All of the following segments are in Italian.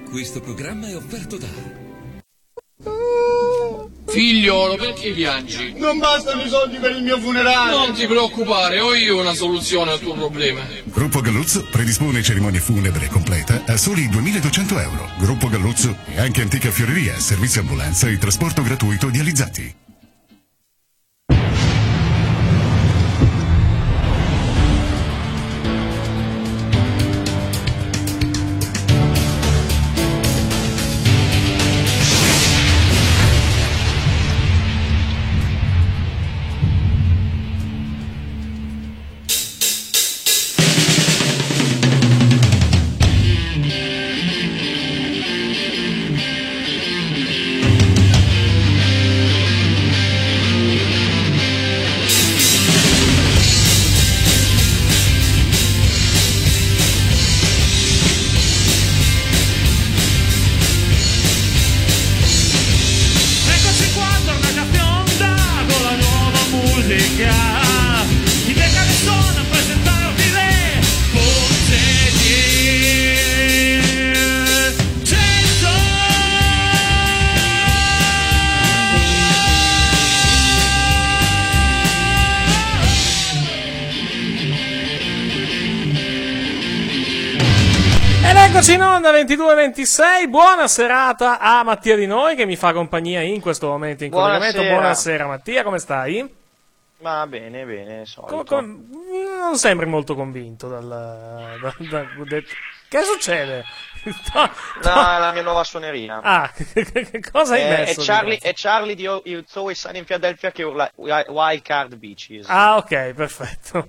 Questo programma è offerto da... Figliolo, perché piangi? Non bastano i soldi per il mio funerale. Non ti preoccupare, ho io una soluzione al tuo problema. Gruppo Galluzzo predispone cerimonia funebre completa a soli 2.200 euro. Gruppo Galluzzo e anche antica fioreria, servizio ambulanza e trasporto gratuito dializzati. Eccoci in onda 22:26, buona serata a Mattia Di Noi che mi fa compagnia in questo momento in collegamento. Buonasera Mattia, come stai? Ma bene, solito. Non sembri molto convinto Che succede? No, è la mia nuova suoneria. Ah, cosa hai messo? È Charlie di It's Always Sunny in Philadelphia che urla Wild Card Beaches. Ah, ok, perfetto.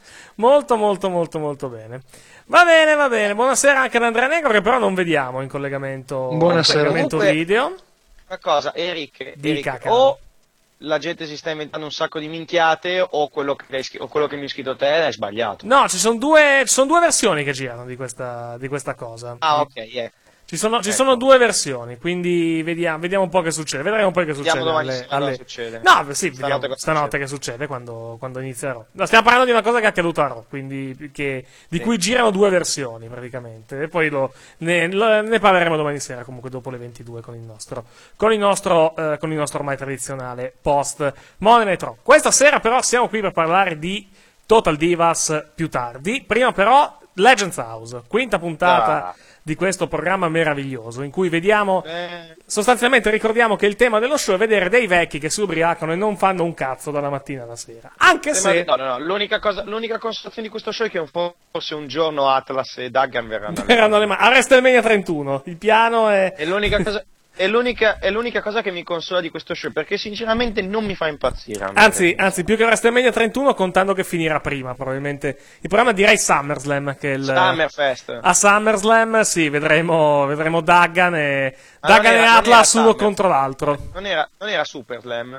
Molto bene. Va bene. Buonasera anche ad Andrea Negro che però non vediamo in collegamento, Buonasera. Video. Una cosa, Eric, Dica, o la gente si sta inventando un sacco di minchiate o quello che mi hai scritto te è sbagliato. No, ci sono due versioni che girano di questa cosa. Ah, ok, Ci sono due versioni, quindi vediamo un po' che succede. Vedremo poi che succede. Cosa succede. No, sì, vediamo stanotte che succede quando inizierò. No, stiamo parlando di una cosa che è accaduta a Raw, quindi di cui girano due versioni praticamente. E poi ne parleremo domani sera, comunque dopo le 22 con il nostro ormai tradizionale post Monday Night Raw. Questa sera però siamo qui per parlare di Total Divas più tardi. Prima però Legends House, quinta puntata di questo programma meraviglioso in cui vediamo, sostanzialmente ricordiamo che il tema dello show è vedere dei vecchi che si ubriacano e non fanno un cazzo dalla mattina alla sera. Anche se... No, l'unica constatazione di questo show è che forse un giorno Atlas e Duggan verranno alle mani. A WrestleMania 31, il piano è... È l'unica cosa che mi consola di questo show, perché sinceramente non mi fa impazzire. Anzi, più che WrestleMania 31, contando che finirà prima, probabilmente. Il programma direi SummerSlam, che è il... Summerfest. A SummerSlam, sì, vedremo Duggan e Atlas uno contro l'altro. Non era Super Slam?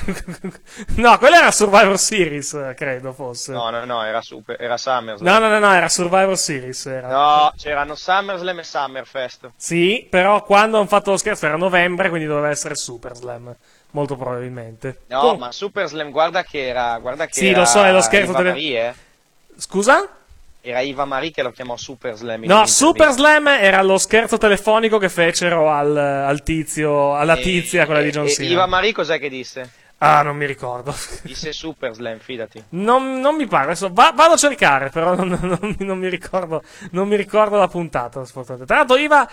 No, quello era Survivor Series, credo fosse. No, era SummerSlam. No, era Survivor Series. No, c'erano SummerSlam e Summerfest. Sì, però quando hanno fatto lo scherzo era novembre, quindi doveva essere Super Slam, molto probabilmente. No, ma Super Slam, guarda che era sì, lo so, è lo scherzo Scusa? Era Iva Marie che lo chiamò Super Slam. No, Super Slam era lo scherzo telefonico che fecero al tizio, alla tizia, quella di John Cena. Iva Marie cos'è che disse? Ah, non mi ricordo. Disse Super Slam, fidati. Non mi pare, adesso vado a cercare, però non mi ricordo la puntata. Tra l'altro Iva,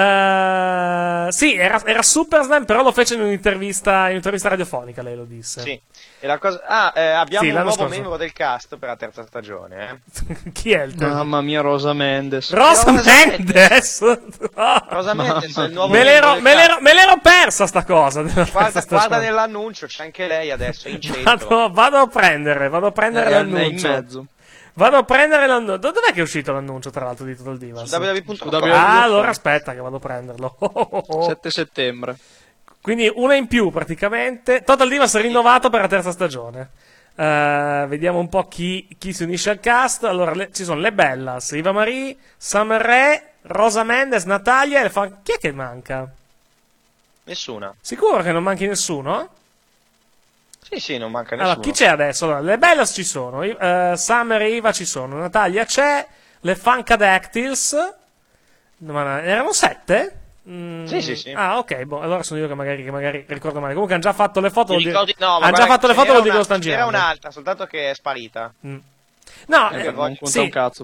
sì, era Super Slam, però lo fece in un'intervista radiofonica, lei lo disse. Sì. E la cosa... abbiamo un nuovo membro del cast per la terza stagione, Chi è il Mamma mia, Rosa Mendes. Rosa Mendes? Rosa Mendes è il nuovo me l'ero persa sta cosa. Guarda nell'annuncio, c'è anche lei adesso, in centro. Vado a prendere l'annuncio. In mezzo. Vado a prendere l'annuncio. Dov'è che è uscito l'annuncio, tra l'altro, di Total Divas? www.com. Allora aspetta che vado a prenderlo. 7 settembre. Quindi una in più praticamente. Total Divas rinnovato per la terza stagione. Vediamo un po' chi si unisce al cast. Allora ci sono le Bellas, Iva Marie, Summer Rae, Rosa Mendes, Natalia e chi è che manca? Nessuna. Sicuro che non manchi nessuno? Sì, non manca nessuno. Allora, chi c'è adesso? Allora, le Bellas ci sono, Summer e Iva ci sono, Natalia c'è, le Funkadactyls, Ma erano 7? Sì. Ah, ok, boh, allora sono io che magari ricordo male. Comunque hanno già fatto le foto. No, hanno già fatto le foto, vuol dire che lo stanno girando. C'era un'altra, soltanto che è sparita. No, non conta un cazzo.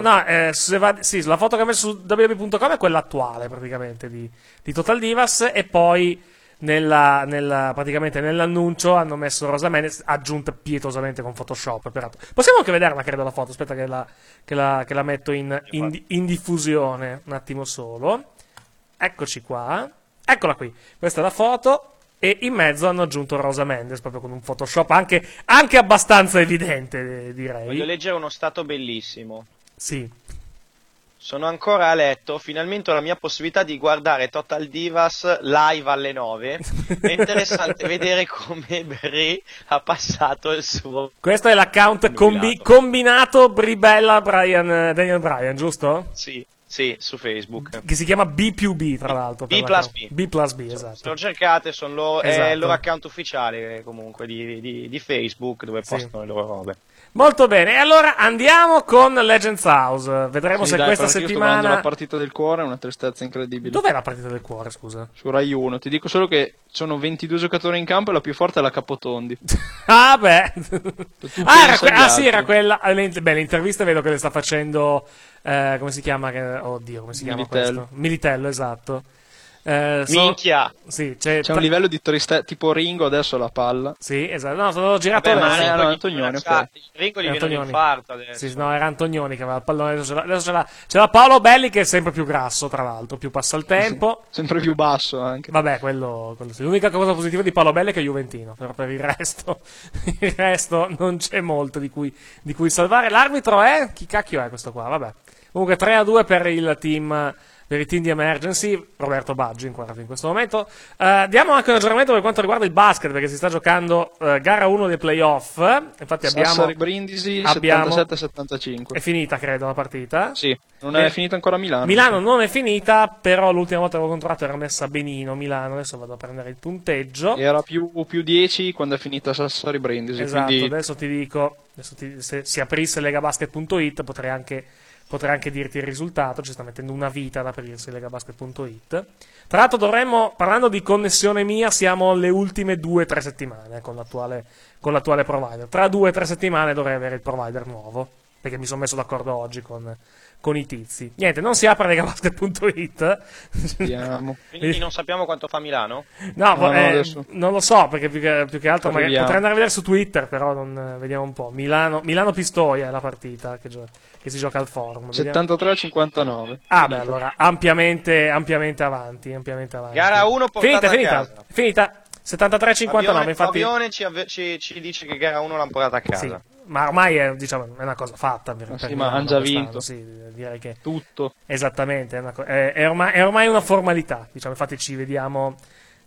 la foto che ha messo su www.com è quella attuale, praticamente, di Total Divas, e poi praticamente nell'annuncio hanno messo Rosa Mendes, aggiunta pietosamente con Photoshop. Peraltro. Possiamo anche vederla, credo, la foto. Aspetta che la metto in diffusione un attimo solo. Eccoci qua. Eccola qui. Questa è la foto. E in mezzo hanno aggiunto Rosa Mendes, proprio con un Photoshop anche abbastanza evidente, direi. Voglio leggere uno stato bellissimo. Sì. Sono ancora a letto, finalmente ho la mia possibilità di guardare Total Divas live alle 9. È interessante vedere come Brie ha passato il suo... Questo è l'account combinato Daniel Bryan, giusto? Sì, su Facebook. Che si chiama B+B, tra l'altro. B+B, esatto. Se lo cercate, esatto. È il loro account ufficiale, comunque, di Facebook, dove postano le loro robe. Molto bene, e allora andiamo con Legends House. Vedremo se questa settimana... Io sto la partita del cuore, è una tristezza incredibile. Dov'è la partita del cuore, scusa? Su Rai 1, ti dico solo che sono 22 giocatori in campo e la più forte è la Capotondi. Ah, beh. Era quella... Beh, l'intervista vedo che le sta facendo... come si chiama? Oddio, come si chiama questo? Militello, esatto. Minchia! Sì, c'è un livello di tristezza, tipo Ringo adesso la palla. Sì, esatto. No, sono girato adesso. Era Antonioni, ok. Ringo gli viene un infarto adesso. Sì, no, era Antonioni che aveva il pallone. Adesso c'è Paolo Belli, che è sempre più grasso, tra l'altro, più passa il tempo. Sempre più basso anche. Vabbè, quello sì. L'unica cosa positiva di Paolo Belli è che è juventino, però per il resto non c'è molto di cui salvare. L'arbitro è... Chi cacchio è questo qua? Vabbè. Comunque 3-2 per il team di Emergency, Roberto Baggio inquadrato in questo momento. Diamo anche un aggiornamento per quanto riguarda il basket, perché si sta giocando gara 1 dei playoff. Infatti Sassari Brindisi 77-75. È finita, credo, la partita. Sì, non è finita ancora Milano. Milano non è finita, però l'ultima volta che avevo controllato era messa benino Milano. Adesso vado a prendere il punteggio. Era più 10 quando è finita Sassari Brindisi. Esatto, quindi... adesso ti dico, se si aprisse legabasket.it potrei anche dirti il risultato. Ci sta mettendo una vita ad aprirsi legabasket.it. Tra l'altro parlando di connessione mia, siamo alle ultime 2-3 settimane con l'attuale provider. Tra 2-3 settimane dovrei avere il provider nuovo, perché mi sono messo d'accordo oggi con i tizi. Niente, non si apre legabasket.it. Quindi non sappiamo quanto fa Milano? No, non lo so, perché più che altro magari potrei andare a vedere su Twitter, però vediamo un po'. Milano Pistoia è la partita che si gioca al forum. 73-59. Ah, beh, allora ampiamente avanti. Gara 1 portata a casa. Finita. 73-59, infatti. Fabione ci dice che gara 1 l'hanno portata a casa. Sì. Ma ormai è una cosa fatta. Ma hanno già vinto. Sì, direi che tutto. Esattamente, è ormai una formalità. Infatti ci vedremo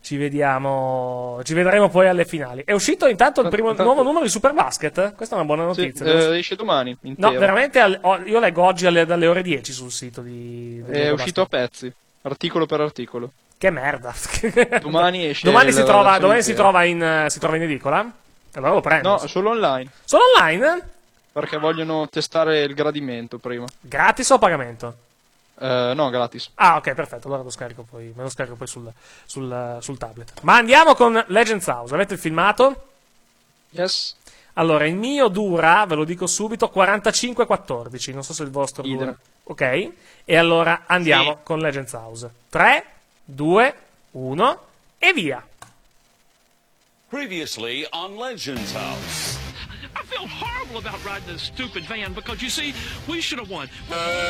poi alle finali. È uscito intanto il nuovo numero di Superbasket? Questa è una buona notizia. Sì, esce domani. Intero. No, veramente io leggo oggi dalle ore 10 sul sito è uscito a pezzi, articolo per articolo. Che merda. Domani esce. Domani si trova in edicola? Allora lo prendo. No, solo online. Solo online? Perché vogliono testare il gradimento prima. Gratis o a pagamento? No, gratis. Ah, ok, perfetto. Allora me lo scarico poi sul tablet. Ma andiamo con Legends House. Avete il filmato? Yes. Allora, il mio dura, ve lo dico subito, 45-14. Non so se il vostro dura. Ok. E allora andiamo con Legends House. 3, 2, 1 e via. Previously on Legends House. I feel horrible about riding this stupid van because, you see, we should have won.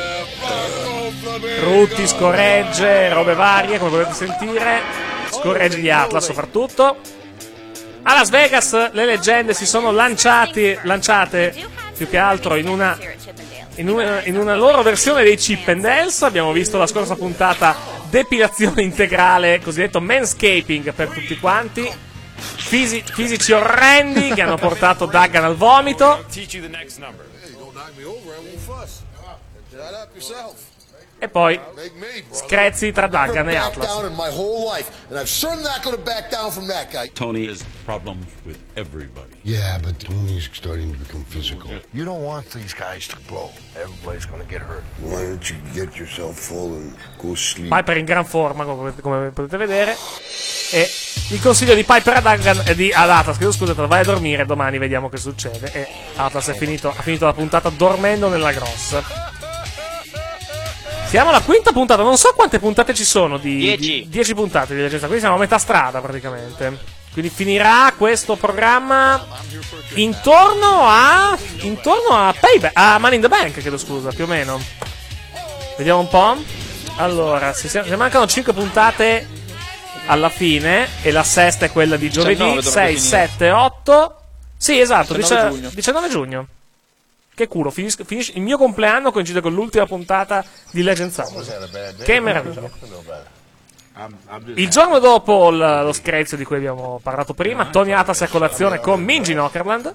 Rutti, scorregge, robe varie, come potete sentire. Scorregge di Atlas soprattutto. A Las Vegas le leggende si sono lanciate più che altro in una loro versione dei Chip and Dales. Abbiamo visto la scorsa puntata depilazione integrale, cosiddetto manscaping per tutti quanti. Fisici orrendi che hanno portato Duggan al vomito. E poi screzi tra Duggan e Atlas. Tony has problems with everybody. Yeah, but Tony's starting to become physical. You don't want these guys to blow. Everybody's gonna get hurt. Why don't you get yourself full and go sleep? Piper in gran forma, come potete vedere. E il consiglio di Piper ad Atlas, che scusate, vai a dormire, domani vediamo che succede. E Atlas ha finito la puntata dormendo nella grossa. Siamo alla quinta puntata, non so quante puntate ci sono 10 puntate di Leggenza, quindi siamo a metà strada praticamente. Quindi finirà questo programma intorno a Payback, a Money in the Bank, chiedo scusa, più o meno. Vediamo un po'. Allora, se mancano 5 puntate alla fine, e la sesta è quella di giovedì, 6, 7, 8. Sì, esatto, 19 giugno. Che culo, finisce il mio compleanno coincide con l'ultima puntata di Legends House. Che meraviglia. Il giorno dopo lo screzio di cui abbiamo parlato prima, Tony Atlas è a colazione con Minji Nokerland,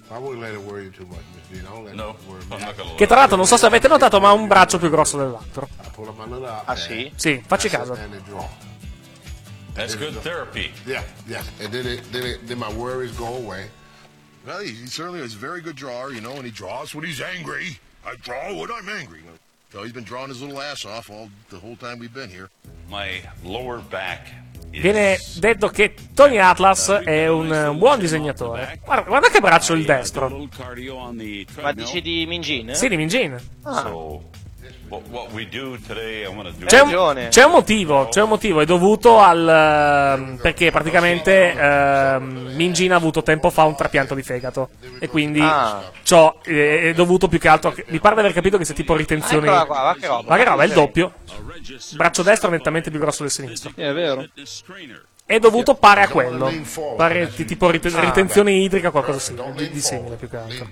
che tra l'altro non so se avete notato ma ha un braccio più grosso dell'altro. Ah sì? Sì, facci caso. That's good therapy. Yeah. And then my worries go away. Well, he certainly is a very good drawer, you know, and he draws when he's angry. I draw when I'm angry. So he's been drawing his little ass off the whole time we've been here. My lower back is... Viene detto che Tony Atlas è un buon disegnatore. Guarda che braccio il destro. Ma dici di Minjin? Sì, di Minjin. So, what we do today, I want to do... C'è un motivo, è dovuto perché praticamente Minjin ha avuto tempo fa un trapianto di fegato e quindi ciò è dovuto più che altro, mi pare di aver capito che sia tipo ritenzione. Va che roba, è il doppio. Braccio destro nettamente più grosso del sinistro. È vero. È dovuto pare a quello. Pare tipo ritenzione idrica, qualcosa di simile più che altro.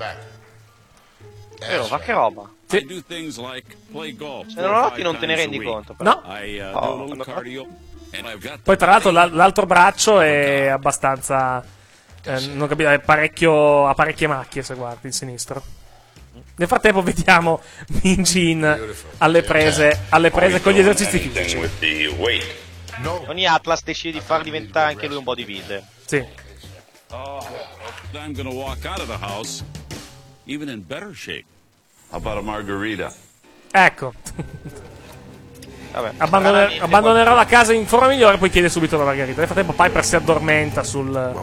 Va che roba. I do things like play golf. Se non lo noti non te ne rendi conto. No. I do a little cardio, and I've got Poi tra l'altro l'altro braccio è abbastanza non capito, ha parecchie macchie se guardi il sinistro. Nel frattempo vediamo Minjin alle prese con gli esercizi fisici. with the weight. Tony Atlas decide di far diventare anche lui un bodybuilder. Sì. I'm gonna walk out of the house even in better shape. How about a margarita? Ecco. Vabbè, Abbandonerò la casa in forma migliore, poi chiede subito la margherita. Nel frattempo Piper si addormenta sul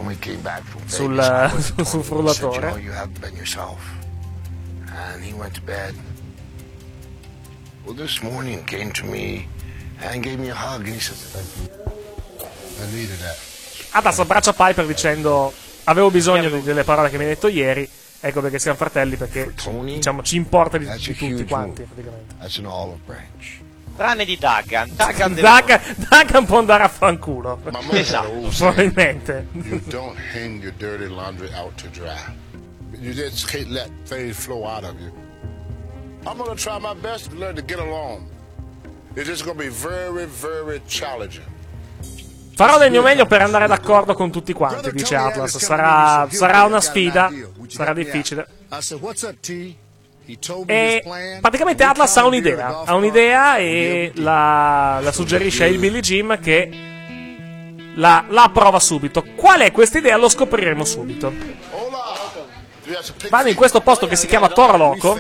frullatore. And he went to bed. Well, this morning came to me and gave me a hug and he said, "Thank you. I needed that." Atlas abbraccia Piper dicendo: avevo bisogno delle parole che mi hai detto ieri. Ecco perché siamo fratelli, perché diciamo ci importa di tutti quanti praticamente. That's an olive branch. Tranne di Duggan. Duggan può andare a fanculo. Esatto. Probabilmente. You don't hang your dirty laundry out to dry. You just can't let things flow out of you. I'm gonna try my best to learn to get along. It's just gonna be very, very challenging. Farò del mio meglio per andare d'accordo con tutti quanti, dice Atlas. Sarà una sfida, sarà difficile. E praticamente Atlas ha un'idea e la suggerisce a Billy Jim che la approva subito. Qual è questa idea? Lo scopriremo subito. Vanno in questo posto che si chiama Toro Loco,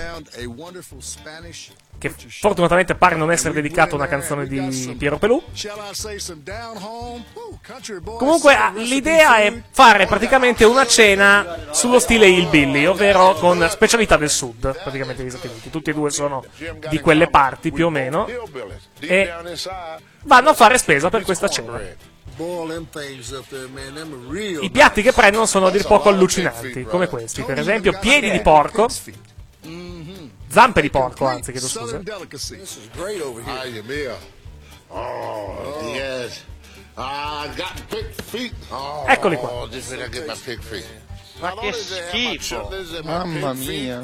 che fortunatamente pare non essere dedicato a una canzone di Piero Pelù. Comunque l'idea è fare praticamente una cena sullo stile Hillbilly, ovvero con specialità del sud, praticamente degli Stati Uniti. Tutti e due sono di quelle parti più o meno e vanno a fare spesa per questa cena. I piatti che prendono sono a dir poco allucinanti, come questi, per esempio piedi di porco, zampe di porco, anzi, chiedo scusa. Eccoli qua. Ma che schifo. Mamma mia.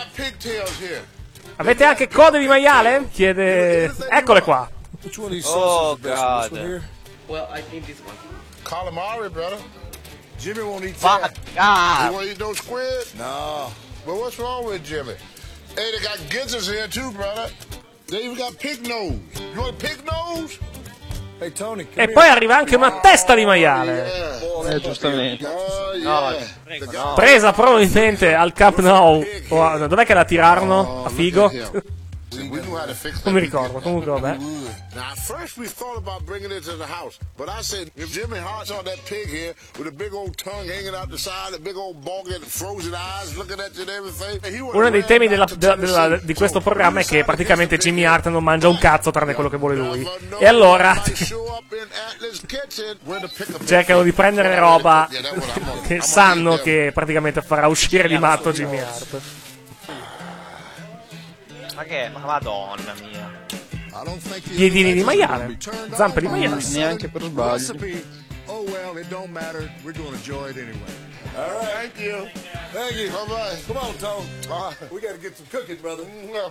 Avete anche code di maiale? Chiede. Eccole qua. Oh god. Well, I think this one. Calamari, brother. Jimmy won't eat Fuck. that. You won't eat no squid? No. But what's wrong with Jimmy? Hey, they got gizzards here too, brother. They even got pig nose. You want pig nose? Hey Tony, E poi arriva anche una testa di maiale. Giustamente. No. Presa probabilmente al Camp Nou. Dov'è che la tirarono? A Figo? Non mi ricordo, comunque vabbè. Now, at first we thought about bringing it to the house, but I said, if Jimmy Hart saw that pig here with a big old tongue hanging out the side, a big old boggy frozen eyes looking at you and everything. Uno dei temi di questo programma è che praticamente Jimmy Hart non mangia un cazzo tranne quello che vuole lui. E allora cercano di prendere roba che sanno che praticamente farà uscire di matto Jimmy Hart. Ma che? Ma madonna mia. Piedini di maiale, zampe di maiale. Neanche per sbaglio. Oh well, it don't matter. We're going to enjoy it anyway. All right. Thank you. Thank you. Bye-bye. Come on, Tom. We got to get some cookies, brother.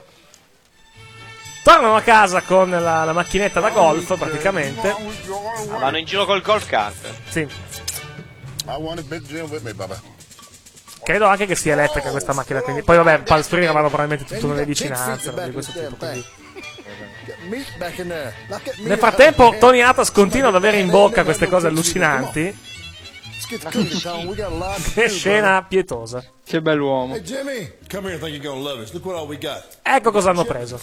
Tornano a casa con la macchinetta da golf, praticamente. Vanno in giro col golf cart. Sì. I want a big Jim with me, Baba. Credo anche che sia elettrica questa macchina, quindi. Poi vabbè, Palm Springs vanno probabilmente tutto nelle vicinanze, di questo tipo, quindi. Nel frattempo Tony Atlas continua ad avere in bocca queste cose allucinanti. Che scena pietosa. Che bell'uomo. Ecco cosa hanno preso.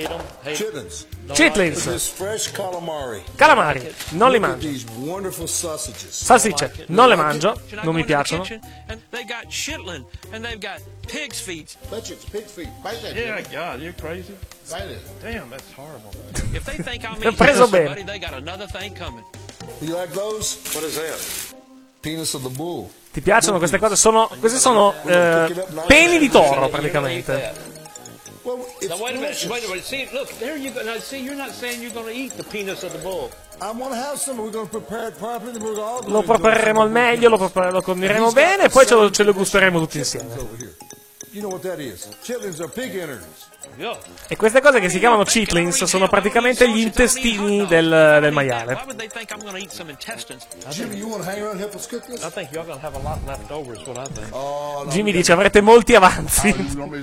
Chitlins. Calamari. Non li mangio. Salsicce. Non le mangio. Non mi piacciono. They got chitlin and they've got pig's feet. Pig's feet. Bite that. Yeah, God, you're crazy. Bite it. Damn, that's horrible. If they think I'm L'ho eating preso somebody, bene. they got another thing coming. You like those? What is that? Penis of the bull. Ti piacciono queste cose? Questi sono peni di toro, praticamente. Now wait a minute. See, look, there you go. Now see, you're not saying you're going to eat the penis of the bull. I want to have some. We're going to prepare it properly. We're all Lo prepareremo al meglio, lo condurremo bene e poi ce lo gusteremo tutti insieme. You know what that is? Chitlins are pig innards. E queste cose che si chiamano chitlins sono praticamente gli intestini del maiale. Why would they think I'm going to eat some intestines? Jimmy, you want to hang around and help us cook this? I think you're going to have a lot left over, is what I think. Jimmy dice avrete molti avanzi.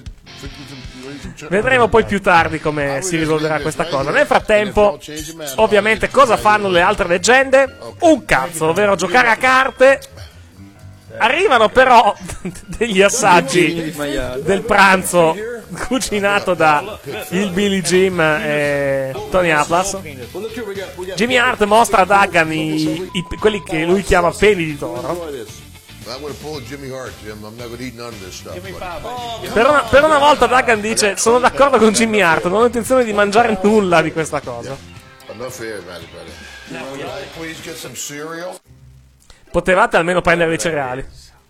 Vedremo poi più tardi come si risolverà questa cosa. Nel frattempo, ovviamente, cosa fanno le altre leggende? Un cazzo, ovvero giocare a carte. Arrivano però degli assaggi del pranzo cucinato da il Billy Jim e Tony Atlas. Jimmy Hart mostra a Duggan quelli che lui chiama peli di toro. Per una volta Duggan dice sono d'accordo con Jimmy Hart, non ho intenzione di mangiare nulla di questa cosa. Potevate almeno prendere dei cereali.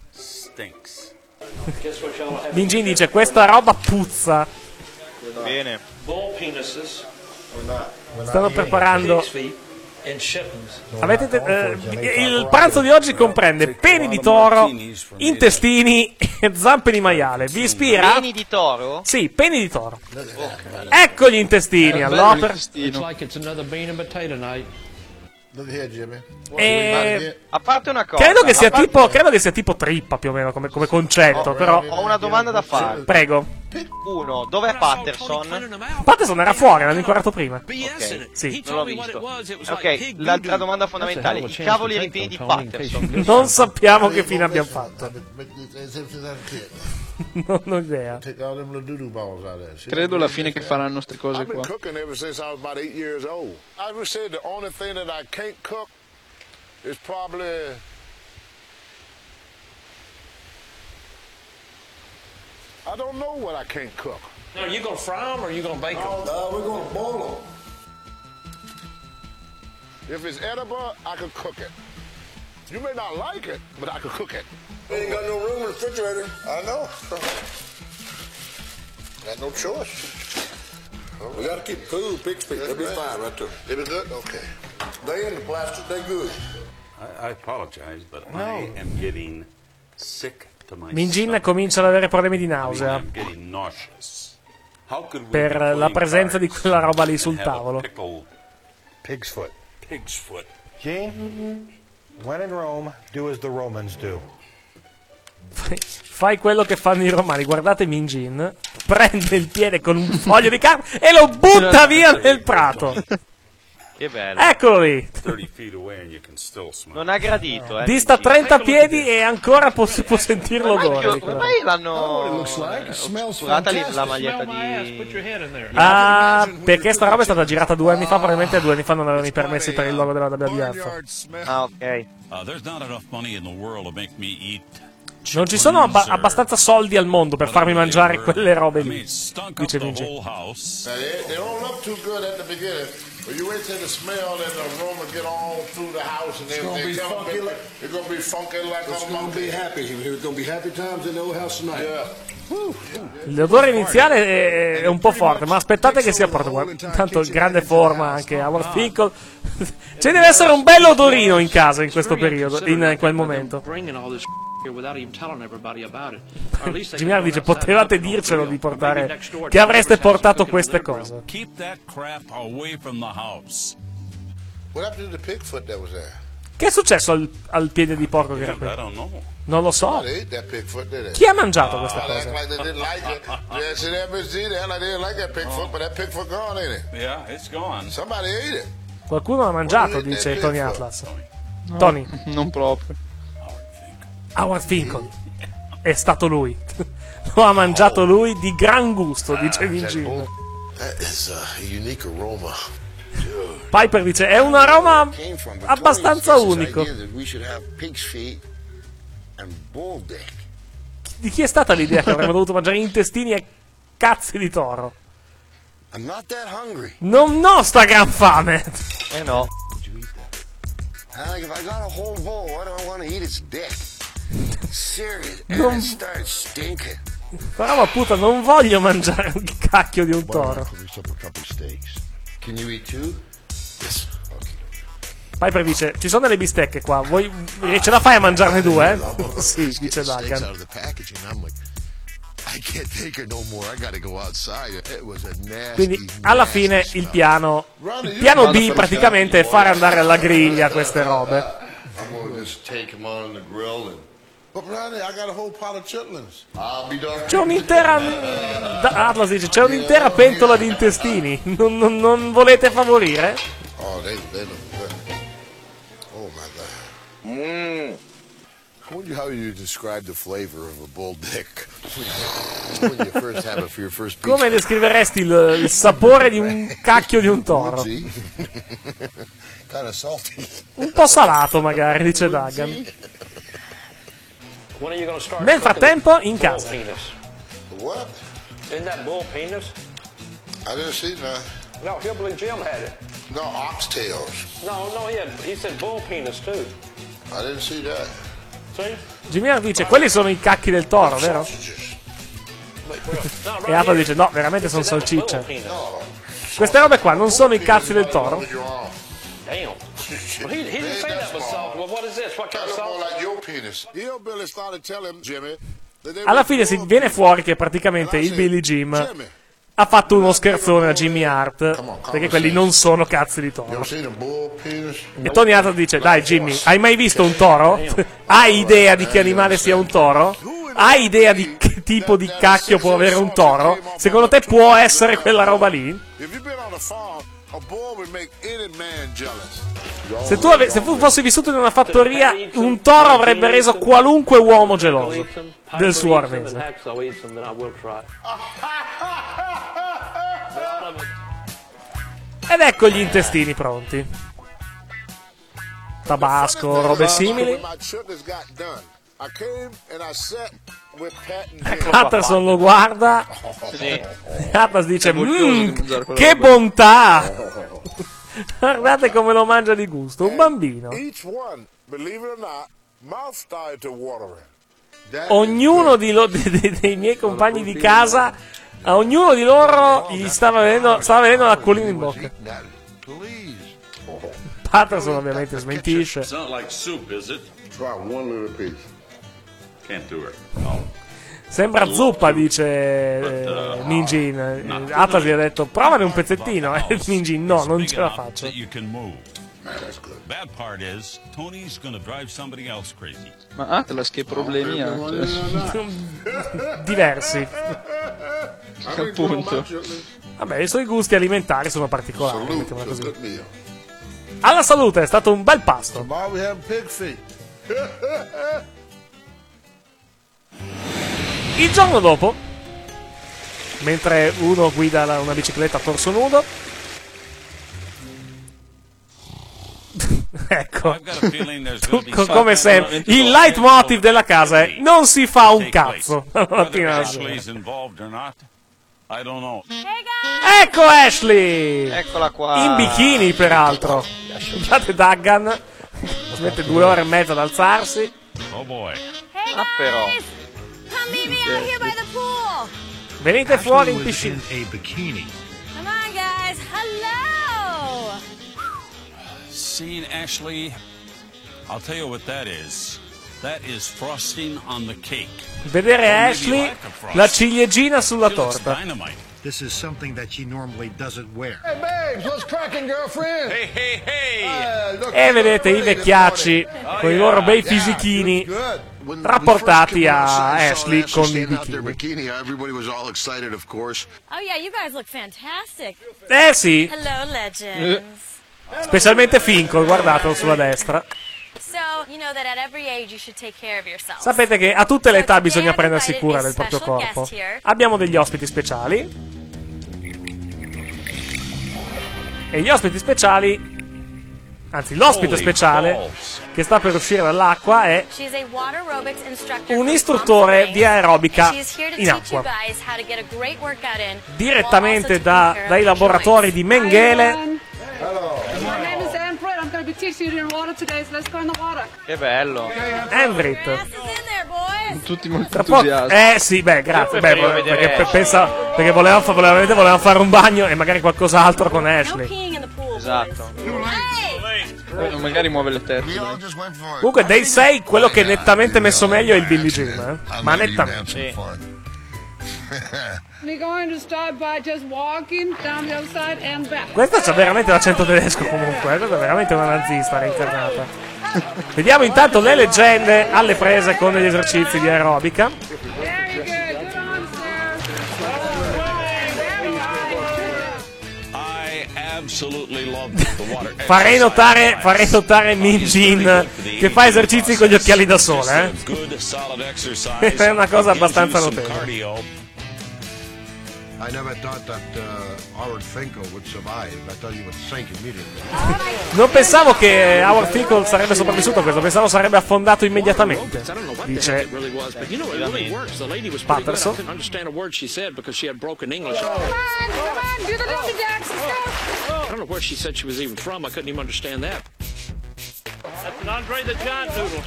Minjin dice questa roba puzza. Bene. Stanno preparando. Il pranzo di oggi comprende peni di toro, intestini e zampe di maiale. Vi ispira? Peni di toro? Sì, peni di toro. Ecco gli intestini all'opera. Looks like it's another bean and potato night. Look here, Jimmy. A parte una cosa. Credo che sia tipo trippa più o meno come concetto, però. Ho una domanda da fare. Prego. Uno, dov'è Patterson? Patterson era fuori, l'hanno inquadrato prima. Ok, sì. non l'ho visto. Ok, l'altra domanda fondamentale. I cavoli ripieni di Patterson. Non sappiamo che fine abbiamo fatto. Non ho idea. Credo alla fine che faranno queste cose qua. I don't know what I can't cook. Now, are you going to fry them or are you going to bake them? We're going to boil them. If it's edible, I can cook it. You may not like it, but I can cook it. We ain't got no room in the refrigerator. I know. Got no choice. We got to keep cool, pig's feet. They'll be fine right there. They'll be good? Okay. They in the plastic, they good. I apologize, but I am getting sick. Minjin comincia ad avere problemi di nausea per la presenza di quella roba lì sul tavolo. Pig's foot. Gene, when in Rome, do as the Romans do. Fai quello che fanno i romani. Guardate Minjin, prende il piede con un foglio di carta e lo butta via nel prato. Che bello. Eccolo lì. 30 feet away and you can still smell. Non ha gradito, Dista 30 piedi e ancora si può sentire l'odore. di Come quella mai roba. l'hanno oscurata lì la maglietta di... Ah, perché sta roba è stata girata 2 anni fa. Probabilmente 2 anni fa non avevano i permessi per il logo della WWF. Ah, ok. There's not enough money in the world to make me eat. Non ci sono abbastanza soldi al mondo per farmi mangiare quelle robe lì. Dice Vinci. They don't look too good at the beginning, but you wait till the smell and the aroma get all through the house and everything. It's gonna be funky like a monkey. It's gonna be happy times in the old house tonight. Yeah. L'odore iniziale è un po' forte, ma aspettate che sia pronto. Intanto il grande forma anche Howard Finkel. Ci deve essere un bello odorino in casa in questo periodo, in quel momento. Jimmy Hart dice: potevate dircelo di portare, che avreste portato queste cose. Keep that crap away from the house. What happened to the pigfoot that was there? Che è successo al piede di porco che era qui? I don't know. Non lo so. They ate that pigfoot, did they? Chi ha mangiato questa They act cosa? like they didn't like it. Yeah, see that bitch did that like they didn't like that pigfoot, but that pigfoot gone, ain't it? Yeah, it's gone. Somebody ate it. Qualcuno l'ha mangiato, dice Tony Atlas. Tony. Non proprio. Howard Finkel. È stato lui. Lo ha mangiato lui di gran gusto, dice Vinci. That is a unique aroma. Piper dice: è un aroma abbastanza unico. Di chi è stata l'idea che avremmo dovuto mangiare intestini e cazzi di toro? Non ho sta gran fame. No. Non... Però appunto non voglio mangiare il cacchio di un toro. Piper dice: ci sono delle bistecche qua, ce la fai a mangiarne 2? Sì, dice Duggan. Quindi alla fine il piano B praticamente è fare andare alla griglia queste robe. C'è un'intera Atlas dice: c'è un'intera pentola di intestini. Non volete favorire? Oh, they look good. Oh my God. I wonder how you describe the flavor of a bull dick when you first have it for your first piece. Come descriveresti il sapore di un cacchio di un toro? Kinda salty. Un po' salato magari, dice Duggan. Nel frattempo in casa. What? Isn't that bull penis? I didn't see that. No, Hillbilly Jim had it. No, oxtails. No, he said bull penis too. I didn't see that. See? Jimmy Hart dice: quelli sono i cacchi del toro, vero? E Atlas dice: no, veramente sono salsicce. Queste robe qua non sono i cazzi del toro? Damn. Well, he didn't say that was salt. Well, what is this? What kind of salt? Like your penis. Hillbilly started telling Jimmy that they Alla fine si viene fuori che praticamente il Billy Jim ha fatto uno scherzone a Jimmy Hart, perché quelli non sono cazzi di toro. E Tony Hart dice: dai Jimmy, hai mai visto un toro? Hai idea di che animale sia un toro? Hai idea di che tipo di cacchio può avere un toro? Secondo te può essere quella roba lì? Se tu fossi vissuto in una fattoria, un toro avrebbe reso qualunque uomo geloso del suo arnese. Ed ecco gli intestini pronti. Tabasco, robe simili. Patterson lo guarda. Atlas dice: che bontà! Guardate come lo mangia di gusto, un bambino. Ognuno dei miei compagni di casa, a ognuno di loro gli stava venendo l'acquolina in bocca. Patterson ovviamente smentisce. It's not like soup, is it? Try one little piece. Can't do it. No. Sembra zuppa, dice Minjin. Atlas gli ha detto: provane un pezzettino. E Minjin: no, non ce la faccio. Bad part is, Tony's gonna drive somebody else crazy. Ma Atlas che problemi ha? Diversi. Appunto. Vabbè, i suoi gusti alimentari sono particolari, mettiamola così. Alla salute, è stato un bel pasto. Il giorno dopo, mentre uno guida una bicicletta a torso nudo, ecco, come sempre, il leitmotiv della casa è non si fa un cazzo la mattina alla sera. Ecco Ashley! Eccola qua. In bikini, peraltro. Guardate Duggan, ci mette 2 ore e mezza ad alzarsi. Oh boy. Ah, però. Venite fuori in piscina. Come on, guys. Hello. Seeing Ashley, I'll tell you what that is. That is frosting on the cake. Vedere Ashley, la ciliegina sulla torta. This is something that she normally doesn't wear. Hey, babes, what's cracking, girlfriend? Hey, hey, hey! E vedete i vecchiacci con i loro bei fisichini rapportati a Ashley con i bikini. Oh yeah, you guys look fantastic. Sì. Hello, legends. Specialmente Finkel, guardatelo sulla destra. Sapete che a tutte le età bisogna prendersi cura del proprio corpo. Abbiamo degli ospiti speciali. E gli ospiti speciali, anzi l'ospite speciale che sta per uscire dall'acqua è un istruttore di aerobica in acqua, direttamente dai laboratori di Mengele. Che bello. Envrit. Tutti molto entusiasti. Sì, beh, grazie. Beh, perché volevamo fare un bagno e magari qualcos'altro con Ashley. Esatto. Magari muove le teste. Comunque, dei 6, quello che è nettamente messo meglio è il Billie Jean, ma nettamente. Sì. Questa c'ha veramente l'accento tedesco comunque, questa è veramente una nazista reincarnata. Vediamo intanto le leggende alle prese con gli esercizi di aerobica. Farei notare Min Jin che fa esercizi con gli occhiali da sole, È una cosa abbastanza notevole. I never thought that Howard Finkel would survive. I thought he would sink immediately. Non pensavo che Howard Finkel sarebbe sopravvissuto a questo, pensavo sarebbe affondato immediatamente, dice Patterson. I don't know where she said she was even from. I couldn't even understand that. That's an Andre the Giant noodle.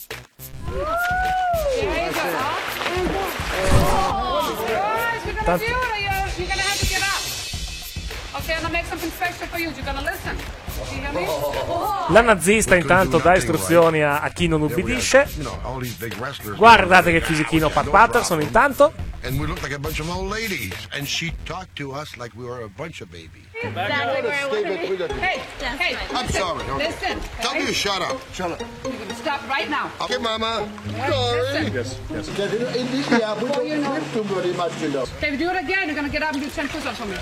You're gonna have to get up. Okay, I'm gonna make something special for you. You're gonna listen. You hear me? La nazista intanto dà istruzioni a chi non ubbidisce. Guardate che fisichino Pat Patterson intanto. And we looked like a bunch of old ladies. And she talked to us like we were a bunch of babies. Exactly where I want to be. Hey, I'm sorry. Listen. Tell me to shut up. Shut up. You're gonna stop right now. Okay, Mama. Sorry. Yes. Okay, if you do it again, you're gonna get up and do 10 push-ups for me.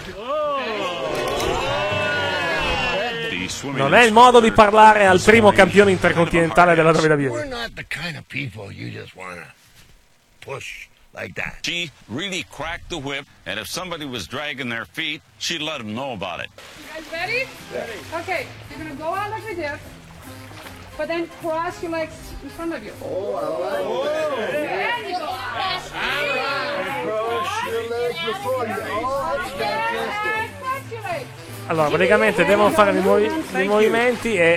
Non è il modo di parlare al primo campione intercontinentale della WWE. We're not the kind of people you just wanna push like that. She really cracked the whip, and if somebody was dragging their feet, she'd let them know about it. You guys ready? Yeah. Okay, you're gonna go out like we did, but then cross your legs in front of you. Oh, I like it. There you go. Cross your legs before you. Oh, that's fantastic. Cross your legs. Allora, praticamente devono fare dei movimenti e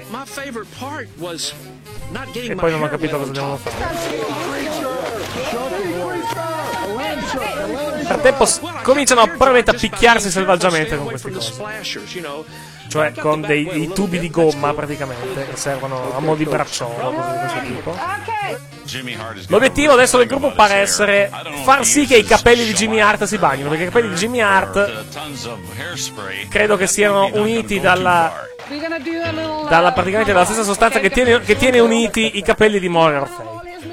poi non ho capito cosa devono fare. frattempo cominciano probabilmente a picchiarsi selvaggiamente con queste cose. Cioè con dei tubi di gomma praticamente che servono a mo' di bracciolo, cose di questo tipo. L'obiettivo adesso del gruppo pare essere far sì che i capelli di Jimmy Hart si bagnino, perché i capelli di Jimmy Hart credo che siano uniti dalla praticamente dalla stessa sostanza che tiene uniti i capelli di Moira Orfei.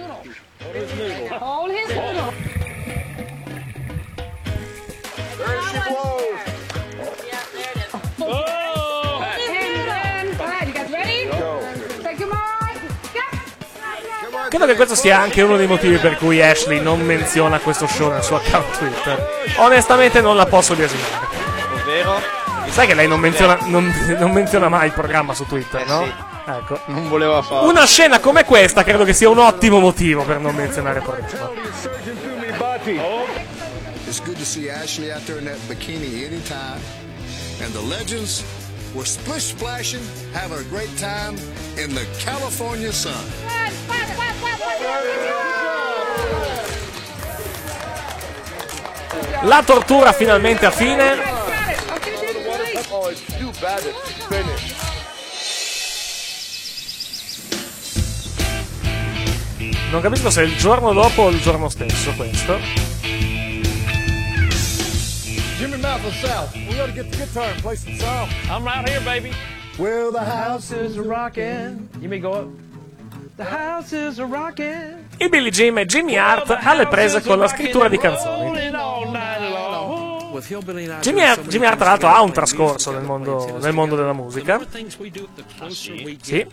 Credo che questo sia anche uno dei motivi per cui Ashley non menziona questo show nel suo account Twitter. Onestamente non la posso biasimare. Ovvero? Sai che lei non menziona mai il programma su Twitter, no? Sì. Ecco. Non voleva farlo. Una scena come questa credo che sia un ottimo motivo per non menzionare il programma. It's good to see Ashley out there in that bikini anytime. And the legends were splish splashing, having a great time in the California sun. La tortura finalmente a fine. Non capisco se è il giorno dopo o il giorno stesso questo. Jimmy Mathis South. We ought to get the guitar and play some song. I'm right here, baby. Well, the house is rockin'. You may go up. The house is rockin'. Il Billy Jim e Jimmy Hart alle prese con la scrittura di canzoni. Jimmy Hart tra l'altro ha un trascorso nel mondo della musica. Sì.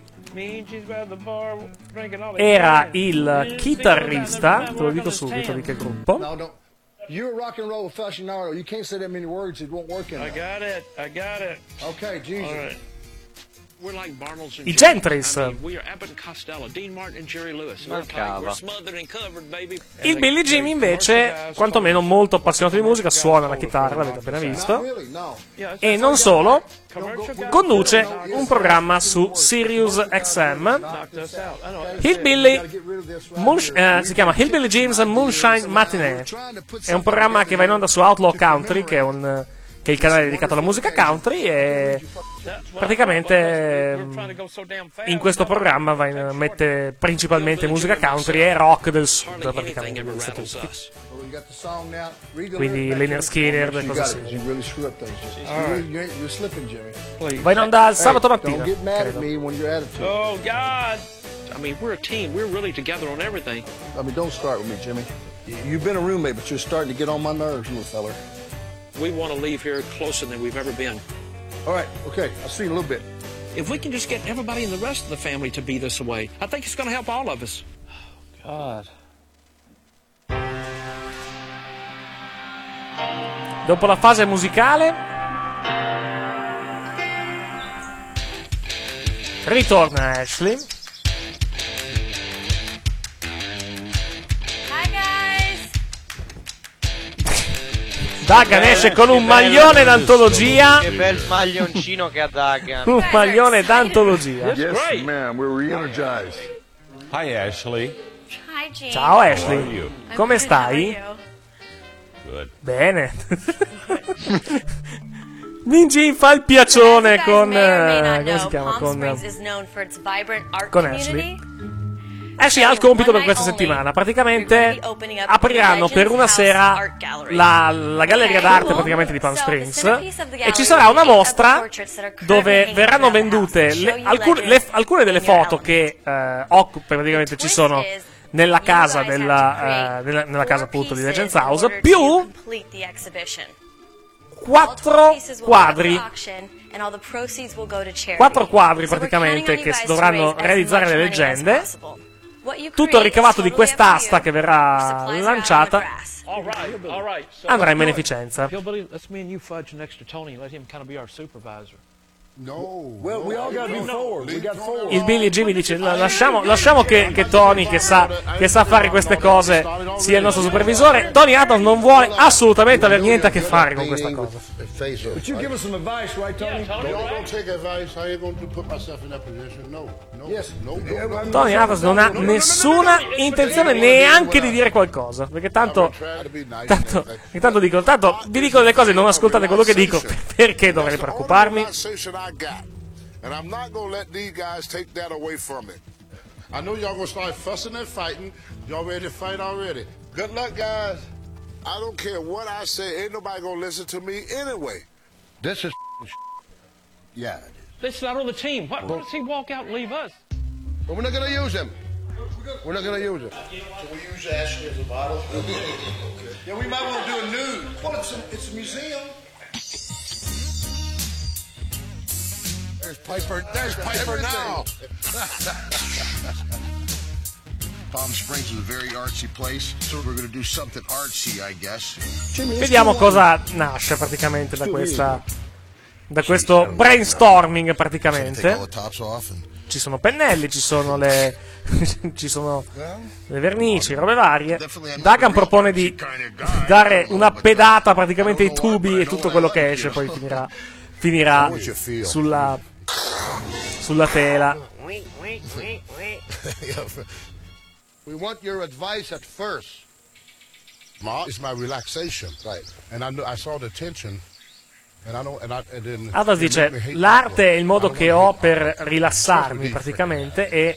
Era il chitarrista, te lo dico subito di che gruppo. You're a rock and roll aficionado. You can't say that many words. It won't work in there. I got it. Okay, Jesus. All right. We're like Bartles and I Gentries. We are Abbott and Costello, Dean Martin and Jerry Lewis. Mancava. We're smothered and covered, baby. Il Billy Jim invece, quantomeno molto appassionato di musica, suona la chitarra, l'avete appena visto. E non solo, conduce un programma su Sirius XM. Si chiama Hillbilly Jim's Moonshine Matinee. È un programma che va in onda su Outlaw Country, che è il canale dedicato alla musica country, e praticamente in questo programma mette principalmente musica country e rock del sud, praticamente degli Stati Uniti. Quindi Lynyrd Skynyrd e cose simili. Va in onda il sabato mattina, credo. Oh God! I mean, we're a team. We're really together on everything. I mean, don't start with me, Jimmy. You've been a roommate, but you're starting to get on my nerves, little feller. We want to leave here closer than we've ever been. All right, okay, I'll see you in a little bit. If we can just get everybody and the rest of the family to be this way, I think it's going to help all of us. God. Dopo la fase musicale ritorna Ashley. Duggan esce con un maglione d'antologia. Che bel maglioncino che ha Duggan. Un maglione d'antologia. Yes, ma'am, we're re-energized. Hi, Ashley. Hi, Gene. Ciao Ashley. Come stai? Good. Bene. Minji fa il piacione con come si chiama? Con Ashley. Ashley ha il compito per questa settimana. Praticamente apriranno per una sera la galleria d'arte praticamente di Palm Springs, e ci sarà una mostra dove verranno vendute alcune delle foto che praticamente ci sono nella casa nella casa appunto di Legends House, più 4 quadri praticamente che dovranno realizzare le leggende. Tutto il ricavato di quest'asta che verrà lanciata andrà in beneficenza. Well, we all got to be forward. We got forward. Il Billy Jimmy dice lasciamo che Tony, che sa fare queste cose, sia il nostro supervisore. Tony Adams non vuole assolutamente avere niente a che fare con questa cosa. But you give us some advice, right, Tony? Don't take advice. I ain't going to put myself in that position. No. Yes. Tony Adams non ha nessuna intenzione neanche di dire qualcosa, perché tanto vi dico delle cose, non ascoltate quello che dico, perché dovrei preoccuparmi? And I'm not going to let these guys take that away from me. I know y'all going to start fussing and fighting. Y'all ready to fight already? Good luck, guys. I don't care what I say. Ain't nobody going to listen to me anyway. This is yeah. This is not on the team. Why does he walk out and leave us? But we're not going to use him. We're not going to use him. Can we use Ashley as a model? Yeah, we might want to do a nude. Well, it's a museum. There's Piper now. Palm Springs is a very artsy place, so we're going to do something artsy, I guess. Vediamo cosa nasce praticamente da questo brainstorming praticamente. Ci sono pennelli, ci sono le vernici, robe varie. Dagan propone di dare una pedata praticamente ai tubi e tutto quello che esce poi finirà sulla tela. We want your advice at first. It's my relaxation, right? And I saw the tension. Adams dice: l'arte è il modo che ho per rilassarmi praticamente e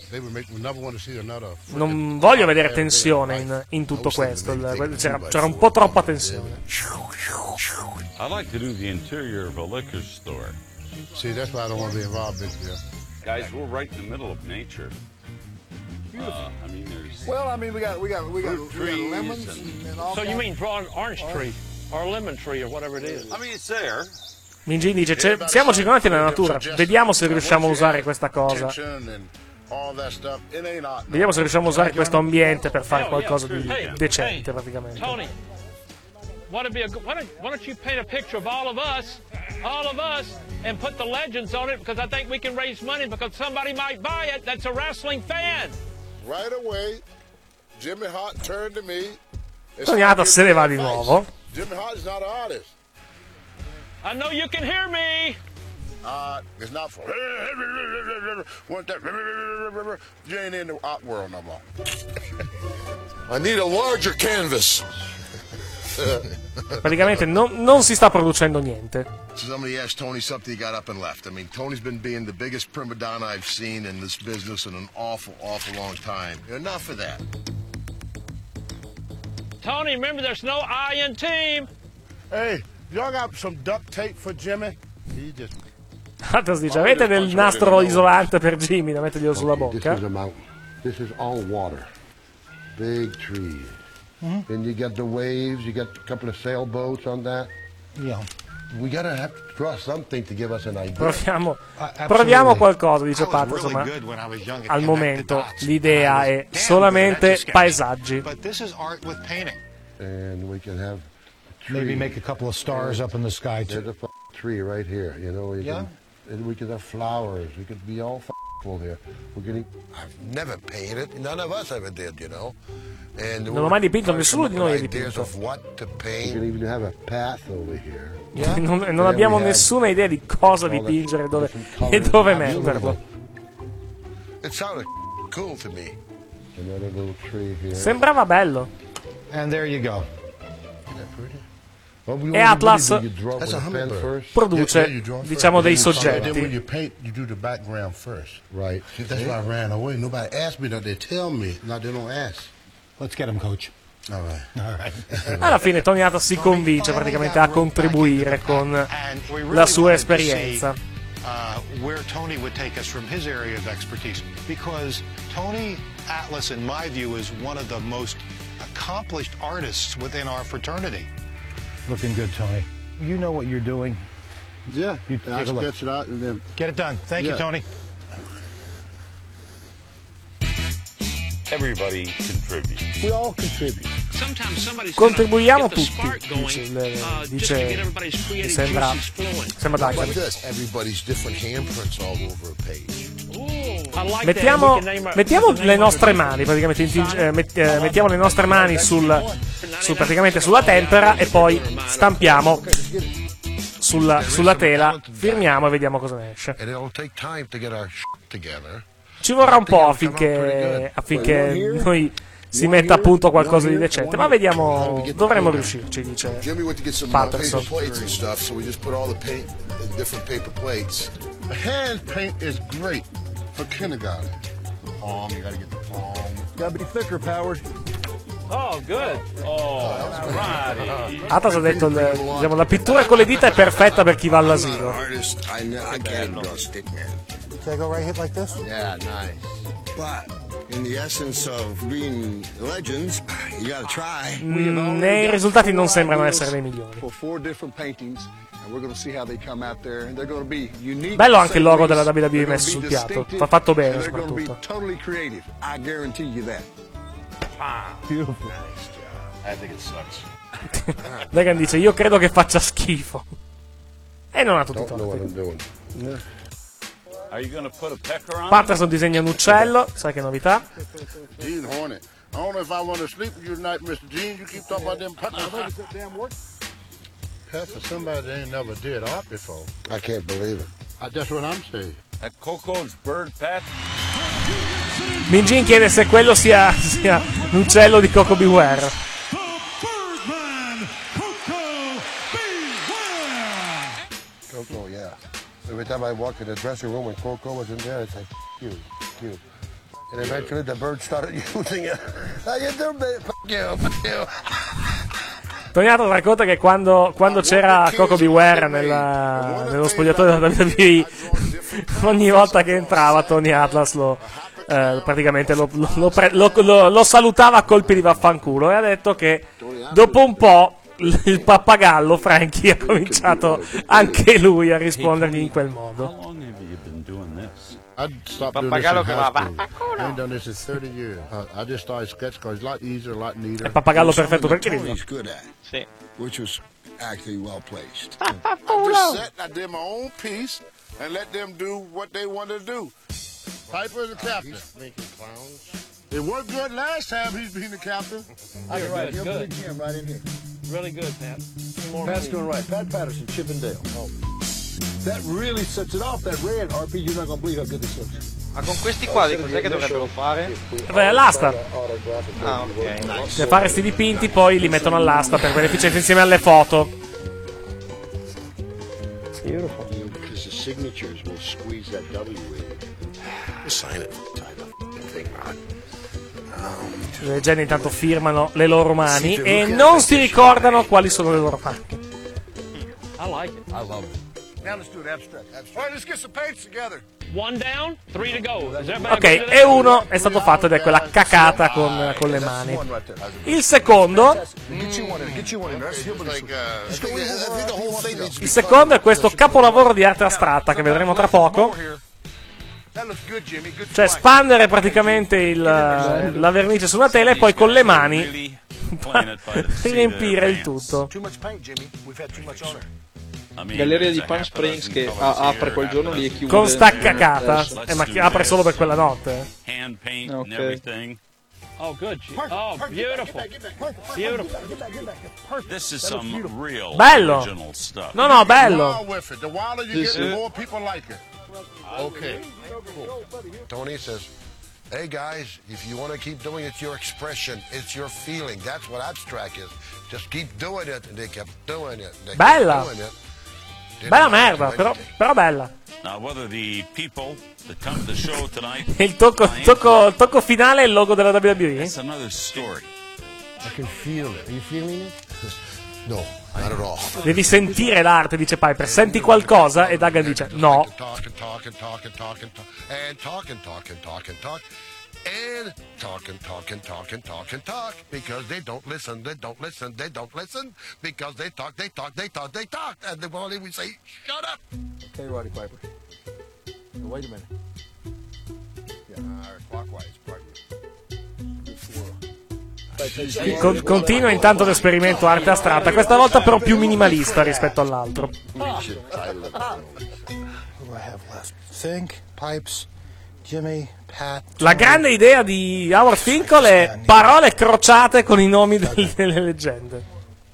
non voglio vedere tensione in tutto questo. C'era un po' troppa tensione. I like to do the interior of a liquor store. See, that's why I don't want to be involved in this. Guys, we're right in the middle of nature. I mean, there's. Well, I mean, we got lemons and all. So you mean draw an orange tree or a lemon tree or whatever it is? I mean, it's there. Mingin dice: siamo circondati nella natura, vediamo se riusciamo a usare questa cosa. Vediamo se riusciamo a usare questo ambiente per fare qualcosa di decente praticamente. Tony, why don't you paint a picture of all of us, and put the legends on it, because I think we can raise money because somebody might buy it that's a wrestling fan. Right away, Jimmy Hart turned to me. Tony Adams se ne va di nuovo. Jimmy Hart is not an artist. I know you can hear me. It's not for. You ain't in the art world no more. I need a larger canvas. Praticamente non si sta producendo niente. Somebody asked Tony something, he got up and left. I mean, Tony's been being the biggest prima donna I've seen in this business in an awful long time. Enough of that. Tony, remember there's no I in team. Hey, y'all got some duct tape for Jimmy? He just. Adams dice: avete del nastro isolante per Jimmy da metterglielo sulla bocca? This is all water. Big trees. Then you got the waves, you got a couple of sailboats on that. Yeah. We gotta have to draw something to give us an idea. Proviamo qualcosa, dice Pat, insomma. Al momento l'idea è solamente paesaggi. But this is art with painting. And we can have maybe make a couple of stars up in the sky too. There's a tree right here, you know. And we could have flowers. We could be all cool here. I've never painted. None of us ever did, you know. And non ho mai dipinto, nessuno di noi ha dipinto. Non abbiamo nessuna idea di cosa dipingere e dove metterlo. Sembrava bello. E Atlas produce, diciamo, dei soggetti. Let's get him, coach. All right. Alla fine Tony Atlas si convince praticamente a contribuire con la sua esperienza. Where Tony would take us from his area of expertise, because Tony Atlas, in my view, is one of the most accomplished artists within our fraternity. Looking good, Tony. You know what you're doing. Yeah, I'll sketch it out and then get it done. Thank you, Tony. Everybody contributes. We all contribute. Contribuiamo tutti, dice mi sembra Duncan. Mettiamo le nostre mani, praticamente mettiamo le nostre mani praticamente sulla tempera e poi stampiamo sulla tela, firmiamo e vediamo cosa ne esce. Ci vorrà un po' affinché noi si metta a punto qualcosa di decente, ma vediamo, dovremmo riuscirci, dice Patterson. Hand paint is great for kindergarten. Palm, you gotta get the palm. Gotta be thicker, Powers. Oh, good. Oh, right. Atas ha detto diciamo, la pittura con le dita è perfetta per chi va all'asilo. Can I go right hit like this? Yeah, nice. But in the essence of being legends, you gotta try. I risultati non sembrano essere dei migliori. Bello anche il logo della WWE messo sul piatto. Fa fatto bene soprattutto. Beautiful. I think it sucks. Megan dice io credo che faccia schifo. E non ha tutti i torti. Patterson disegna un uccello, sai che novità? Gene Hornet. I don't know if I want to sleep with you tonight, Mr. Gene. You keep talking about them peppers. Pets for somebody that ain't never did art before. I can't believe it. That's what I'm saying. That Coco's bird pet. Minjin chiede se quello sia l'uccello di Coco Beware. Coco, yeah. Every time I walked in the dressing room when Coco was in there, it's like, cute, cute. And eventually the bird started using it. How you doing, babe? Fuck you. Toniato racconta che quando c'era Coco Beware nello spogliatoio della WWE, ogni volta che entrava Tony Atlas praticamente lo salutava a colpi di vaffanculo, e ha detto che dopo un po' il pappagallo Frankie ha cominciato anche lui a rispondergli in quel modo. Pappagallo che va È pappagallo perfetto per Chris. Sì. Which was actually well placed. I just sat, I did my own piece and let them do what they wanted to do. Piper is the captain. Making clowns. It worked good last time he's been the captain. You're right, it's good. Jim right in here. Really good, Pat. Pat's doing right. Pat Patterson, Chippendale. Oh. That really sets it off, that red RP. You're not going to believe how good this looks. Ma con questi quadri cos'è che dovrebbero fare? Beh, all'asta. Ah, ok. Per fare sti dipinti poi li mettono all'asta per beneficenza insieme alle foto. Beautiful. Because the signatures will squeeze that W in. Just sign it. Le leggende intanto firmano le loro mani e non si ricordano quali sono le loro mani. I like it. I love it. Now let's do an abstract. All right, let's get some paints together. One down, 3 to go. Is everybody Ok, e uno è stato fatto ed è quella cacata con le mani. Il secondo è questo capolavoro di arte astratta che vedremo tra poco. Cioè spandere praticamente la vernice su una tela e poi con le mani riempire il tutto. Galleria di Palm Springs che apre quel giorno lì e chiude con sta cacata, ma che apre solo per quella notte. Hand paint and Okay. everything. Oh, good. Oh, beautiful. Beautiful. This is some real Bello. original stuff. No, bello. Wild with it. The wilder you get, the more people like it. Okay. Cool. Tony says, hey guys, if you want to keep doing it, it's your expression, it's your feeling. That's what abstract is. Just keep doing it. And they kept doing it. They Bella. kept doing it. Bella merda, però bella. Now, whether the people that come to the show tonight, Il tocco finale è il logo della WWE. that's another story. I can feel it. Are you feeling it? No, not at all. Devi sentire l'arte, dice Piper. Senti qualcosa? E Duggan dice no. Talk and talk and talk and talk and talk and talk and talk and talk and talk and talk and talk and talk and talk and talk because they don't listen, they don't listen, they don't listen because they talk, they talk, they talk, they talk, and the only we say, shut up. Okay, Roddy Piper. Now, wait a minute. Yeah, clockwise, Piper. Continua intanto l'esperimento arte astratta, questa volta però più minimalista rispetto all'altro. La grande idea di Howard Finkel è parole crociate con i nomi delle leggende.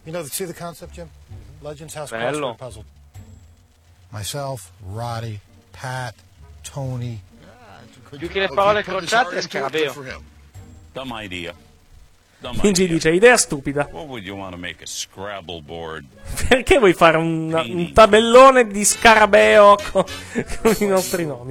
Bello. Myself, Roddy, Pat, Tony. Più che le parole crociate è scarabeo. Dumb idea. Minji dice, idea stupida. What would you want to make a Scrabble board? Perché vuoi fare un tabellone di scarabeo con i nostri nomi?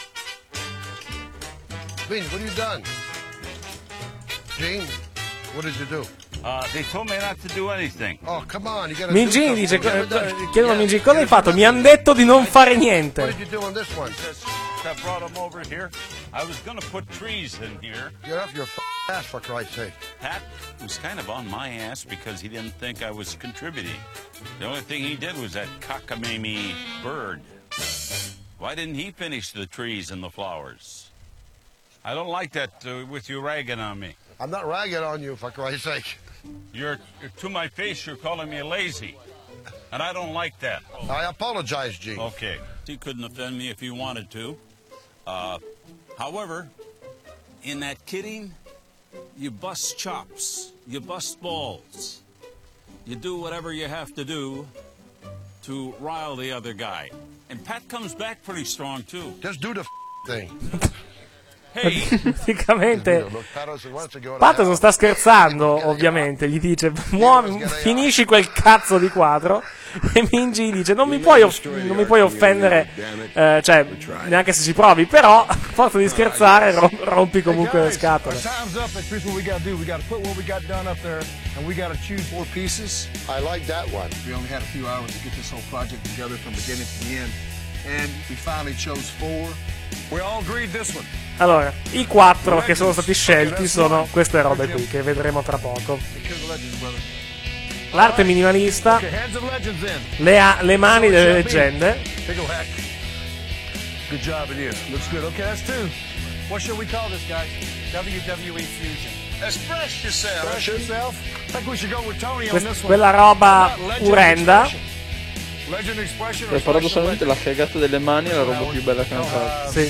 Gene, what have you done? Gene, what did you do? They told me not to do anything. Oh, come on, you gotta Minji do dice, something. chiedono a Minji, cosa hai fatto? Mi hanno detto di non fare What niente. did you do on this one? I brought him over here. I was going to put trees in here. Get off your ass, for Christ's sake. Pat was kind of on my ass because he didn't think I was contributing. The only thing he did was that cockamamie bird. Why didn't he finish the trees and the flowers? I don't like that with you ragging on me. I'm not ragging on you, for Christ's sake. You're to my face, you're calling me lazy. And I don't like that. I apologize, Gene. Okay. He couldn't offend me if he wanted to. However, in that kidding, you bust chops, you bust balls. You do whatever you have to do to rile the other guy. And Pat comes back pretty strong, too. Just do the thing. Praticamente Patterson sta scherzando, ovviamente, gli dice finisci quel cazzo di quadro, e Minji dice non mi puoi offendere, cioè neanche se ci provi, però a forza di scherzare rompi comunque le scatole. I like that one. We only had a few hours to get this whole project together from beginning to the end, and we finally chose 4. We all agreed this one. Allora, i 4 che sono stati scelti sono queste robe qui, che vedremo tra poco. L'arte minimalista, le mani delle leggende. Good job it is. Looks good. Okay, that's 2. What should we call this, guys? WWE Fusion. Express yourself. Express yourself. I think we should go with Tony on this one. Quella roba orrenda. Ho imparato solamente la cagata delle mani, è la roba più bella che hanno fatto. Sì.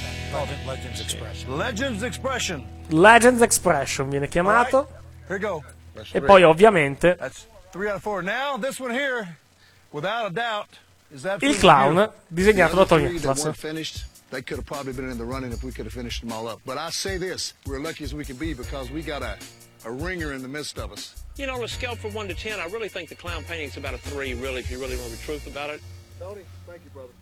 Legends Expression. Legends Expression viene chiamato. Here we go. E poi ovviamente That's 3 out of 4. Now this one here, without a doubt, is that il clown disegnato da Tony Atlas. They could have probably been in the running if we could have finished them all up. But I say this, we're lucky as we can be because we got a ringer in the midst of us. You know, on a scale from 1 to 10, I really think the clown painting's about a 3, really, if you really want the truth about it. Tony, thank you, brother.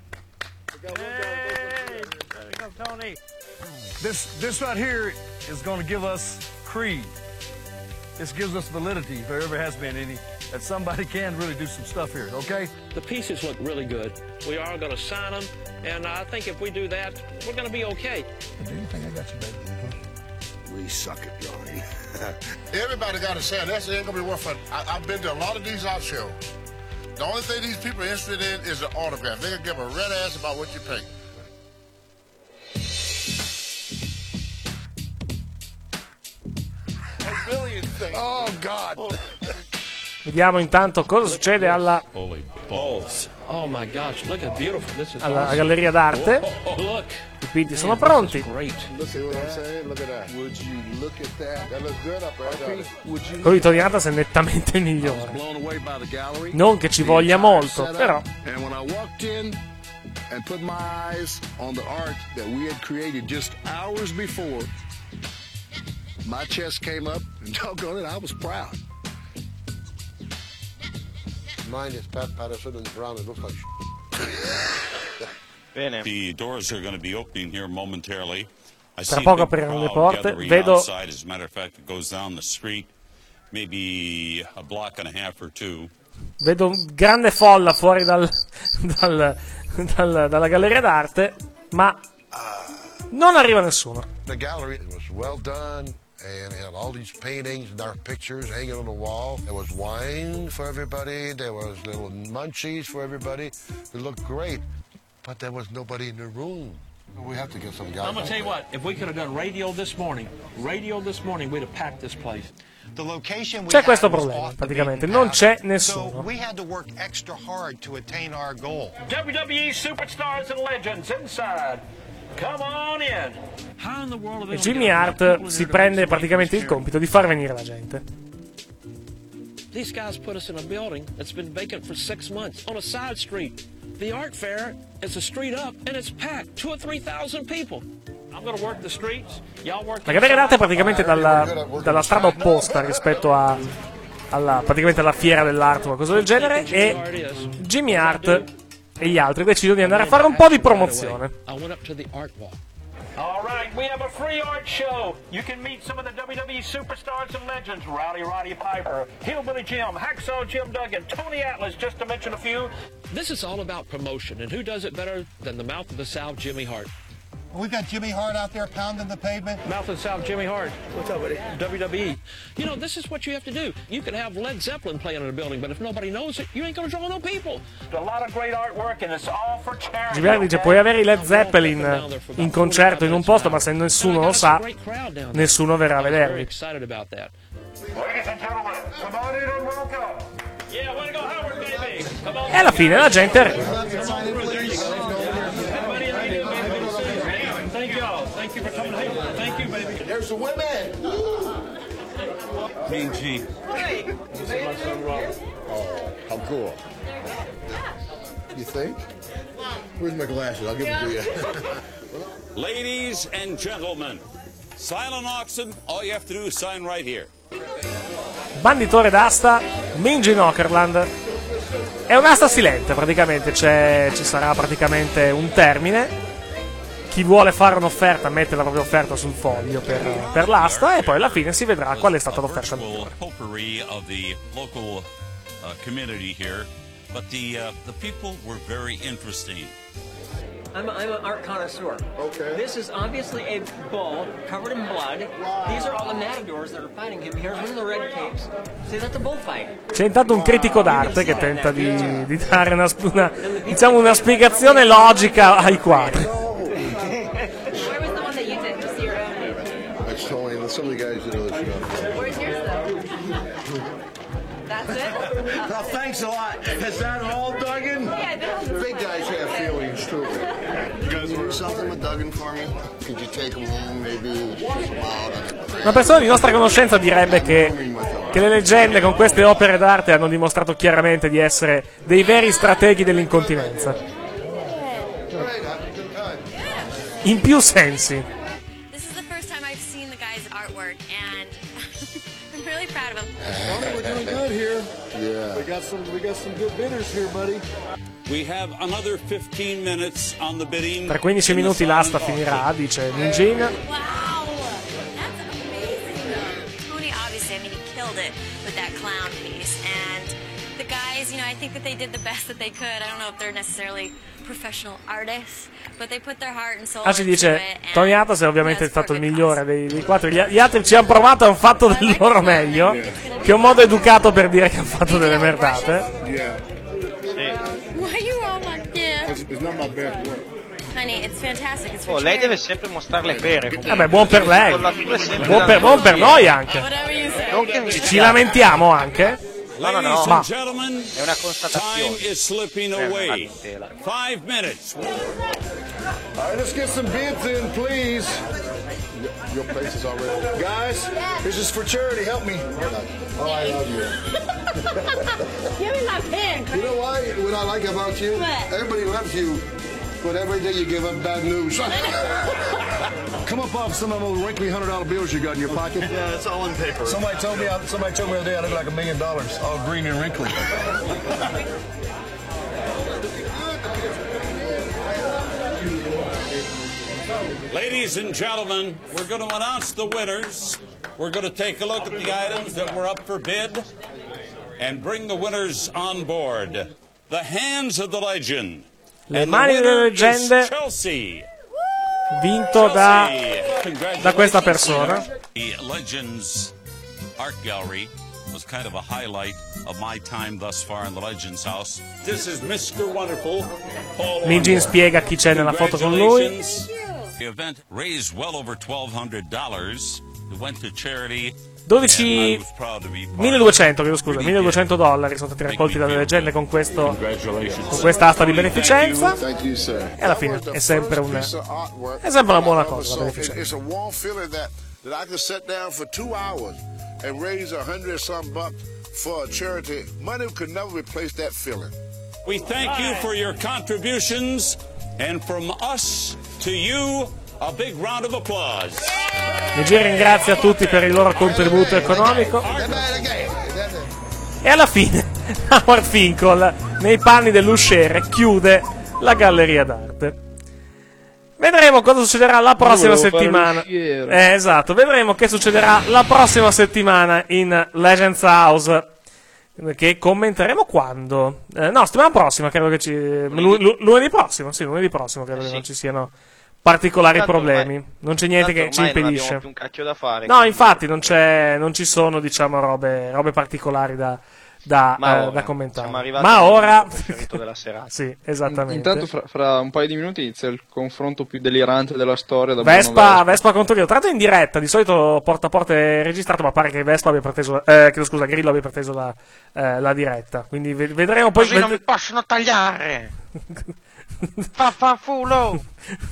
Hey, there you go, Tony. This right here is going to give us creed. This gives us validity, if there ever has been any, that somebody can really do some stuff here, okay? The pieces look really good. We are going to sign them, and I think if we do that, we're going to be okay. Do you think I got you, baby? We suck at drawing. Everybody got to say this ain't gonna be worth it. I've been to a lot of these art shows. The only thing these people are interested in is an autograph. They can give a red ass about what you paint. Oh God! Vediamo intanto cosa succede alla Oh my gosh, look how beautiful this is. alla galleria d'arte. Look. I dipinti sono pronti. Look at what I'm saying. Look at that. Would you look at that? That looks good up there. Quello di Tony Atlas è nettamente il migliore. Non che ci voglia molto, però. And when I walked in and put my eyes on the art that we had created just hours before, my chest came up, and doggone it, I was proud. Mine is Pat Patterson and Brown. It looks like Bene. The doors are going to be opening here momentarily. I Tra see poco a big apriranno le crowd porte. gathering Vedo outside. As a matter of fact, it goes down the street, maybe a block and a half or two. Vedo grande folla fuori dalla galleria d'arte, ma non arriva nessuno. the gallery. It was well done. And it had all these paintings and our pictures hanging on the wall. There was wine for everybody. There was little munchies for everybody. It looked great. But there was nobody in the room. We have to get some guys. I'm gonna tell you what. If we could have done radio this morning, we'd have packed this place. The location we C'è had questo was problema, off the praticamente, beaten non path, c'è So nessuno. we had to work extra hard to attain our goal. WWE superstars and legends inside. Come on in. How in the world E Jimmy Hart si prende praticamente il compito di far venire la gente. These guys put us in a building that's been vacant for 6 months on a side street. The art fair is a street up and it's packed, 2,000 or 3,000 people. I'm gonna work the streets. Y'all work. La galleria d'arte è praticamente dalla strada opposta rispetto praticamente alla fiera dell'arte o qualcosa del genere, e Jimmy Hart e gli altri decidono di andare a fare un po' di promozione. I went up to the art wall. All right, we have a free art show. You can meet some of the WWE superstars and legends: Roddy Piper, Hillbilly Jim, Hacksaw Jim Duggan, Tony Atlas, just to mention a few. This is all about promotion, and who does it better than the mouth of the South, Jimmy Hart? We've got Jimmy Hart out there pounding the pavement. Mouth of the South, Jimmy Hart. What's up, buddy? WWE. You know, this is what you have to do. You can have Led Zeppelin playing in a building, but if nobody knows it, you ain't gonna draw no people. A lot of great artwork, and it's all for charity. Jimmy Hart dice: puoi avere i Led Zeppelin in concerto in un posto, ma se nessuno lo sa, nessuno verrà a vederli. Ladies and gentlemen, come on in and welcome. Yeah, way to go, Howard, baby. Come on. E alla fine la gente arriva. Thank you for coming. Hey, thank you, baby. There's the women. Mean G. This is my son Robert. Oh, how cool. You think? Where's my glasses? I'll give them to you. Ladies and gentlemen, silent auction, all you have to do is sign right here. Banditore d'asta, Mean Gene Okerlund. È un'asta silente, praticamente ci sarà praticamente un termine. Chi vuole fare un'offerta mette la propria offerta sul foglio per l'asta, e poi alla fine si vedrà qual è stata l'offerta migliore. Potpourri of the local community here, but the people were very interesting. I'm an art connoisseur. Okay. This is obviously a bull covered in blood. Wow. These are all the matadors that are fighting him. Here's one of the red capes. See, that's a bullfight. C'è intanto un critico d'arte che tenta di dare una spiegazione logica ai quadri. Tony and some of the guys that know this stuff. Where's yours though? That's it? Well, thanks a lot. Is that all, Duggan? Yeah, big guys have feelings too. You guys want something with Duggan for me? Could you take him home, maybe? Una persona di nostra conoscenza direbbe che le leggende con queste opere d'arte hanno dimostrato chiaramente di essere dei veri strateghi dell'incontinenza. In più sensi. Proud of him. Tony, we're doing good here. Yeah. We got some good bidders here, buddy. We have another 15 minutes on the bidding. Tra 15 minuti l'asta finirà, dice Mean Gene. Wow, that's amazing. Tony, obviously, I mean, he killed it with that clown piece, and the guys, you know, I think that they did the best that they could. I don't know if they're necessarily professional artists, but they put their heart and soul Ci into dice it. Tony Atlas è ovviamente stato il migliore dei quattro. Gli altri ci hanno provato, hanno fatto del loro meglio, che è un modo educato per dire che hanno fatto delle merdate. Why are you all like this? It's not my best work. Honey, it's fantastic. It's for lei charity. deve sempre mostrare le pere. Vabbè, buon per lei. Buon per noi anche. Ci lamentiamo anche. No. Ma è una constatazione. Time is slipping away. 5 minutes. All right, let's get some bids in, please. Your place is already. Guys, this is for charity. Help me. Oh, I love you. Give me my pen. You know what I like about you? What? Everybody loves you, but every day you give up bad news. Come up off some of those wrinkly $100 bills you got in your pocket. Yeah, it's all in paper. Somebody told me the other day I look like $1 million, all green and wrinkly. Ladies and gentlemen, we're going to announce the winners. We're going to take a look at the items that were up for bid and bring the winners on board. The hands of the legend. Le mani delle leggende, vinto da questa persona. The Legends Art Gallery was kind of a highlight of my time thus far in the Legends house. This is Mr. Wonderful, Paul Mingin spiega chi c'è nella foto con lui. The event raised well over $1,200. It went to charity. 1200, chiedo scusa, $1.200 sono stati raccolti dalle leggende con questa asta di beneficenza. E alla fine è sempre una buona cosa la beneficenza. That I could sit down for 2 hours and raise $100-some for a charity. Money could never replace that feeling. We thank you for your contributions, and from us to you, a big round of applause. Mingin ringrazia tutti per il loro contributo economico. E alla fine Howard Finkel, nei panni dell'usciere, chiude la galleria d'arte. Vedremo cosa succederà la prossima settimana. Esatto, vedremo che succederà la prossima settimana in Legends House. Che commenteremo quando? No, settimana prossima, credo che lunedì prossimo, credo che non ci siano particolari problemi. Non c'è niente che ci impedisce. Non abbiamo più un cacchio da fare. No, infatti non ci sono, diciamo, robe particolari da commentare. Ma ora della serata. Sì, esattamente. Intanto fra un paio di minuti inizia il confronto più delirante della storia da Vespa contro Grillo. Tra l'altro in diretta, di solito porta a porta è registrato, ma pare che Vespa abbia preteso Grillo abbia preteso la diretta. Quindi vedremo poi. Così non mi possono tagliare. Faffanfulo.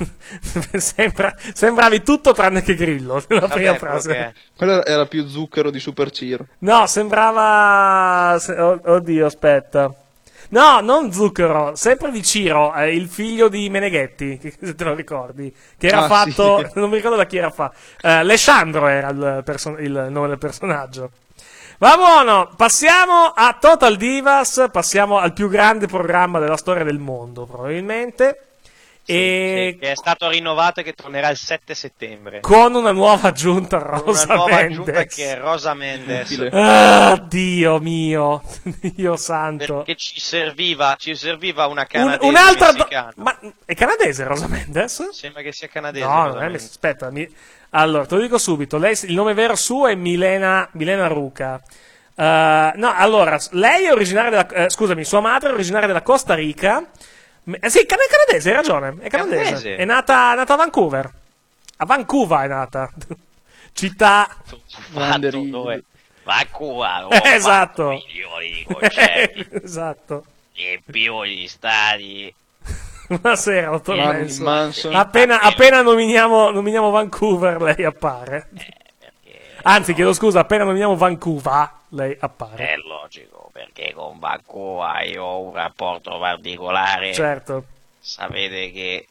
Sembravi tutto tranne che Grillo nella prima frase. Quello era più zucchero di Super Ciro. No, sembrava oddio, aspetta. No, non Zucchero, sempre di Ciro, il figlio di Meneghetti, se te lo ricordi, che era fatto, sì. Non mi ricordo da chi era fatto. Lesciandro era il nome del personaggio. Va buono, passiamo a Total Divas, passiamo al più grande programma della storia del mondo, probabilmente. Che è stato rinnovato e che tornerà il 7 settembre. Con una nuova aggiunta, Aggiunta che è Rosa Mendes. Ah, Dio mio, Dio santo. Perché ci serviva una canadese un'altra messicana. Ma è canadese Rosa Mendes? Sembra che sia canadese. No, non è, aspetta, allora, te lo dico subito. Il nome vero suo è Milena Ruca. No, allora, lei è originaria della... sua madre è originaria della Costa Rica. Sì, è canadese, hai ragione, è canadese. È nata a Vancouver. A Vancouver è nata. Città... Dove? Vancouver. Esatto. Milioni di concerti. Esatto. E più gli stadi... Buonasera, dottor Manson. Appena nominiamo Vancouver, lei appare. Anzi, chiedo scusa, appena nominiamo Vancouver, lei appare. È logico, perché con Vancouver io ho un rapporto particolare. Certo. Sapete che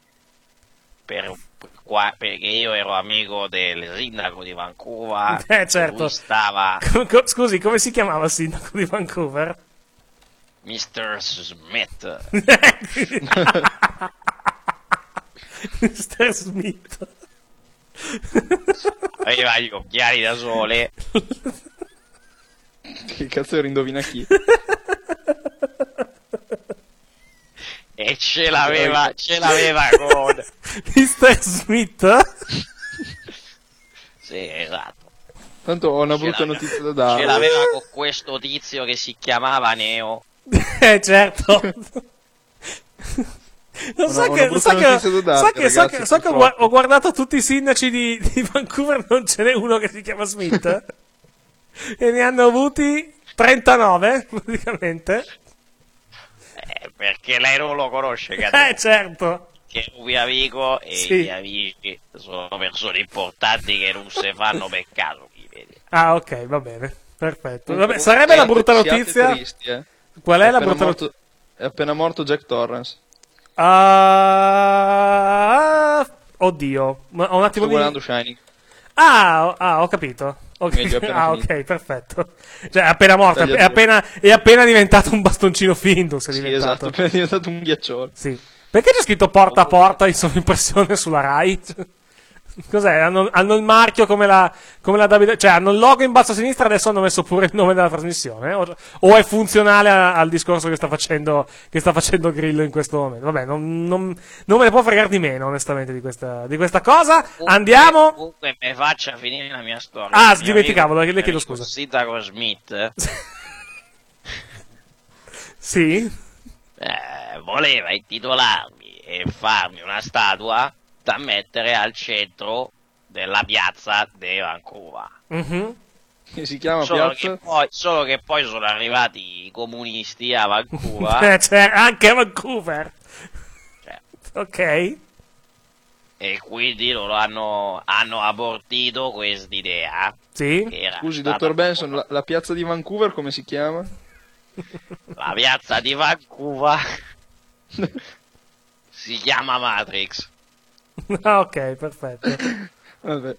perché io ero amico del sindaco di Vancouver. Certo. Lui stava... Scusi, come si chiamava il sindaco di Vancouver? Mr. Smith. Mr. Smith. Aveva gli occhiali da sole. Che cazzo indovina chi? E ce l'aveva con Mr. Smith? Sì, esatto. Tanto ho una brutta notizia da dare. Ce l'aveva con questo tizio che si chiamava Neo. Certo. So che ho guardato tutti i sindaci di Vancouver, non ce n'è uno che si chiama Smith. E ne hanno avuti 39 praticamente. Perché lei non lo conosce, certo. Che è un mio amico e sì. Gli amici sono persone importanti che non si fanno per caso. Ah, ok, va bene, perfetto. Vabbè, sarebbe la brutta notizia. Tristi, Qual è la brutta notizia? È appena morto Jack Torrance. Oddio, ma un attimo Sto guardando Shining. Ho capito. Okay. Ok, perfetto. Cioè, è appena morto, è appena diventato un bastoncino Findus. Sì, esatto, è appena diventato un ghiacciolo. Sì. Perché c'è scritto porta a porta in sovrimpressione sulla Rai? Cos'è? Hanno il marchio come la WWE, cioè hanno il logo in basso a sinistra, adesso hanno messo pure il nome della trasmissione, o è funzionale al discorso che sta facendo Grillo in questo momento? Vabbè, non me ne può fregare di meno, onestamente, di questa cosa. Andiamo. Comunque mi faccia finire la mia storia. Ah, dimenticavo, le chiedo scusa. Sitaco Smith. Sì? Voleva intitolarmi e farmi una statua da mettere al centro della piazza di Vancouver. Mm-hmm. Che si chiama solo piazza? Solo che poi sono arrivati i comunisti a Vancouver. Cioè, anche a Vancouver. Cioè. Ok. E quindi loro hanno abortito quest'idea. Sì. Scusi, dottor Benson, la piazza di Vancouver come si chiama? La piazza di Vancouver si chiama Matrix. Ah, ok, perfetto. Vabbè.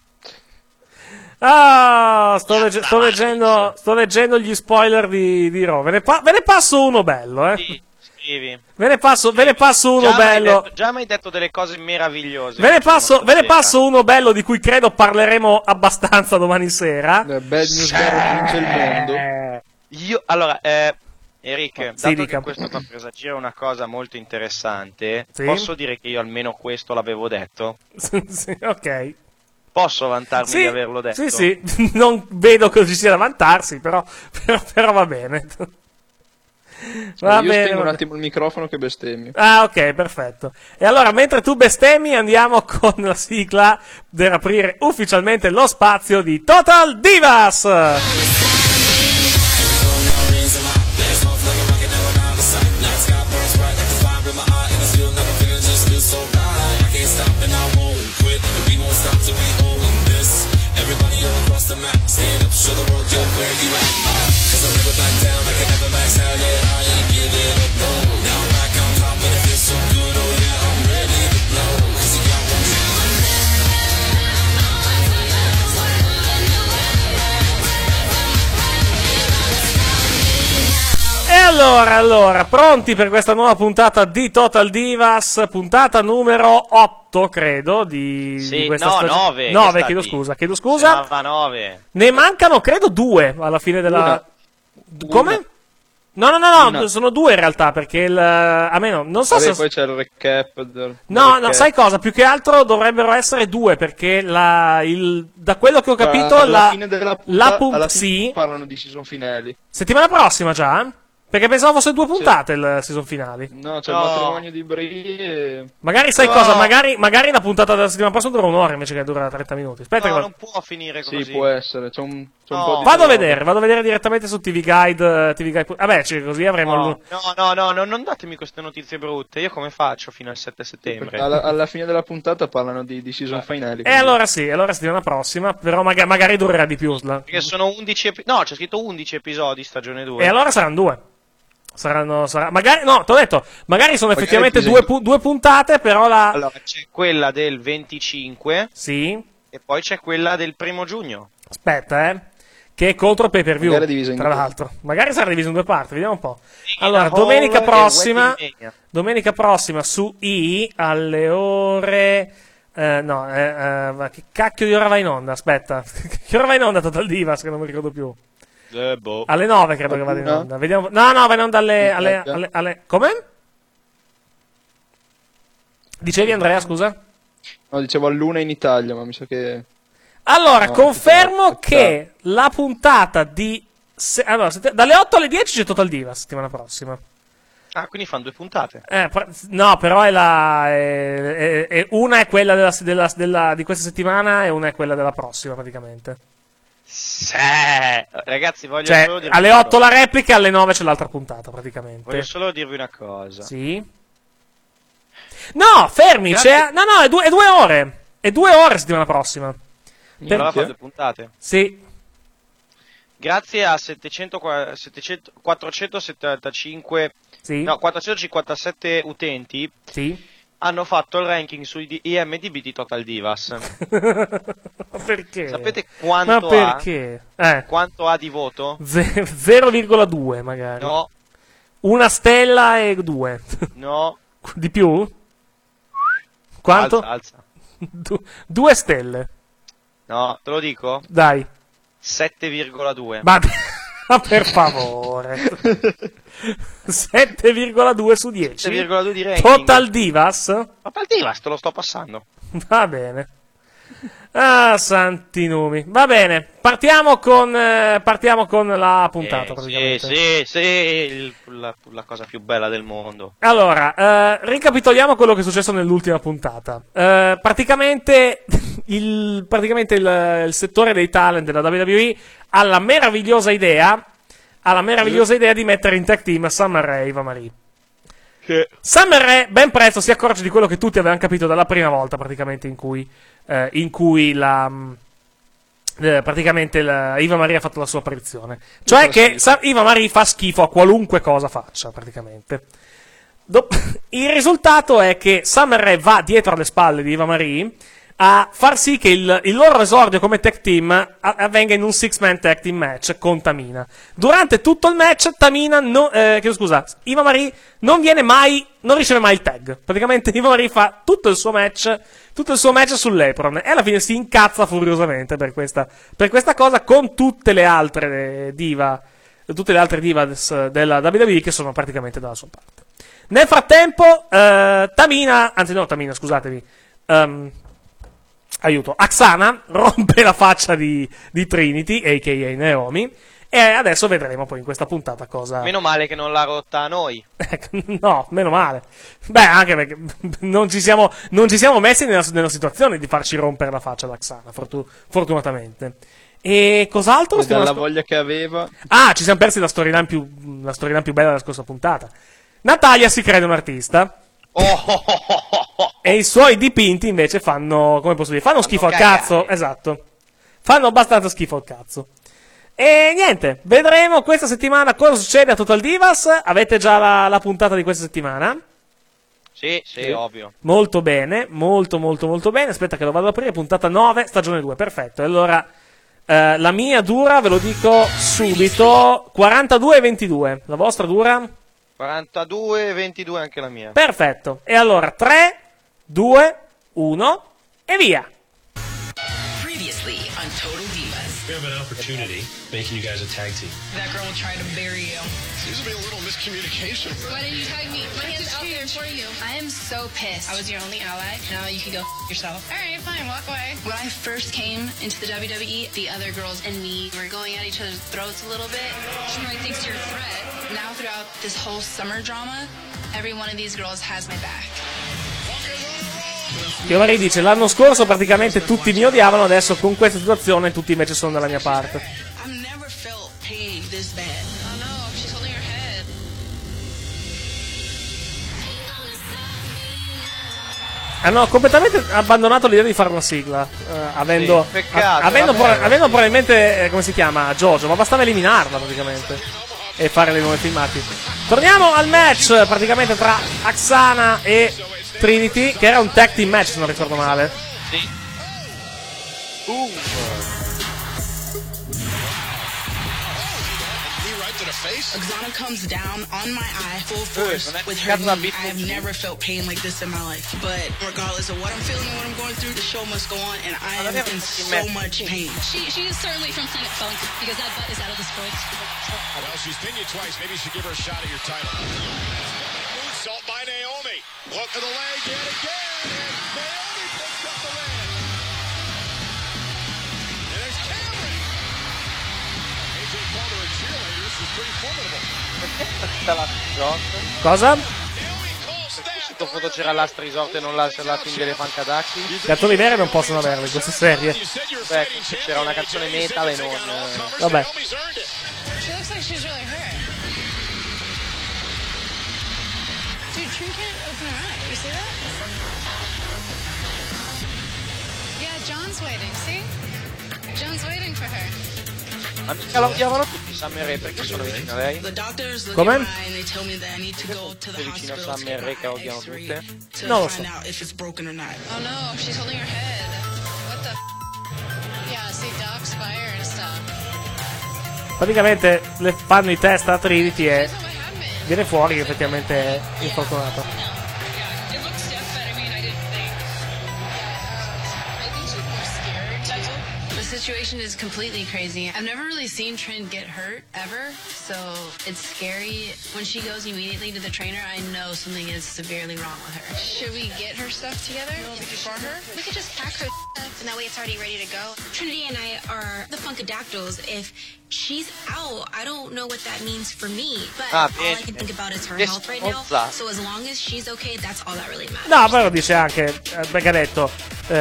Ah, sto leggendo gli spoiler di Raw. Ve ne passo uno bello, Sì, scrivi. Ve ne passo uno bello. Già mi hai detto delle cose meravigliose. Ve ne passo uno bello di cui credo parleremo abbastanza domani sera. Bad News Bear vince il mondo. Allora, Eric, Sì, dato dica. che questo fa presagire una cosa molto interessante, Sì? posso dire che io almeno questo l'avevo detto? Sì, ok. Posso vantarmi Sì, di averlo detto? Sì, non vedo che ci sia da vantarsi, però va bene. Va Io bene. spengo un attimo il microfono che bestemmio. Ah, ok, perfetto. E allora, mentre tu bestemmi, andiamo con la sigla per aprire ufficialmente lo spazio di Total Divas! E allora, pronti per questa nuova puntata di Total Divas, puntata numero 8, credo, di questa stagione. 9, chiedo scusa. Sembrava 9. Ne mancano, credo, 2 alla fine della... Come? No, sono 2 in realtà, perché a me non so se... poi c'è il recap. No, sai cosa? Più che altro dovrebbero essere 2, perché da quello che ho capito... alla fine della puntata, sì. parlano di season finali. Settimana prossima già? Perché pensavo fosse 2 puntate il season finali. No, c'è il matrimonio di Brie e... Magari sai cosa? Magari la puntata della settimana prossima dura un'ora invece che dura 30 minuti. Aspetta, non può finire così. Sì, può essere. C'è un po' di... Vado a vedere direttamente su TV Guide. Vabbè, così avremo... No, non datemi queste notizie brutte. Io come faccio fino al 7 settembre? Alla fine della puntata parlano di season finali. E allora settimana prossima, però magari durerà di più. Perché sono 11 No, c'è scritto 11 episodi stagione 2. E allora saranno 2. Magari, no, t'ho detto, magari sono effettivamente due puntate, però Allora, c'è quella del 25. Sì. E poi c'è quella del 1 giugno. Aspetta, che è contro il pay-per-view, tra l'altro. Magari sarà diviso in 2 parti, vediamo un po'. Allora, domenica prossima su E alle ore... che cacchio di ora va in onda? Aspetta, che ora va in onda Total Divas, che non mi ricordo più. Alle 9 credo che vada in onda. Vediamo. No, va in onda alle... Come? Dicevi, Andrea, scusa? No, dicevo all'1 in Italia, ma mi sa che... Allora, confermo che la puntata di... dalle 8 alle 10 c'è Total Divas settimana prossima. Ah, quindi fanno 2 puntate. No, però una è quella di questa settimana e una è quella della prossima, praticamente. Ragazzi, voglio solo dirvi alle 8 la replica e alle 9 c'è l'altra puntata, praticamente. Voglio solo dirvi una cosa. Sì. No, fermi, è 2 ore. È 2 ore settimana prossima. Allora fa 2 puntate. Sì. Grazie a 475 sì. No, 457 utenti. Sì. Hanno fatto il ranking su IMDb di Total Divas. Perché? Sapete quanto Ma perché? Quanto ha di voto? 0,2 magari. No. 1 stella e 2. No. Di più? Quanto? Alza. 2 stelle. No, te lo dico? Dai. 7,2. Ma per favore. 7,2 su 10. 7,2 di ranking. Total Divas? Total Divas, te lo sto passando. Va bene. Ah, santi numi. Va bene, partiamo con la puntata. Sì, la cosa più bella del mondo. Allora, ricapitoliamo quello che è successo nell'ultima puntata. Praticamente il settore dei talent della WWE ha la meravigliosa idea di mettere in tag team Summer Rae e Eva Marie. Summer Rae ben presto si accorge di quello che tutti avevano capito dalla prima volta, praticamente, in cui Eva Marie ha fatto la sua apparizione. Cioè che Eva Marie fa schifo a qualunque cosa faccia, praticamente. Il risultato è che Summer Rae va dietro alle spalle di Eva Marie a far sì che il loro esordio come tag team avvenga in un 6-man tag team match con Tamina. Durante tutto il match Eva Marie non riceve mai il tag. Praticamente Eva Marie fa tutto il suo match sull'apron e alla fine si incazza furiosamente per questa cosa con tutte le altre divas della WWE che sono praticamente dalla sua parte. Nel frattempo Aksana rompe la faccia di Trinity, a.k.a. Naomi, e adesso vedremo poi in questa puntata cosa... Meno male che non l'ha rotta a noi. No, meno male. Beh, anche perché non ci siamo messi nella situazione di farci rompere la faccia ad Aksana, fortunatamente. E cos'altro? Dalla voglia che aveva. Ah, ci siamo persi la storyline più bella della scorsa puntata. Natalia si crede un artista. E i suoi dipinti invece fanno schifo al cazzo. Esatto. Fanno abbastanza schifo al cazzo. E niente, vedremo questa settimana cosa succede a Total Divas. Avete già la puntata di questa settimana? Sì, ovvio. Molto bene, molto bene. Aspetta che lo vado ad aprire. Puntata 9, stagione 2, perfetto. Allora, la mia dura, ve lo dico subito, 42-22. La vostra dura? 42-22 anche la mia. Perfetto. E allora 3, 2, 1 e via. Previously on Total Divas. We have an opportunity making you guys a tag team. That girl tried to bury you. Seems to be a little miscommunication. Why didn't you tag me? My hand's out there for you. I am so pissed. I was your only ally. Now you can go yourself. All right, fine, walk away. When I first came into the WWE, the other girls and me were going at each other's throats a little bit. She really thinks you're a threat. Now throughout this whole summer drama, every one of these girls has my back. Eva Marie dice: l'anno scorso praticamente tutti mi odiavano, adesso con questa situazione tutti invece sono dalla mia parte. I've never felt pain this bad. Oh no, she's holding her head. Hanno completamente abbandonato l'idea di fare una sigla, avendo probabilmente, come si chiama, Jojo, ma bastava eliminarla praticamente e fare dei nuovi filmati. Torniamo al match praticamente tra Aksana e Trinity, che era un tag team match se non ricordo male. Sì. Aksana comes down on my eye full force with her knee. I have never felt pain like this in my life. But regardless of what I'm feeling and what I'm going through, the show must go on, and I am in so much pain. She is certainly from Planet Funk because that butt is out of this world. Well, she's pinned you twice. Maybe you should give her a shot at your title. Moonsault by Naomi. Hook of the leg yet again. And Naomi picks up the win. And there's Cameron. AJ called her a cheerleader. This is pretty formidable. Cosa? Sotto foto c'era l'Astra Resort e non la Team delle Funkadaki. I cartoni veri non possono averle in questa serie. Beh, c'era una canzone metal e non... Vabbè. She looks like she's really hurt. Dude, Trin can't open her eye. You see that? Yeah, John's waiting, see? John's waiting for her. Ma mica la odiavano tutti Summer Rae, perché sono vicino a lei? Come? Sei vicino a Summer Rae che odiano tutte? Non lo so. Oh no, she's holding her head. What the Yeah, see Doc's fire and stuff. Praticamente le fanno i test a Trinity e viene fuori che effettivamente è infortunata. situation is completely crazy. I've never really seen Trin get hurt ever, so it's scary. When she goes immediately to the trainer, I know something is severely wrong with her. Should we get her stuff together for her? We could just pack her stuff, and that way it's already ready to go. Trinity and I are the Funkadactyls. If she's out, I don't know what that means for me, but all I can think about is her health right now. So as long as she's okay, that's all that really matters. No, però dice anche, perché ha detto,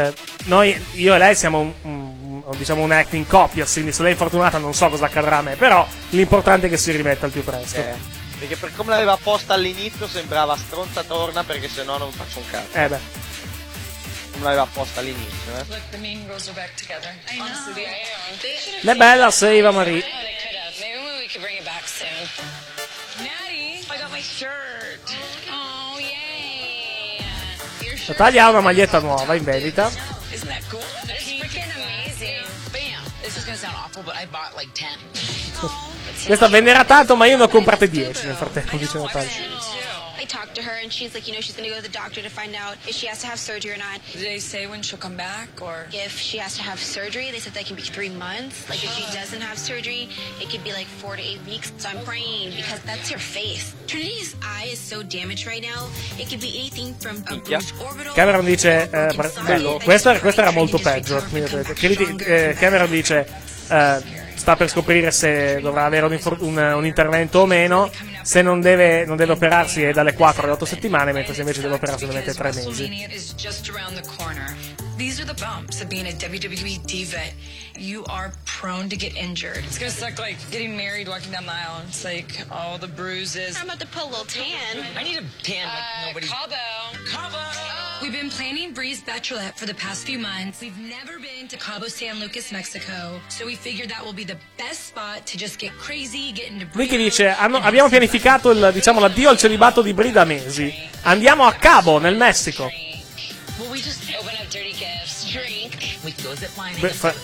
io e lei siamo diciamo un acting coppia, quindi se lei è infortunata non so cosa accadrà a me, però l'importante è che si rimetta al più presto. Perché per come l'aveva posta all'inizio sembrava stronza torna, perché sennò non faccio un cazzo. Beh. Come l'aveva posta all'inizio, Look, the mean girls are back together. Honestly, they are. Le bella sei Eva Marie. Maybe we could bring it back soon. Natty, I got my shirt. Oh, yay. Natalia ha una maglietta nuova in vendita. Isn't that cool? It's freaking amazing. Bam. This is gonna sound awful, but I bought like 10. Questa venderà tanto, ma io ne ho comprate 10 nel frattempo, dice Natalia. I talked to her and she's like, she's going to go to the doctor to find out if she has to have surgery or not. Did they say when she'll come back, or? If she has to have surgery, they said that can be 3 months. Like if she doesn't have surgery, it could be like 4 to 8 weeks. So I'm praying because that's your face. Trinity's eye is so damaged right now. It could be anything from a bruised orbital. Cameron dice, questo era molto peggio. Cameron dice, sta per scoprire se dovrà avere un intervento o meno. Se non deve operarsi è dalle 4 alle 8 settimane, mentre se invece deve operarsi deve mettere 3 mesi. These are the bumps of being a WWE diva. You are prone to get injured. It's gonna suck like getting married, walking down the aisle. It's like all the bruises. I'm about to put a little tan. I need a tan like nobody. Cabo. We've been planning Bree's Bachelorette for the past few months. We've never been to Cabo San Lucas, Mexico. So we figured that will be the best spot to just get crazy, get into Lui che dice, abbiamo pianificato l'addio al celibato di Brie da mesi. Andiamo a Cabo, nel Messico. Will we just open up dirty gifts, drink? We can go ziplining.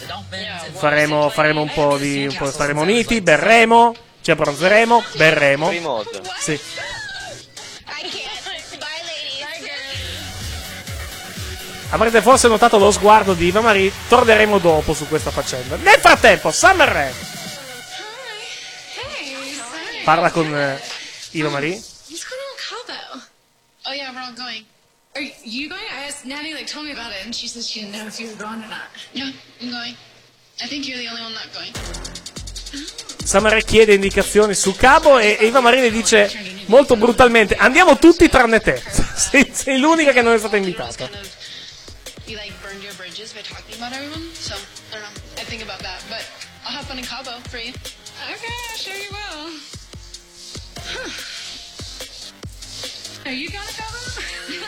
Faremo un po' staremo uniti, berremo, ci abbronzeremo, berremo. Sì. Avrete forse notato lo sguardo di Eva Marie, torneremo dopo su questa faccenda. Nel frattempo, Summer Rae parla con Eva Marie. Let's go to Cabo. Oh yeah, we're all going. Are you going? I asked Natty, told me about it, and she said she didn't know if you were going or not. Yeah, I'm going. I think you're the only one not going. Summer Rae chiede indicazioni su Cabo e Eva Marie le dice molto brutalmente: andiamo tutti tranne te. Sei l'unica che non è stata invitata. You burned your bridges by talking about everyone, so I don't know. I think about that, but I'll have fun in Cabo for you. Okay, I'm sure you will. Are you going to Cabo?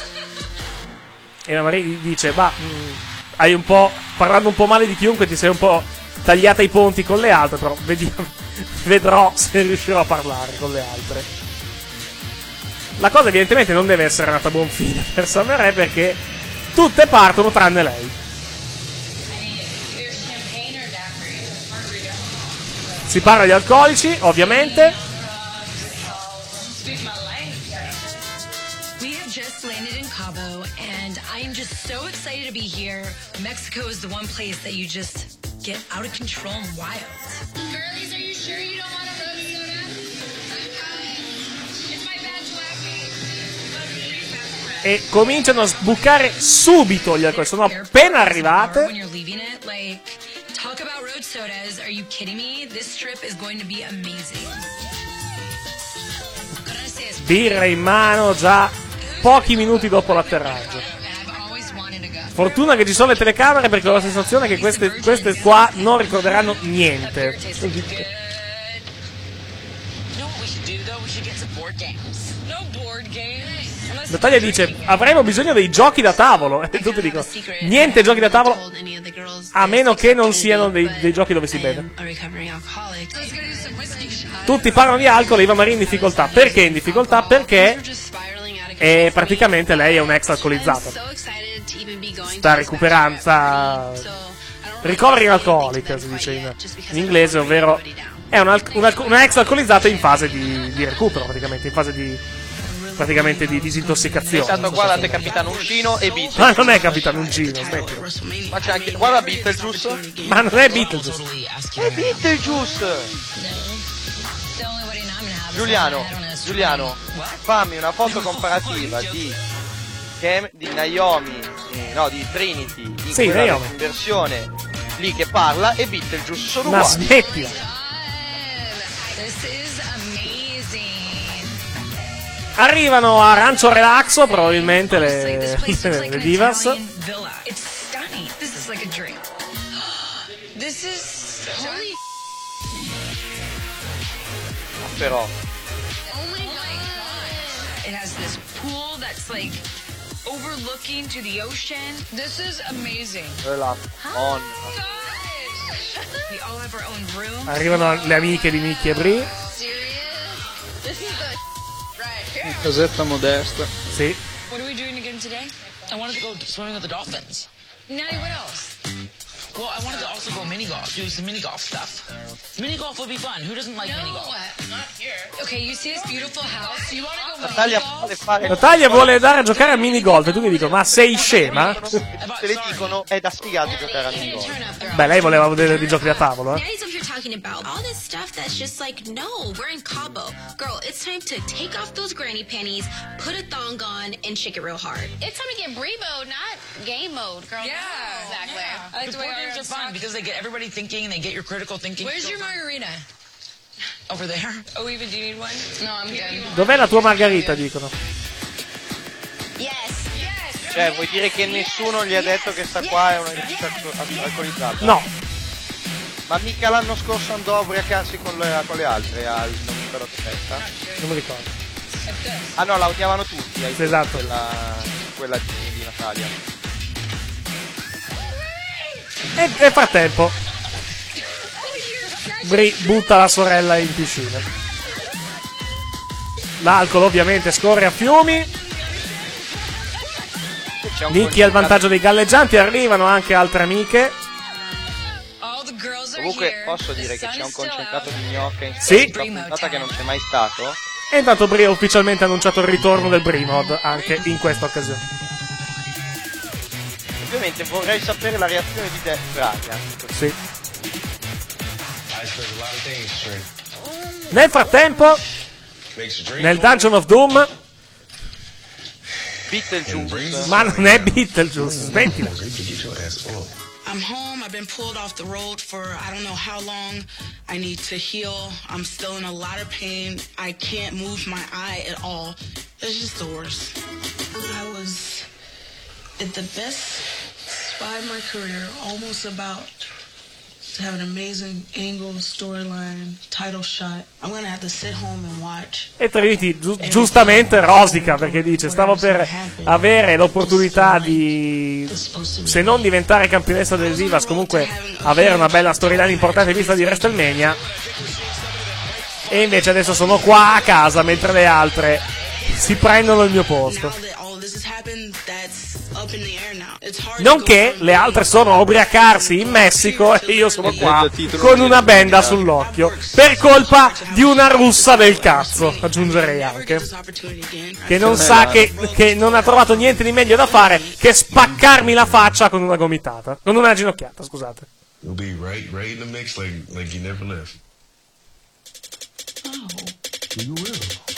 Eva Marie dice: hai un po', parlando un po' male di chiunque, ti sei un po' tagliata i ponti con le altre, però vedrò se riuscirò a parlare con le altre. La cosa evidentemente non deve essere andata a buon fine per Summer Rae, perché tutte partono tranne lei. Si parla di alcolici, ovviamente. We have just landed in Cabo and I'm just so excited to be here. Mexico is the one place that you just get out of control and wild. Girlies, are you sure you don't want to rodeo now? It's my bad E cominciano a sbucare subito gli alcolici. Sono appena arrivate. Talk about road sodas. Are you kidding me? This trip is going to be amazing. Birra in mano già pochi minuti dopo l'atterraggio. Fortuna che ci sono le telecamere, perché ho la sensazione che queste qua non ricorderanno niente. Natalia dice: avremo bisogno dei giochi da tavolo. E tutti dicono: niente giochi da tavolo, a meno che non siano dei giochi dove si beve. Tutti parlano di alcol e Eva Marie in difficoltà. Perché in difficoltà? Perché praticamente lei è un'ex alcolizzata. Sta recuperando, recovering alcolic, si dice in inglese, ovvero è una ex alcolizzata in fase di recupero, praticamente, in fase di praticamente di disintossicazione. Intanto guardate Capitano Uncino e Beetlejuice. Ma non è Capitano Uncino, smettila. Ma c'è anche, guarda Beetlejuice. Ma non è Beetlejuice. È Beetlejuice. Giuliano, fammi una foto comparativa di Naomi, di Trinity, in sì, quella versione lì che parla, e Beetlejuice sono uguali. Ma smettila. Arrivano a Rancho Relaxo probabilmente le divas. Però it has this pool that's like overlooking to the ocean. This is amazing. On. We all have our own room. Arrivano le amiche di Mickey e Brie. Casetta modesta. Sì. What are we doing again today? I wanted to go swimming with the dolphins. Now, what else? Well, I wanted to also go mini golf, do some mini golf stuff. Mini golf would be fun. Who doesn't like mini golf? Not here. Okay, you see this beautiful house? You want to go Natalia vuole fare Natalia vuole andare a giocare a minigolf e tu mi dico, ma sei scema? Se le dicono è da sfigato giocare a minigolf. Beh, lei voleva vedere di giochi da tavolo, Daddy's over here talking about all this stuff that's just like, no, we're in Cabo. Girl, it's time to take off those granny panties, put a thong on, and shake it real hard. It's time to get Brie mode, not game mode, girl. Yeah, exactly. Yeah. I like the board games are fun because they get everybody thinking and they get your critical thinking. Where's your margarita? Over there. Oh, even do you need one? No, I'm good. Dov'è la tua margarita, dicono? Yes. Cioè, vuoi dire che nessuno gli ha detto che sta qua è una alcolizzata? No. Ma mica l'anno scorso andò a ubriacarsi con le altre al non mi ricordo che festa. Non mi ricordo. Ah no, la odiavano tutti. Sì, esatto. Quella di Natalia. E nel frattempo Brie butta la sorella in piscina. L'alcol ovviamente scorre a fiumi. Nicky ha il vantaggio dei galleggianti. Arrivano anche altre amiche. Comunque posso dire che c'è un concentrato di gnocche in sì, puntata che non c'è mai stato. E intanto Brie ha ufficialmente annunciato il ritorno del Brie Mod anche in questa occasione. Ovviamente vorrei sapere la reazione di Death Braga. Sì. Nel frattempo, nel Dungeon of Doom, Beetlejuice. ma non è Beetlejuice, smettila. I'm home. I've been pulled off the road for I don't know how long. I need to heal. I'm still in a lot of pain. I can't move my eye at all. It's just the worst. I was at the best spot in my career, almost about to have an amazing angle, storyline, title shot. I'm gonna have to sit home and watch. E Trinity giustamente rosica perché dice stavo per avere l'opportunità di, se non diventare campionessa del Divas, comunque avere una bella storyline importante vista di WrestleMania, e invece adesso sono qua a casa mentre le altre si prendono il mio posto. Nonché le altre sono a ubriacarsi in Messico e io sono qua con una benda sull'occhio per colpa di una russa del cazzo, aggiungerei anche, che non sa che non ha trovato niente di meglio da fare che spaccarmi la faccia con una gomitata, con una ginocchiata, scusate. You'll be right in the mix like you never left. You will.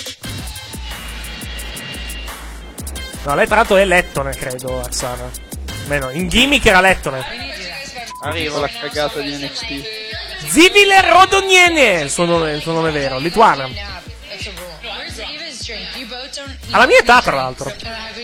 No, lei tra l'altro è Lettone, credo, Arsana. Meno, in gimmick era Lettone. Arrivo la cagata di NXT. Zivile Rodoniene, il suo nome vero, lituana. Alla mia età, tra l'altro.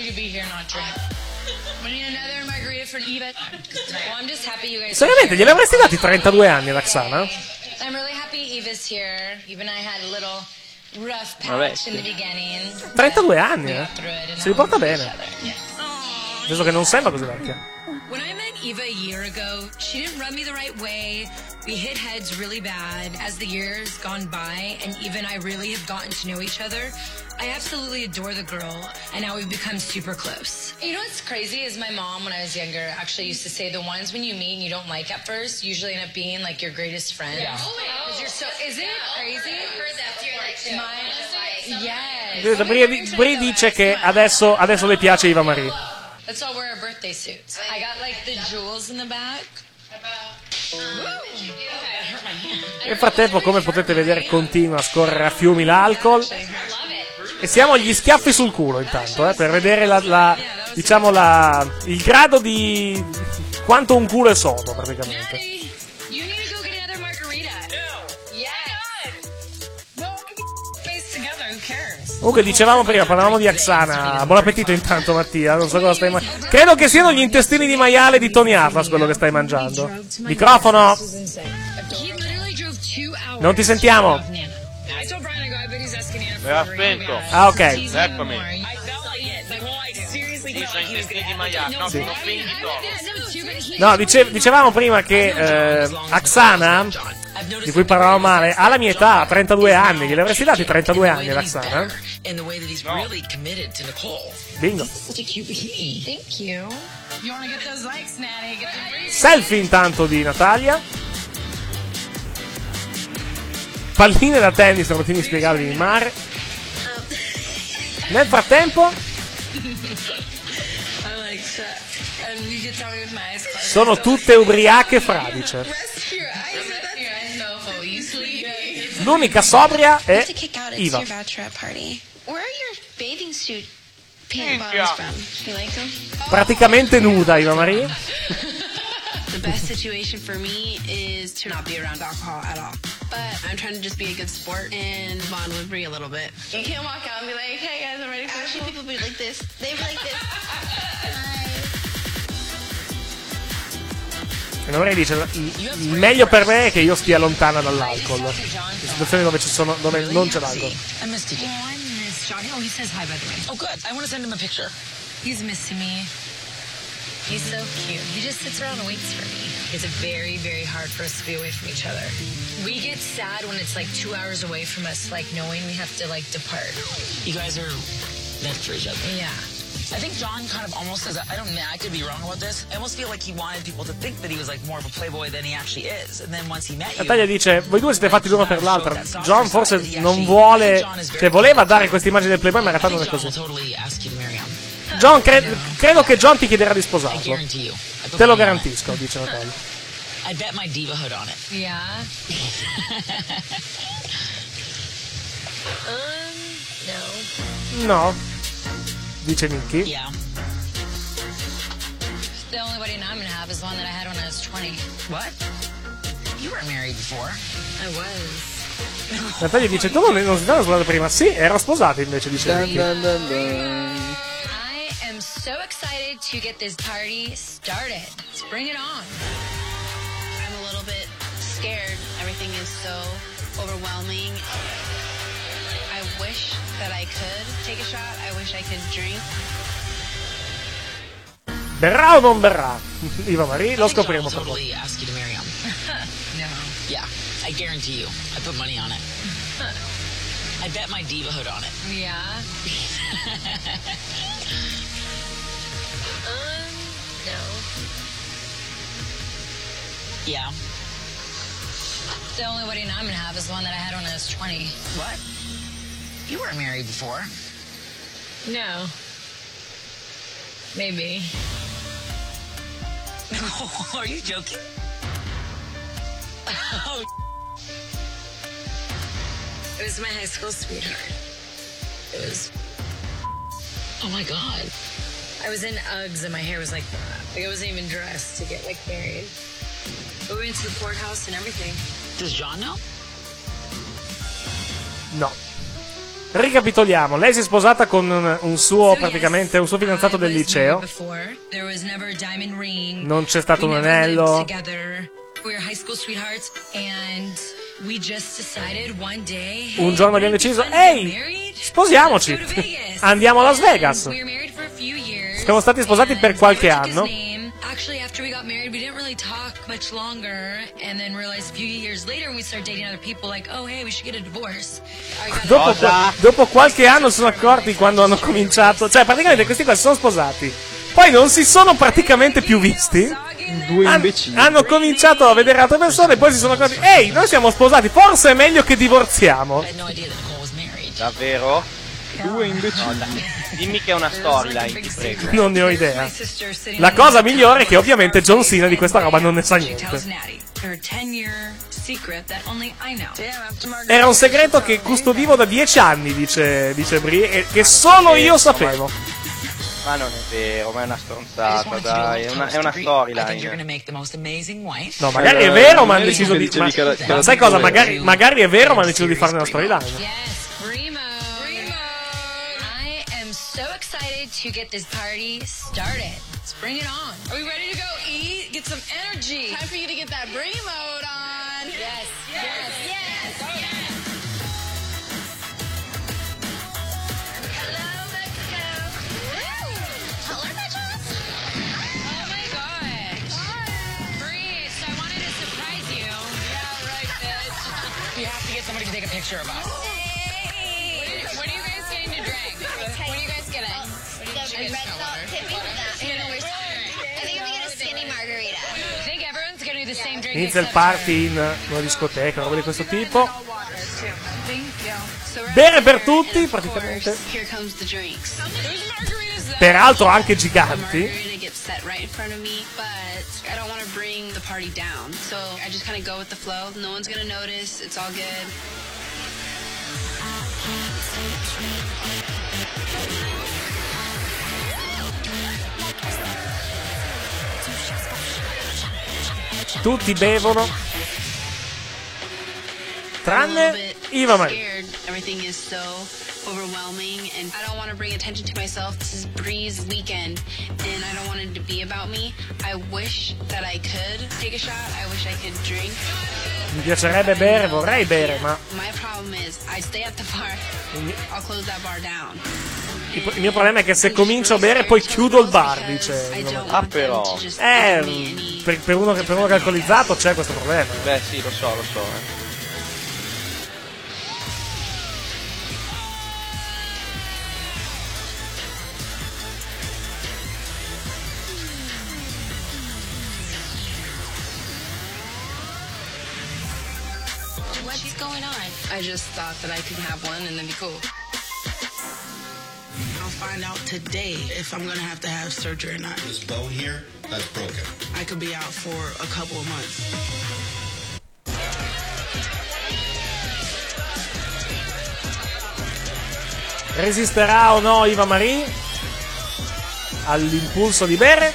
Seriamente, glieli avresti dati 32 anni ad Aksana? I'm really happy Eva's here. Eva and I had a little rough Vabbè, patch in the beginning. 32 anni, si riporta bene. Nel senso che non sembra così vecchia. When I met Eva a year ago, she didn't rub me the right way. We hit heads really bad. As the years gone by, and Eva and I really have gotten to know each other, I absolutely adore the girl, and now we've become super close. You know what's crazy is my mom, when I was younger, actually used to say the ones when you meet and you don't like at first usually end up being like your greatest friend. Yeah. Because you're so, isn't it crazy? I've heard that before, too. Yes. Bri dice che adesso le piace Eva Marie. Let's all wear our birthday suits. I got like the jewels in the back. Nel frattempo, come potete vedere, continua a scorrere a fiumi l'alcol. E siamo agli schiaffi sul culo intanto, per vedere il grado di quanto un culo è sodo, praticamente. Comunque dicevamo prima, parlavamo di Aksana. Buon appetito intanto, Mattia. Non so cosa stai mangiando. Credo che siano gli intestini di maiale di Tony Atlas quello che stai mangiando. Microfono. Non ti sentiamo. Aveva spento. Ah, ok. Eccomi. Intestini di maiale. No, Sì. sono finito. No, dicevamo prima che Aksana, di cui parlavamo male, ha la mia età, 32 anni. Glieli avresti dati 32 anni ad Aksana? Bingo. Thank you. You wanna get those likes, Natty? Get the raise. Selfie intanto di Natalia. Palline da tennis, routine inspiegabili in mare. Nel frattempo sono tutte ubriache fradice. L'unica sobria è Iva. Where are your bathing suit pant bottoms from? You like them? Praticamente nuda Iva Marie. The best situation for me is to not be around alcohol at all. But I'm trying to just be a good sport and bond with Brie a little bit. You can't walk out and be like, hey guys, I'm ready for Actually, people be like this. They be like this. E Marie dice: il meglio per me è che io stia lontana dall'alcol. In situazioni dove non c'è l'alcol. I missed you. Oh, I miss Johnny. Oh, he says hi, by the way. Oh, good. I want to send him a picture. He's missing me. He's so cute. He just sits around and waits for me. It's very, very hard for us to be away from each other. We get sad when it's like 2 hours away from us, like knowing we have to like depart. You guys are meant for each other. Yeah. I think John kind of almost says, I don't know, I could be wrong about this. I almost feel like he wanted people to think that he was like more of a playboy than he actually is. And then once he met you... Natalia dice: voi due siete fatti l'uno per l'altra. John forse non vuole, cioè voleva dare questa immagine del playboy, ma in realtà non è così. John, credo che John ti chiederà di sposarlo. Te lo garantisco, dice Natalia. I bet my divahood on it. Yeah. No. No, dice Nicky. Yeah. The only wedding I'm gonna have is one that I had when I was 20. What? You weren't married before. I was. Natalia dice: tu non si stava sposando prima? Sì, ero sposata invece, dice Nicky. I am so excited to get this party started. Let's bring it on. I'm a little bit scared. Everything is so overwhelming. I wish that I could take a shot. I wish I could drink. Berrà o non berrà? Iva Marie, lo scopriremo per totally ask you to marry him. No. Yeah, I guarantee you. I put money on it. I bet my divahood on it. Yeah. No. Yeah. The only wedding I'm gonna have is one that I had when I was 20. What? You weren't married before. No. Maybe. Are you joking? Oh. It was my high school sweetheart. It was... Oh my God. I was in Uggs and my hair was like that. Like I wasn't even dressed to get like married. But we went to the courthouse and everything. Does John know? No. Ricapitoliamo, lei si è sposata con un suo, praticamente, un suo fidanzato del liceo. Non c'è stato un anello. Un giorno abbiamo deciso: ehi, sposiamoci, andiamo a Las Vegas. Siamo stati sposati per qualche anno. Actually, after we got married, we didn't really talk much longer, and then realized a few years later when we started dating other people, like, oh, hey, we should get a divorce. Dopo qualche anno sono accorti quando hanno cominciato, cioè praticamente questi qua si sono sposati, poi non si sono praticamente più visti. Due imbecilli. Hanno cominciato a vedere altre persone e poi si sono accorti: ehi, noi siamo sposati, forse è meglio che divorziamo. Davvero? Due imbecilli. No, dai. Dimmi che è una storyline, ti prego. Non ne ho idea. La cosa migliore è che ovviamente John Cena di questa roba non ne sa niente. Era un segreto che custodivo da 10 anni, dice Brie, e che solo io sapevo. Ma non è vero, ma è una stronzata, dai, è una storyline. No, magari è vero, ma hanno deciso di... Ma sai cosa? Magari è vero, ma hanno deciso di farne una storyline. To get this party started. Let's bring it on. Are we ready to go eat? Get some energy. Time for you to get that brain mode on. Yes, yes, yes, yes. Hello, Mexico. Hello, bitches. Oh my gosh. Brie, so I wanted to surprise you. Yeah, right, bitch. You have to get somebody to take a picture of us. Hey. What are you guys getting to drink? What are you guys getting? The red salt tippy with that. I think I'm gonna get a skinny margarita. I think everyone's gonna do the same drink. Inizia il party in una discoteca, roba di questo tipo. Bere per tutti, praticamente. Here comes the drinks. Peraltro anche giganti. Margarita gets set right in front of me, but I don't want to bring the party down. So I just kind of go with the flow. No one's gonna notice. It's all good. Tutti bevono, tranne Eva Marie. Everything is so overwhelming, and I don't want to bring attention to myself. This is Bree's weekend, and I don't want it to be about me. I wish that I could take a shot. I wish I could drink. Mi piacerebbe bere, vorrei bere, ma My problem is I stay at the bar. I'll close that bar down. il mio problema è che se comincio a bere poi chiudo il bar, dice Eva Marie. Ah, però. Per uno che è alcolizzato c'è questo problema. Beh, sì, lo so. What's going on? I just thought that I could have one and then be cool. I'll find out today if I'm gonna have to have surgery or not. This bone here, that's broken. I could be out for a couple of months. Resisterà o no Eva Marie all'impulso di bere?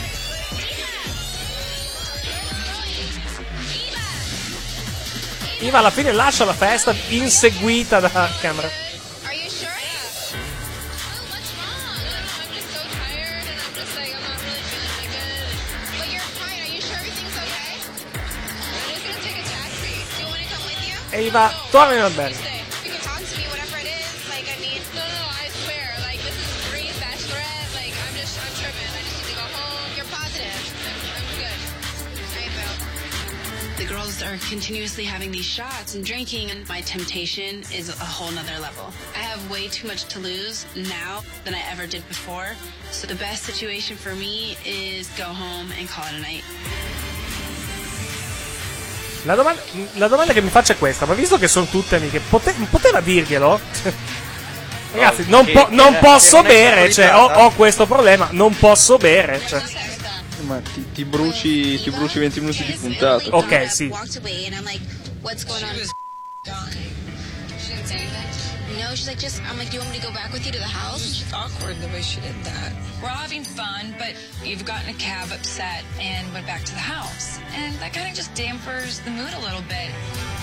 Eva alla fine lascia la festa inseguita da Cameron. Are you sure? Yeah. What's wrong? I'm just so tired and I'm just like, I'm not really feeling that good. But you're fine. Are you sure everything's okay? I'm just gonna take a taxi. Do you want to come with you? E Eva torna in albergo. You can talk to me, whatever it is. Like, I mean, no, I swear. Like, this is Bree's bachelorette. Like, I'm tripping. I just need to go home. You're positive. I'm good. I feel. The girls are continuously having these shots and drinking, and my temptation is a whole nother level. I have way too much to lose now than I ever did before. So the best situation for me is go home and call it a night. La domanda che mi faccio è questa, ma visto che sono tutte amiche, poteva dirglielo? Ragazzi, non posso bere, cioè ho questo problema, non posso bere, cioè. Ma ti bruci 20 minuti di puntata. Ok, sì. Walked away and I'm like, what's going on? She didn't say anything? No, she's like, I'm like, do you want me to go back with you to the house? It's just awkward the way she did that. We're all having fun, but you've gotten a cab upset and went back to the house. And that kind of just dampers the mood a little bit.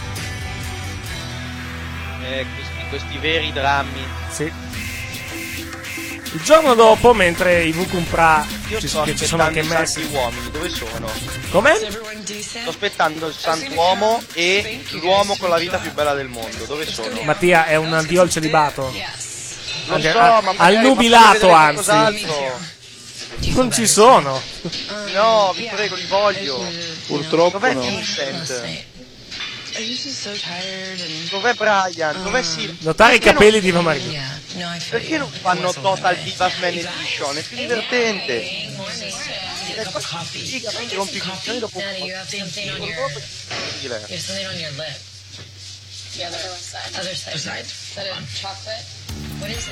Questi veri drammi. Sì. Il giorno dopo, mentre i Vukumpra che ci sono anche messi. Gli uomini, dove sono? Come? Sto aspettando il santuomo e l'uomo con la vita più bella del mondo. Dove sono? Mattia è un addio al celibato. Lo so, ma al nubilato, anzi. Non ci sono. No, vi prego, li voglio. Purtroppo dov'è no. Vincent? Dov'è Brian? Dov'è Silvia? Notare i capelli di Eva Marie. Perché non fanno Total Divas Man Edition? È più divertente. Figa, prendi rompi i coglioni dopo Yeah, the other side. Other side. Is that a chocolate? What is it?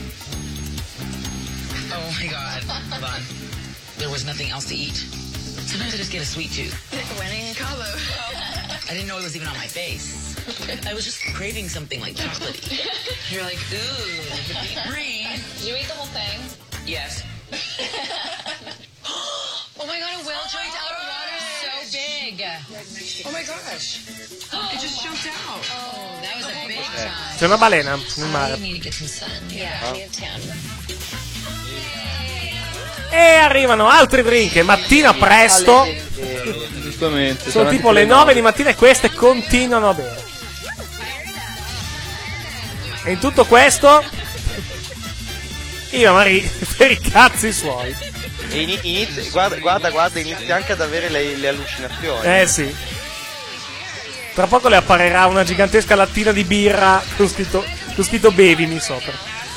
Oh my God. Hold on. There was nothing else to eat. Sometimes I just get a sweet tooth. Wedding in Cabo. I didn't know it was even on my face. I was just craving something like chocolatey. You're like, ooh, green. Did you eat the whole thing? Yes. Oh my God, a whale jumped out of water so big. Oh my gosh. It just jumped out. Oh, that was a big time. C'è una balena nel mare. I need to get some sun. Yeah, I need a tan. E arrivano altri drink, mattina presto. Giustamente. Sono tipo le 9 di mattina e queste continuano a bere. E in tutto questo Iva Marie per i cazzi suoi. E guarda, inizia anche ad avere le allucinazioni. Sì. Tra poco le apparirà una gigantesca lattina di birra con scritto bevimi sopra.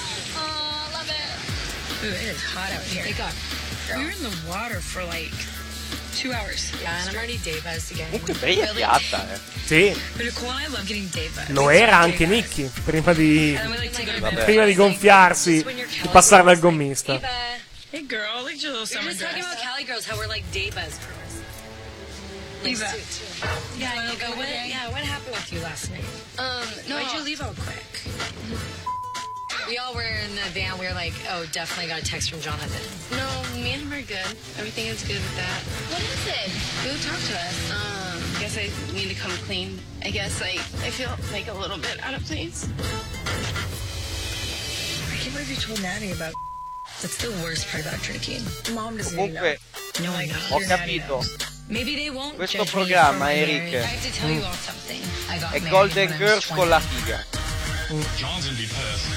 Ooh, it is hot out here. We were in the water for like 2 hours. Yeah, and I'm already day buzzed again. Comunque Bray è piatta, Sì. But Nicole and I love getting day buzzed. Lo era anche Nicky prima di gonfiarsi, di passare dal gommista. Hey girl, look at your little summer dress. Talking about Cali girls, how we're like day buzz girls. Eva. Yeah, what happened with you last night? No. Why'd you leave out quick? We all were in the van. We were like, oh, definitely got a text from Jonathan. No, me and him are good. Everything is good with that. What is it? Go talk to us. I guess I need to come clean. I guess I feel like a little bit out of place. I can't believe you told Natty about. That's the worst part about drinking. Mom doesn't even know. Comunque, No, I know. ho capito. Maybe they won't Questo judge me programma, for my Eric, marriage. I have to tell you all something. I got è married Golden when I was Girls 20. con la figa. John's gonna be pissed.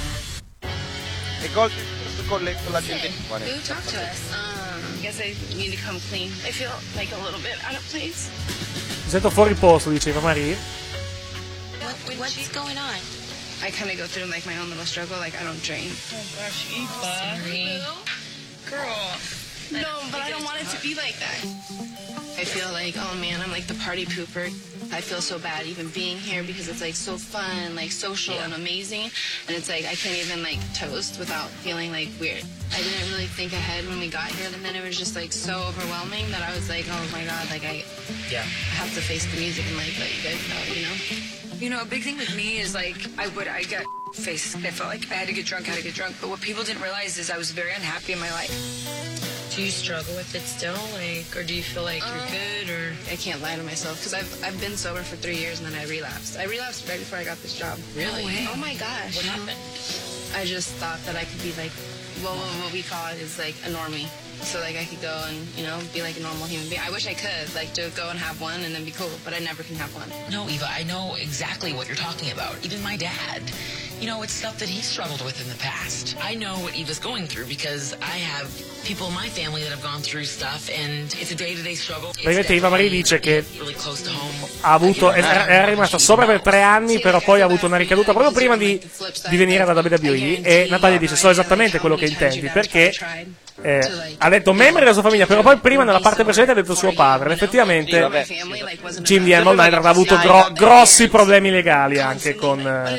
È Golden Girls con la gente giovane. Go talk to us. I guess I need to come clean. I feel like a little bit out of place. Mi sento fuori posto, diceva Marie. What's going on? I kind of go through like my own little struggle. Like I don't drink. Oh gosh, Eva. Sorry. Girl. No, but I don't want it to be like that. I feel like, oh man, I'm like the party pooper. I feel so bad even being here because it's like so fun, like social and amazing. And it's like I can't even like toast without feeling like weird. I didn't really think ahead when we got here, and then it was just like so overwhelming that I was like, oh my god, like I have to face the music and like let you guys know, you know? You know, a big thing with me is like I got face. I felt like I had to get drunk. But what people didn't realize is I was very unhappy in my life. Do you struggle with it still, like, or do you feel like you're good, or? I can't lie to myself because I've been sober for 3 years and then I relapsed. I relapsed right before I got this job. Really? Oh my gosh. What happened? I just thought that I could be like, well, what we call it is like a normie. So like I could go and, you know, be like a normal human being. I wish I could, like, to go and have one and then be cool, but I never can have one. No, Eva, I know exactly what you're talking about. Even my dad. You know, it's stuff that he struggled with in the past. I know what Eva's going through because I have people in my family that have gone through stuff, and it's a day-to-day struggle. Praticamente Iva Marie dice che Really close to home. ha avuto, è rimasta sobria per 3 anni, però poi ha avuto una ricaduta proprio prima di venire da WWE, e Natalia dice: so esattamente quello che intendi, perché ha detto membri della sua famiglia, però poi prima nella parte precedente ha detto suo padre. Effettivamente Jim the Animal Night aveva avuto grossi problemi legali anche con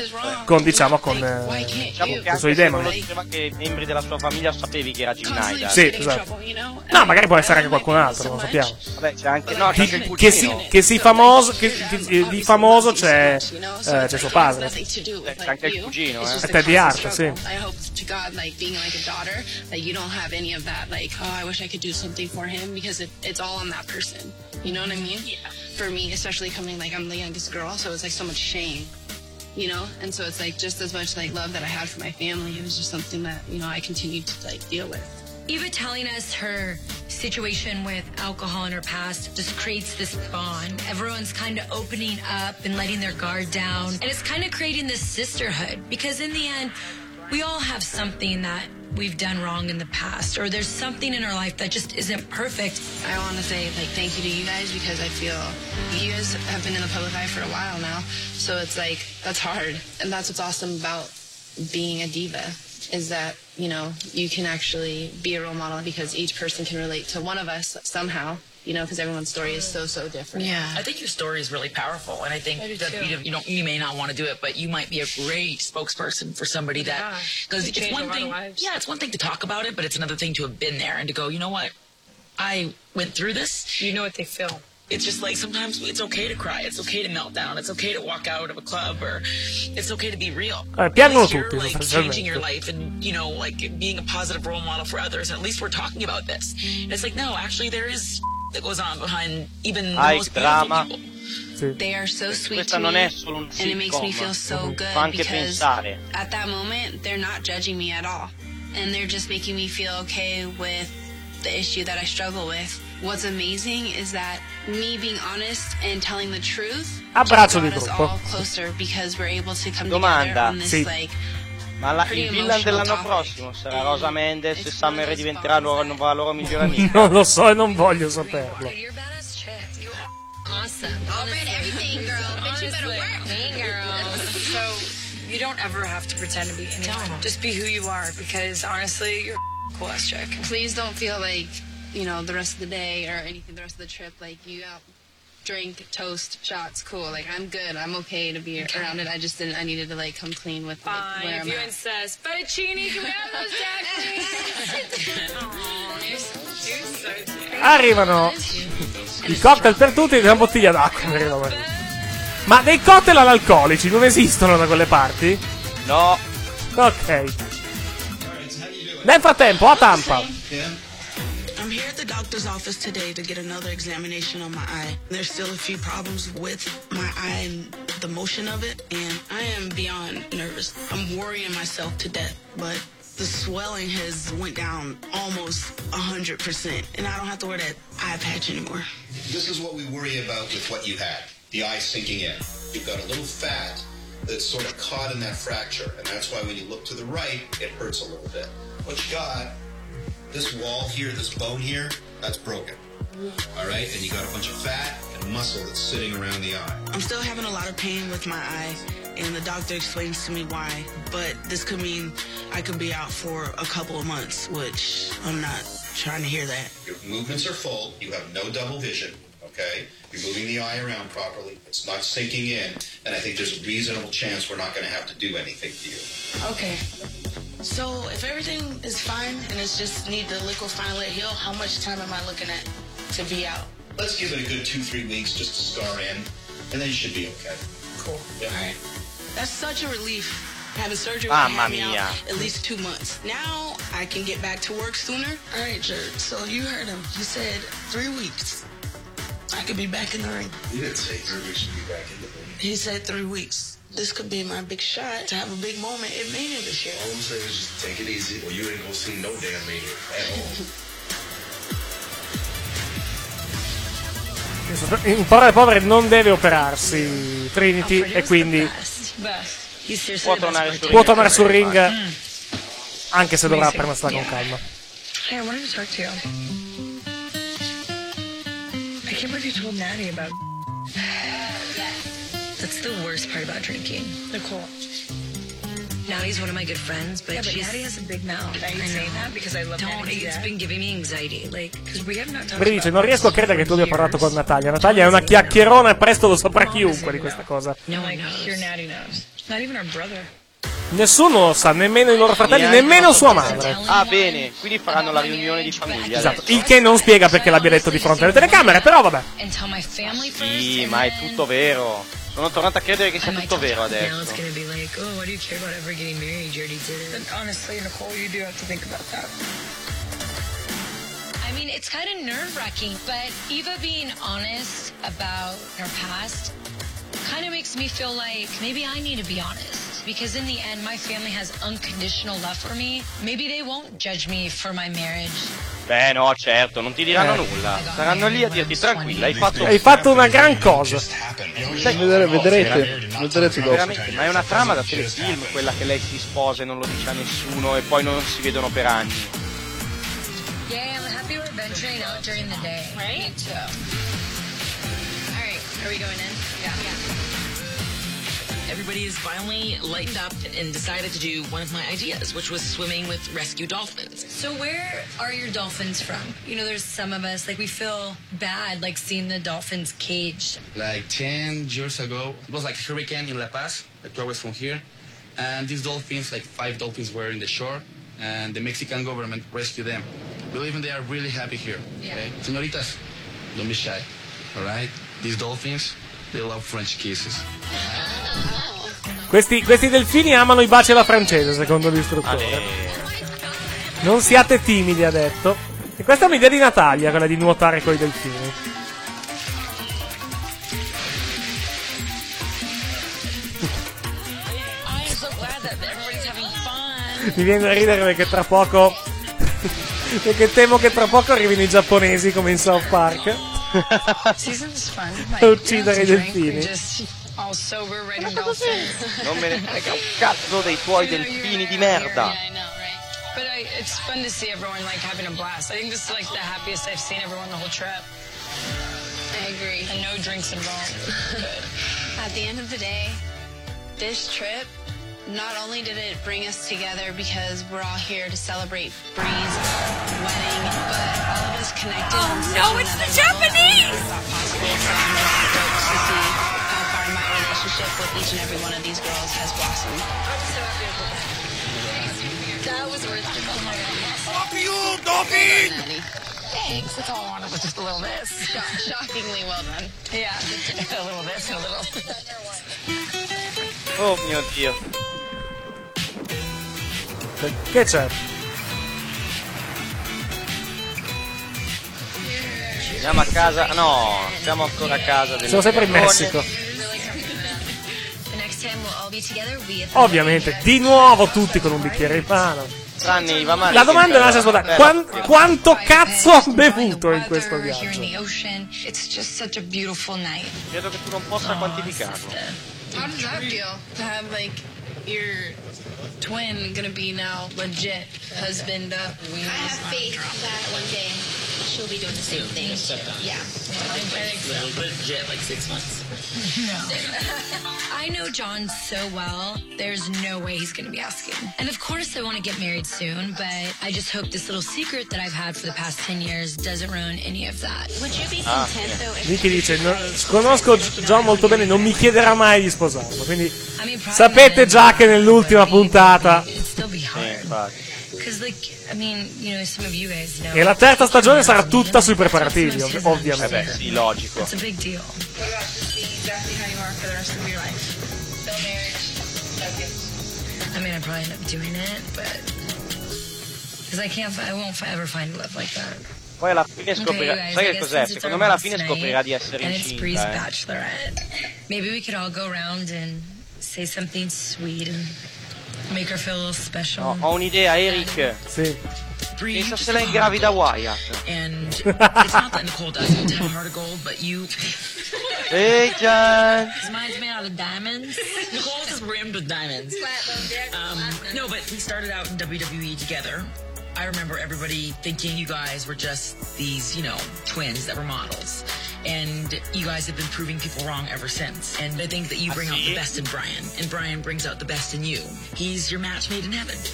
i suoi demoni. Diceva che i membri della sua famiglia sapevi che era Jim Night. Sì, esatto. No, magari può essere anche qualcun altro, non lo sappiamo. Vabbè, c'è anche, no, c'è anche il di famoso c'è suo padre. C'è anche il cugino, Teddy Hart, sì. I hope to God, like, being like a daughter, that you don't have any of that, like, oh, I wish I could do something for him, because it's all on that person. You know what I mean? Yeah. For me, especially coming, like, I'm the youngest girl, so it's like so much shame, you know? And so it's like just as much like love that I had for my family, it was just something that, you know, I continued to like deal with. Eva telling us her situation with alcohol in her past just creates this bond. Everyone's kind of opening up and letting their guard down. And it's kind of creating this sisterhood, because in the end, we all have something that we've done wrong in the past, or there's something in our life that just isn't perfect. I want to say like thank you to you guys, because I feel you guys have been in the public eye for a while now. So it's like, that's hard. And that's what's awesome about being a diva, is that, you know, you can actually be a role model because each person can relate to one of us somehow. you know, because everyone's story is so different. Yeah, I think your story is really powerful, and I think that you may not want to do it, but you might be a great spokesperson for somebody that, because it's one thing. Yeah, it's one thing to talk about it, but it's another thing to have been there and to go, you know what, I went through this. You know what they feel. It's just like sometimes it's okay to cry, it's okay to melt down, it's okay to walk out of a club, or it's okay to be real. Piangono You're tutti, like changing your life and, you know, like being a positive role model for others. At least we're talking about this. And it's like, no, actually there is that goes on behind even the most beautiful people. They are so sweet to Questa non me, è solo un and it makes me sitcom, feel so good fa anche because pensare. at that moment they're not judging me at all, and they're just making me feel okay with the issue that I struggle with. What's amazing is that me being honest and telling the truth Abbraccio di brought us gruppo. all closer because we're able to come together Domanda. on this Sì. like Ma il villain dell'anno prossimo sarà Rosa Mendes e Summer diventerà la loro migliore amica? Non lo so e non voglio saperlo. Awesome. I'll read everything, girl. But you better work. Hey, girl. So, you don't ever have to pretend to be anyone. Just be who you are, because honestly, you're a cool ass chick. Please don't feel like, you know, the rest of the day or anything, the rest of the trip, like you out drink, toast, shots, cool. Like I'm good. I'm okay to be around it. I needed to like come clean with like, Fine, where if I'm you at. insist. Fettuccine, can we have those taxis? Aw, you're so cute. Arrivano i cocktail per tutti e una bottiglia d'acqua. Ma dei cocktail analcolici non esistono da quelle parti? No. Ok. Nel frattempo, a Tampa. I'm here at the doctor's office today to get another examination on my eye. There's still a few problems with my eye and the motion of it, and I am beyond nervous. I'm worrying myself to death, but the swelling has went down almost 100%, and I don't have to wear that eye patch anymore. This is what we worry about with what you had, the eye sinking in. You've got a little fat that's sort of caught in that fracture, and that's why when you look to the right, it hurts a little bit. What you got, this wall here, this bone here, that's broken. All right? And you got a bunch of fat and muscle that's sitting around the eye. I'm still having a lot of pain with my eye, and the doctor explains to me why, but this could mean I could be out for a couple of months, which I'm not trying to hear that. Your movements are full. You have no double vision, okay? You're moving the eye around properly. It's not sinking in, and I think there's a reasonable chance we're not going to have to do anything to you. Okay. So if everything is fine and it's just need the liquefy and let heal, how much time am I looking at to be out? Let's give it a good 2-3 weeks just to scar in, and then you should be okay. Cool. Yeah. All right. That's such a relief. Having surgery Mamma had me out mia. at least 2 months. Now I can get back to work sooner. All right, Jared. So you heard him. He said 3 weeks. I could be back in the ring. You didn't say 3 weeks you'd be back in the ring. He said 3 weeks. This could be my big shot to have a big moment at Mania this year. All I'm saying is just take it easy, or you ain't gonna see no damn Mania at all. In parole povere non deve operarsi Trinity e quindi può tornare sul ring anche se dovrà prendersela con calma. Hey, I wanted to talk to you. I can't believe you told Natty about. That's the worst part about drinking. Nicole. Natty's one of my good friends, but Yeah, but she's... Natty has a big mouth. Are you saying that because I love Don't. Natty? It's been giving me anxiety. Like, because we have not talked Bri dice, about non riesco a credere che tu abbia parlato con Natalia. Natalia è una chiacchierona e presto lo saprà chiunque di questa cosa. No, like, your Natty knows. Not even our brother. Nessuno lo sa, nemmeno i loro fratelli, nemmeno sua madre. Ah, bene, quindi faranno la riunione di famiglia. Esatto, adesso. il che non spiega perché l'abbia detto di fronte alle telecamere, però vabbè. Sì, ma è tutto vero. Sono tornato a credere che sia tutto vero Now adesso. it's gonna be like, oh, why do you care about ever getting married? You already did it. But honestly, Nicole, you do have to think about that. I mean, it's kind of nerve-wracking, but Eva being honest about her past kind of makes me feel like maybe I need to be honest. Because in the end, my family has unconditional love for me. Maybe they won't judge me for my marriage. Beh, no, certo, non ti diranno nulla. Saranno lì a dirti tranquilla, Hai fatto una gran cosa. Vedrete dopo. Veramente, ma è una trama da telefilm quella che lei si sposa e non lo dice a nessuno e poi non si vedono per anni. Yeah, I'm happy we're venturing out during the day. Right? Me too. All right, are we going in? Yeah. everybody is finally lightened up and decided to do one of my ideas, which was swimming with rescue dolphins. So where are your dolphins from? You know, there's some of us, like, we feel bad, like, seeing the dolphins caged. Like 10 years ago, it was like a hurricane in La Paz, like 2 hours from here. And these dolphins, like 5 dolphins were in the shore, and the Mexican government rescued them. Believe me, they are really happy here. Okay? Señoritas, don't be shy, all right? These dolphins, they love French kisses. Questi delfini amano i baci alla francese, secondo l'istruttore. Non siate timidi, ha detto. E questa è un'idea di Natalia, quella di nuotare coi delfini. Mi viene da ridere perché tra poco perché temo che tra poco arrivino i giapponesi come in South Park a uccidere i delfini. Non me ne frega un cazzo dei tuoi delfini di merda. But it's fun to see everyone like having a blast. I think this is like the happiest I've seen everyone the whole trip. I agree. And no drinks involved. At the end of the day, this trip, not only did it bring us together because we're all here to celebrate Bree's wedding, but all of us connected. Oh no, it's the Japanese! It's not possible for anyone to see how far my relationship with each and every one of these girls has blossomed. That was worth it. Oh my god. Fuck you, Dolphin! Thanks. That's all I wanted was just a little this. Shockingly well done. Yeah. A little this and a little. Oh mio Dio. Che c'è? Andiamo a casa. No, siamo ancora a casa. Siamo sempre in Messico. Ovviamente, di nuovo tutti con un bicchiere in mano. Tranne i Vamani. La domanda è una ascoltare. Quanto cazzo ha bevuto in questo viaggio? Credo che tu non possa quantificarlo. How does that feel to have like your twin gonna be now legit husband up? I have faith that one day she'll be doing the same thing. Yeah. Legit, like 6 months. No. I know John so well, there's no way he's going to be asking. And of course I want to get married soon, but I just hope this little secret that I've had for the past 10 years doesn't ruin any of that. Would you be content though if Vicky dice, conosco John molto bene, non mi chiederà mai di sposarlo, quindi sapete già che nell'ultima puntata e la terza stagione sarà tutta sui preparativi, ovviamente. Sì, logico. It's a big deal. Exactly how you are for the rest of your life. No marriage. I mean, I'd probably end up doing it, but because I won't ever find love like that. Poi alla fine scoprirà. Sai che cos'è? Secondo me alla fine scoprirà di essere incinta. Bachelorette. Maybe we could all go around and say something sweet and make her feel a little special. No, ho un'idea, Eric. Sì. Pensa se lei ingravida Wyatt. And it's not that Nicole doesn't have a heart of gold, but you. Hey, John. His mind's made out of diamonds. Nicole's is rimmed with diamonds. No, but we started out in WWE together. I remember everybody thinking you guys were just these, twins that were models. And you guys have been proving people wrong ever since. And I think that you bring out the best in Brian, and Brian brings out the best in you. He's your match made in heaven.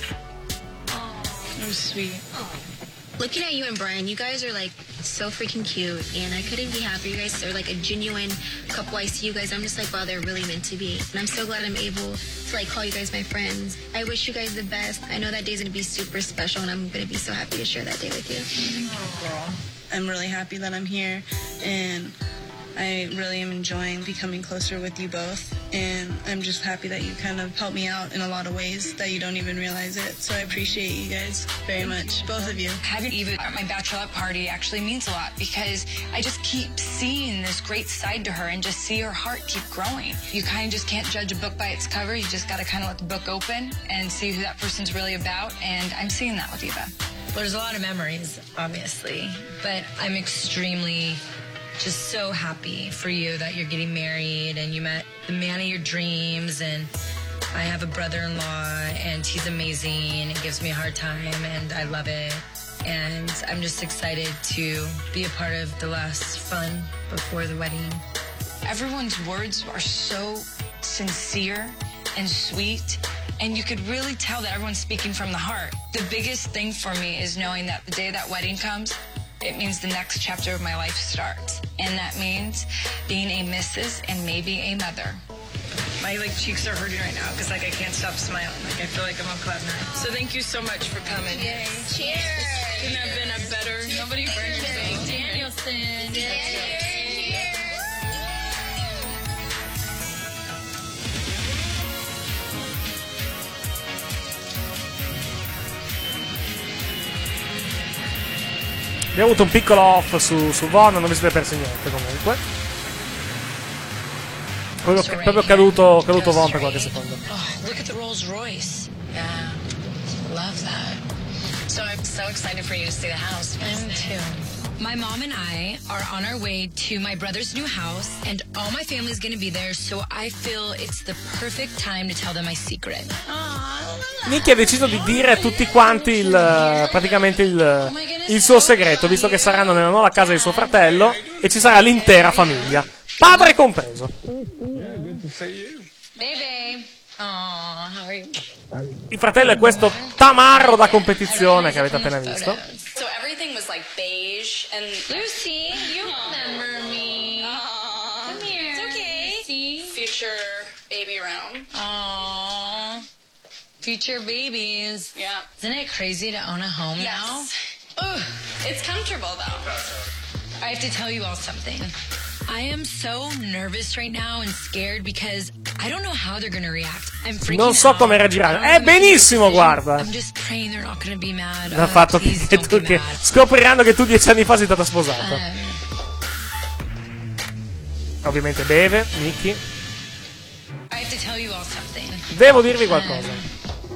Oh, sweet. Looking at you and Brian, you guys are like so freaking cute, and I couldn't be happier. You guys are like a genuine couple. I see you guys, I'm just like, wow, they're really meant to be. And I'm so glad I'm able to like call you guys my friends. I wish you guys the best. I know that day's gonna be super special, and I'm gonna be so happy to share that day with you. I'm really happy that I'm here, and I really am enjoying becoming closer with you both, and I'm just happy that you kind of helped me out in a lot of ways that you don't even realize it, so I appreciate you guys very much, both of you. Having Eva at my bachelorette party actually means a lot because I just keep seeing this great side to her and just see her heart keep growing. You kind of just can't judge a book by its cover. You just got to kind of let the book open and see who that person's really about, and I'm seeing that with Eva. Well, there's a lot of memories, obviously, but I'm extremely just so happy for you that you're getting married and you met the man of your dreams, and I have a brother-in-law and he's amazing and gives me a hard time and I love it, and I'm just excited to be a part of the last fun before the wedding. Everyone's words are so sincere and sweet, and you could really tell that everyone's speaking from the heart. The biggest thing for me is knowing that the day that wedding comes, it means the next chapter of my life starts. And that means being a Mrs. and maybe a mother. My cheeks are hurting right now because I can't stop smiling. I feel like I'm on cloud nine. So thank you so much for coming. Yay. Cheers. Couldn't have been a better. Nobody burned yourself. Danielson. Cheers. Abbiamo avuto un piccolo off su Von, non vi siete persi niente comunque. Proprio caduto Von per qualche secondo. Oh, look at the Rolls Royce. Yeah, love that. So I'm so excited for you to see the house. I am too. My mom and I are on our way to my brother's new house, and all my family's going to be there, so I feel it's the perfect time to tell them my secret. Nicky ha deciso di dire a tutti quanti praticamente il suo segreto, visto che saranno nella nuova casa di suo fratello e ci sarà l'intera famiglia, padre compreso. Baby. Oh, how are you? Il fratello è questo tamarro da competizione che avete appena visto. So everything was beige and Lucy, you remember me. Come here. It's okay. Lucy. Future baby room. Aww. Future babies. Yeah. Isn't it crazy to own a home now? Ugh. It's comfortable though. I have to tell you all something. I am so nervous right now and scared because I don't know how they're gonna react. I'm freaking Non so come reagiranno. Benissimo, guarda. I'm just praying they're not gonna be mad. Dal fatto che scopriranno che tu 10 anni fa sei stata sposata. Ovviamente beve, Nicky. I have to tell you all something. Devo dirvi qualcosa.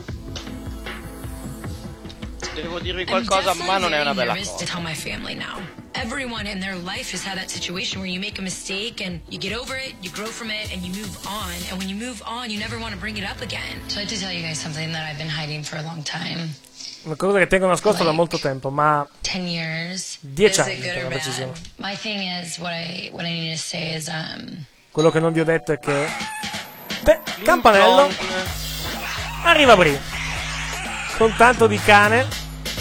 Devo dirvi qualcosa, ma non è una bella to cosa. tell my family now. Everyone in their life has had that situation where you make a mistake and you get over it, you grow from it, and you move on. And when you move on, you never want to bring it up again. So I have to tell you guys something that I've been hiding for a long time. Una cosa che tengo nascosta da molto tempo, ma 10 years. 10 anni per la precisione. My thing is, what I need to say is, Quello che non vi ho detto è che campanello. Arriva Bri con tanto di cane.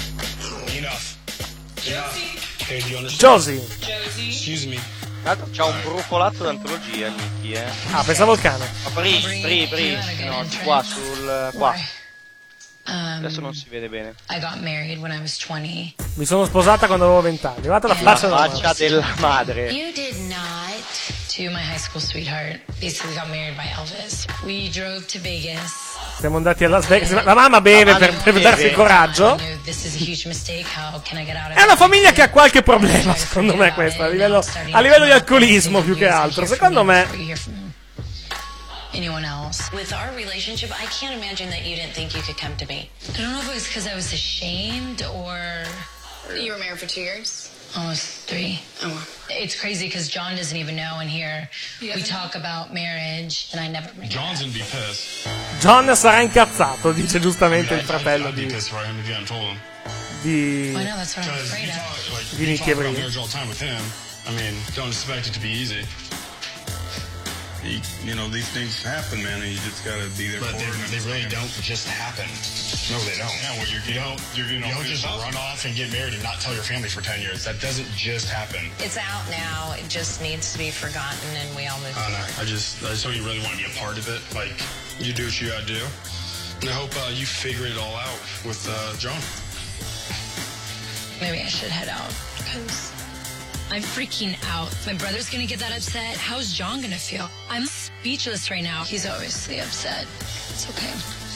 Josie. Excuse me. C'ha un brufolazzo d'antologia, Nicky, Ah, pensavo il cane. Ma Bri, no, qua qua. Adesso non si vede bene. I got married when I was 20. Mi sono sposata quando avevo 20 anni. Guardate la faccia della madre. You did not. To my high school sweetheart. Basically got married by Elvis. We drove to Vegas. Siamo andati a Las Vegas. La mamma beve per darsi coraggio. This is a huge mistake. How can I get out of È una famiglia che ha qualche problema, secondo me, questa. A livello di alcolismo più che altro. Secondo me. Anyone else? With our relationship, I can't imagine that you didn't think you could come to me. I don't know if it was because I was ashamed or... You were married for 2 years? Almost 3. Oh, wow. It's crazy because John doesn't even know, and here we talk about marriage, and I never bring it up. John's gonna be pissed. John sarà incazzato, dice giustamente il fratello I'd be di pissed if I hadn't again told him. I know, that's what I'm afraid of. Like, Di you Nicky talk about Bri. marriage all the time with him. I mean, don't expect it to be easy. You know, these things happen, man, and you just gotta be there for them. But they really don't just happen. No, they don't. Yeah, well, you don't just run off and get married and not tell your family for 10 years. That doesn't just happen. It's out now. It just needs to be forgotten, and we all move No, forward. I just know you really want to be a part of it. Like, you do what you gotta do. And I hope you figure it all out with John. Maybe I should head out because I'm freaking out. My brother's gonna get that upset. How's John gonna feel? I'm speechless right now. He's obviously upset. It's okay.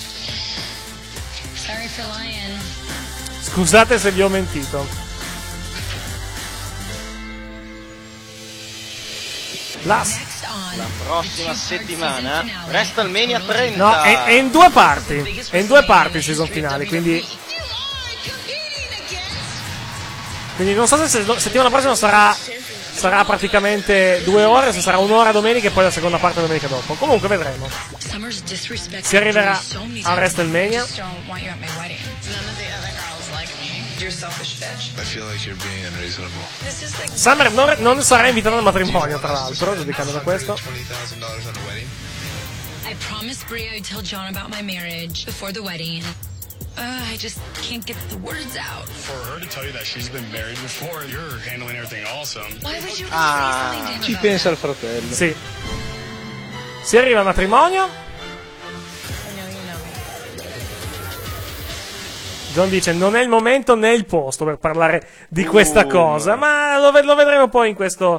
Sorry for lying. Scusate se vi ho mentito. La prossima settimana WrestleMania 30. No, è in 2 parti. È in 2 parti il season finale, quindi non so se settimana prossima sarà praticamente 2 ore, se sarà 1 ora domenica e poi la seconda parte domenica dopo. Comunque vedremo. Si arriverà a WrestleMania. Summer non sarà invitata al matrimonio, tra l'altro, giudicando da questo. I promised Brie I'd tell John about my marriage before the wedding. I just can't get the words out. For her to tell you that she's been married before, you're handling everything awesome. Why would you say something to him Ci about pensa that? il fratello. Sì. Si arriva al matrimonio. John dice non è il momento né il posto per parlare di questa cosa, ma lo vedremo poi in questo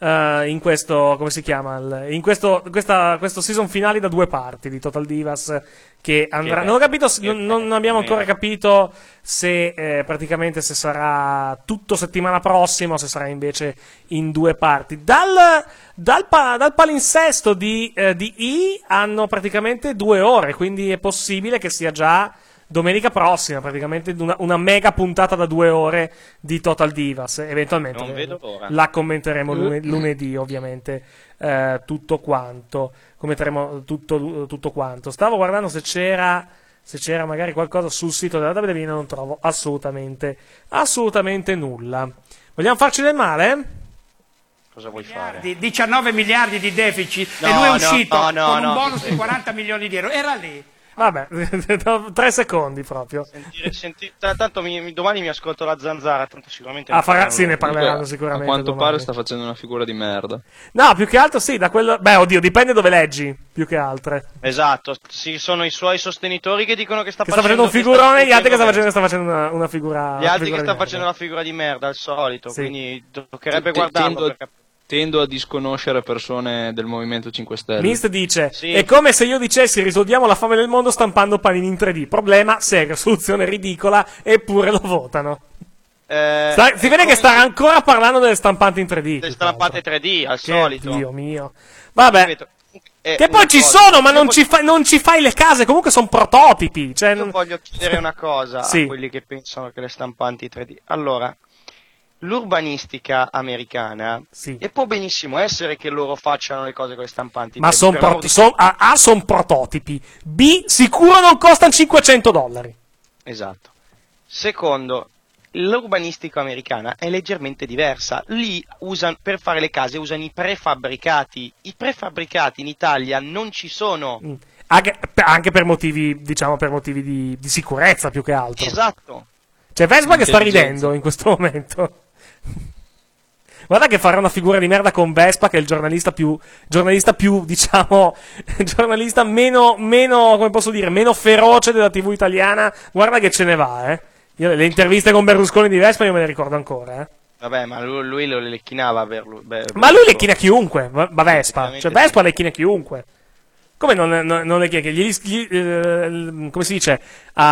come si chiama? In questo season finale da 2 parti di Total Divas che andrà. Non ho capito, non abbiamo ancora capito se praticamente se sarà tutto settimana prossima o se sarà invece in 2 parti. Dal palinsesto di E hanno praticamente 2 ore, quindi è possibile che sia già domenica prossima, praticamente una mega puntata da 2 ore di Total Divas. Eventualmente Non vedo l'ora. la commenteremo lunedì, ovviamente. Tutto quanto. Commenteremo tutto quanto. Stavo guardando se c'era magari qualcosa sul sito della WWE, non trovo assolutamente nulla. Vogliamo farci del male? Cosa vuoi fare? 19 miliardi di deficit No, e lui è no, uscito no, con un no. bonus di 40 milioni di euro. Era lì. Vabbè, 3 secondi proprio. Tanto domani mi ascolto la Zanzara, tanto sicuramente. Sì, ne parleranno Comunque, sicuramente. A quanto domani. pare sta facendo una figura di merda. No, più che altro sì, da quello. Beh, oddio, dipende dove leggi, più che altre. Esatto, sì, sono i suoi sostenitori che dicono che sta Che sta facendo un figurone, gli altri che sta facendo una figura. Gli altri figura che sta di facendo la figura di merda, al solito, Sì. quindi toccherebbe guardarlo. perché- Tendo a disconoscere persone del Movimento 5 Stelle. Mist dice: Sì. è come se io dicessi risolviamo la fame del mondo stampando panini in 3D. Problema serio, soluzione ridicola, eppure lo votano. Si vede che sta ancora parlando delle stampanti in 3D. Le stampate 3D, al solito. Dio mio. Vabbè. Ripeto, Che poi ci sono, ma non ci fai le case. Comunque sono prototipi. Cioè, Io voglio chiedere una cosa Sì. a quelli che pensano che le stampanti 3D. Allora, l'urbanistica americana, e può benissimo essere che loro facciano le cose con le stampanti 3D. ma sono per l'amor di- son prototipi. B, sicuro non costano $500. Esatto. Secondo, l'urbanistica americana è leggermente diversa. Lì per fare le case usano i prefabbricati. I prefabbricati in Italia non ci sono. Anche per motivi, diciamo, di sicurezza più che altro. Esatto. C'è Vespa che sta ridendo in questo momento. Guarda che farà una figura di merda con Vespa, che è il giornalista più diciamo, giornalista meno, come posso dire, meno feroce della TV italiana. Guarda che ce ne va, Io le interviste con Berlusconi di Vespa io me le ricordo ancora, Vabbè, ma lui lo lecchinava Ma lui lecchina chiunque, va Vespa. Cioè Vespa lecchina chiunque. Come non lecchina? Come si dice?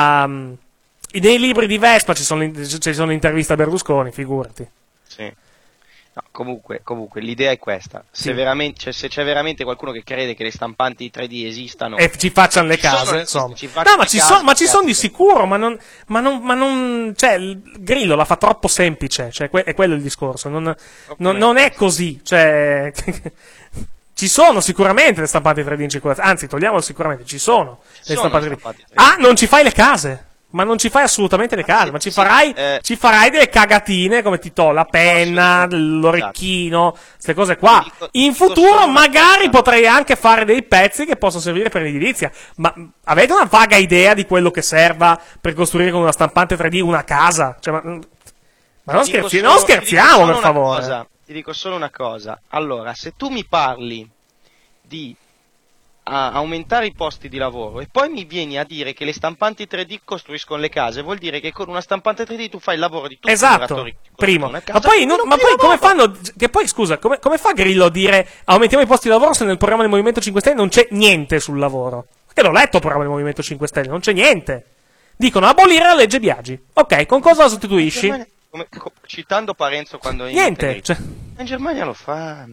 Nei libri di Vespa ci sono interviste a Berlusconi, figurati. Sì. No, comunque, l'idea è questa. Se c'è veramente qualcuno che crede che le stampanti 3D esistano E ci facciano le case, insomma. No, ma ci sono di sicuro, ma non, cioè, il Grillo la fa troppo semplice, cioè, è quello il discorso, non è così, cioè, ci sono sicuramente le stampanti 3D in circolazione, anzi, togliamolo sicuramente, ci sono le stampanti 3D. Non ci fai le case. Ma non ci fai assolutamente le case, ma ci farai delle cagatine come la penna, l'orecchino, queste cose qua. In futuro magari potrei anche fare dei pezzi che possono servire per l'edilizia, ma avete una vaga idea di quello che serva per costruire con una stampante 3D una casa? Cioè, ma non scherziamo, per favore. Ti dico solo una cosa. Allora, se tu mi parli di aumentare i posti di lavoro e poi mi vieni a dire che le stampanti 3D costruiscono le case, vuol dire che con una stampante 3D tu fai il lavoro di tutti i lavoratori che primo. una Ma casa. poi come fanno? Che poi scusa, come fa Grillo a dire aumentiamo i posti di lavoro se nel programma del Movimento 5 Stelle non c'è niente sul lavoro? Perché l'ho letto il programma del Movimento 5 Stelle, non c'è niente. Dicono abolire la legge Biagi. Ok, con cosa la sostituisci? Citando Parenzo quando Niente, cioè. Ma in Germania lo fanno.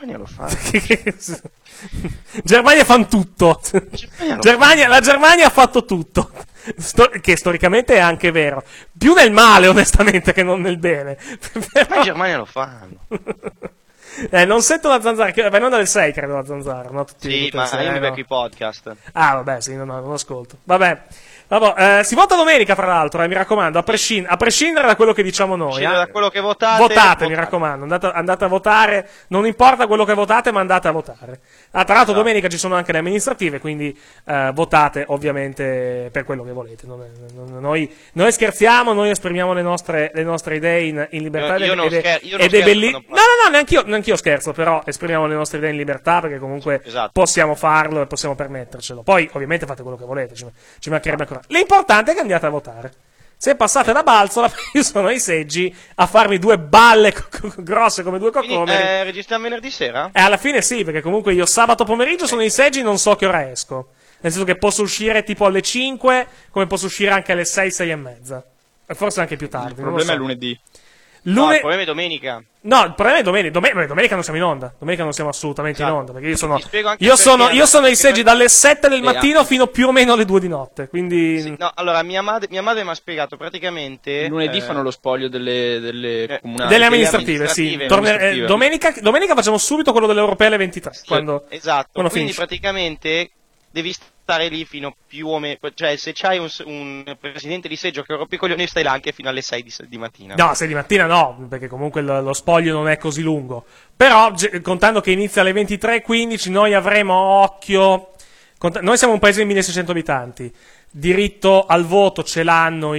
Germania fanno tutto. La Germania ha fatto tutto. Che storicamente è anche vero. Più nel male, onestamente, che non nel bene. Ma in Germania lo fanno. Non sento la Zanzara, che va in onda del 6, credo, la Zanzara, no? Sì, ma io mi becco i podcast. Vabbè, sì, non ascolto. Vabbè. Vabbè, si vota domenica, tra l'altro, mi raccomando, a prescindere da quello che diciamo noi. Da quello che votate. Votate, mi raccomando, andate a votare, non importa quello che votate, ma andate a votare. Tra l'altro domenica ci sono anche le amministrative, quindi votate ovviamente per quello che volete. Noi scherziamo, noi esprimiamo le nostre idee in libertà ed è bellissimo. No, neanch'io scherzo, però esprimiamo le nostre idee in libertà perché comunque possiamo farlo e possiamo permettercelo. Poi ovviamente fate quello che volete, ci mancherebbe ancora. L'importante è che andiate a votare. Se passate da Balzola, io sono ai seggi a farmi 2 balle grosse come 2 cocomeri. Registriamo venerdì sera? Alla fine sì, perché comunque io sabato pomeriggio sono ai seggi, non so che ora esco. Nel senso che posso uscire tipo alle 5, come posso uscire anche alle 6, 6 e mezza. E forse anche più tardi. Il problema è lunedì. No, il problema è domenica. No, il problema è domenica non siamo in onda. Domenica non siamo assolutamente in onda. Perché io sono ai seggi dalle 7 del mattino fino più o meno alle 2 di notte. Quindi. Sì, no, allora mia madre mi ha spiegato praticamente. Lunedì fanno lo spoglio delle comunali. Delle amministrative, sì. Domenica facciamo subito quello dell'Europea alle 23. Sì, quando quindi finisce. Praticamente devi stare lì fino più o meno, cioè se c'hai un presidente di seggio che rompe i coglioni stai là anche fino alle 6 di mattina. No, 6 di mattina no, perché comunque lo spoglio non è così lungo. Però, contando che inizia alle 23:15, noi avremo occhio. Noi siamo un paese di 1600 abitanti. Diritto al voto ce l'hanno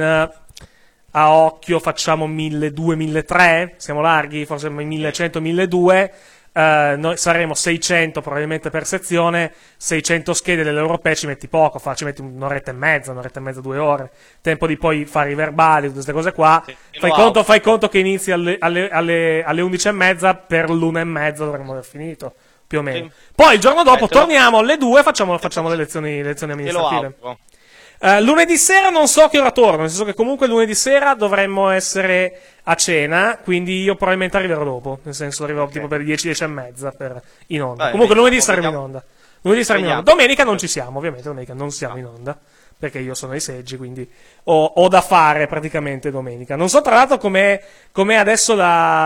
a occhio facciamo 1200-1300, siamo larghi, forse 1100-1200. Noi saremo 600 probabilmente per sezione, 600 schede dell'Europea ci metti poco, ci metti un'oretta e mezza, 2 ore, tempo di poi fare i verbali, tutte queste cose qua. Fai conto che inizi alle 11:30, per l'1:30 dovremmo aver finito, più o meno. Poi il giorno dopo torniamo alle 2 e facciamo le lezioni amministrative. Lunedì sera non so che ora torno, nel senso che comunque lunedì sera dovremmo essere a cena, quindi io probabilmente arriverò dopo, nel senso arriverò tipo per 10-10:30 in onda. Comunque lunedì saremo in onda. Domenica non ci siamo, ovviamente domenica non siamo in onda, perché io sono ai seggi, quindi ho da fare praticamente domenica. Non so tra l'altro com'è adesso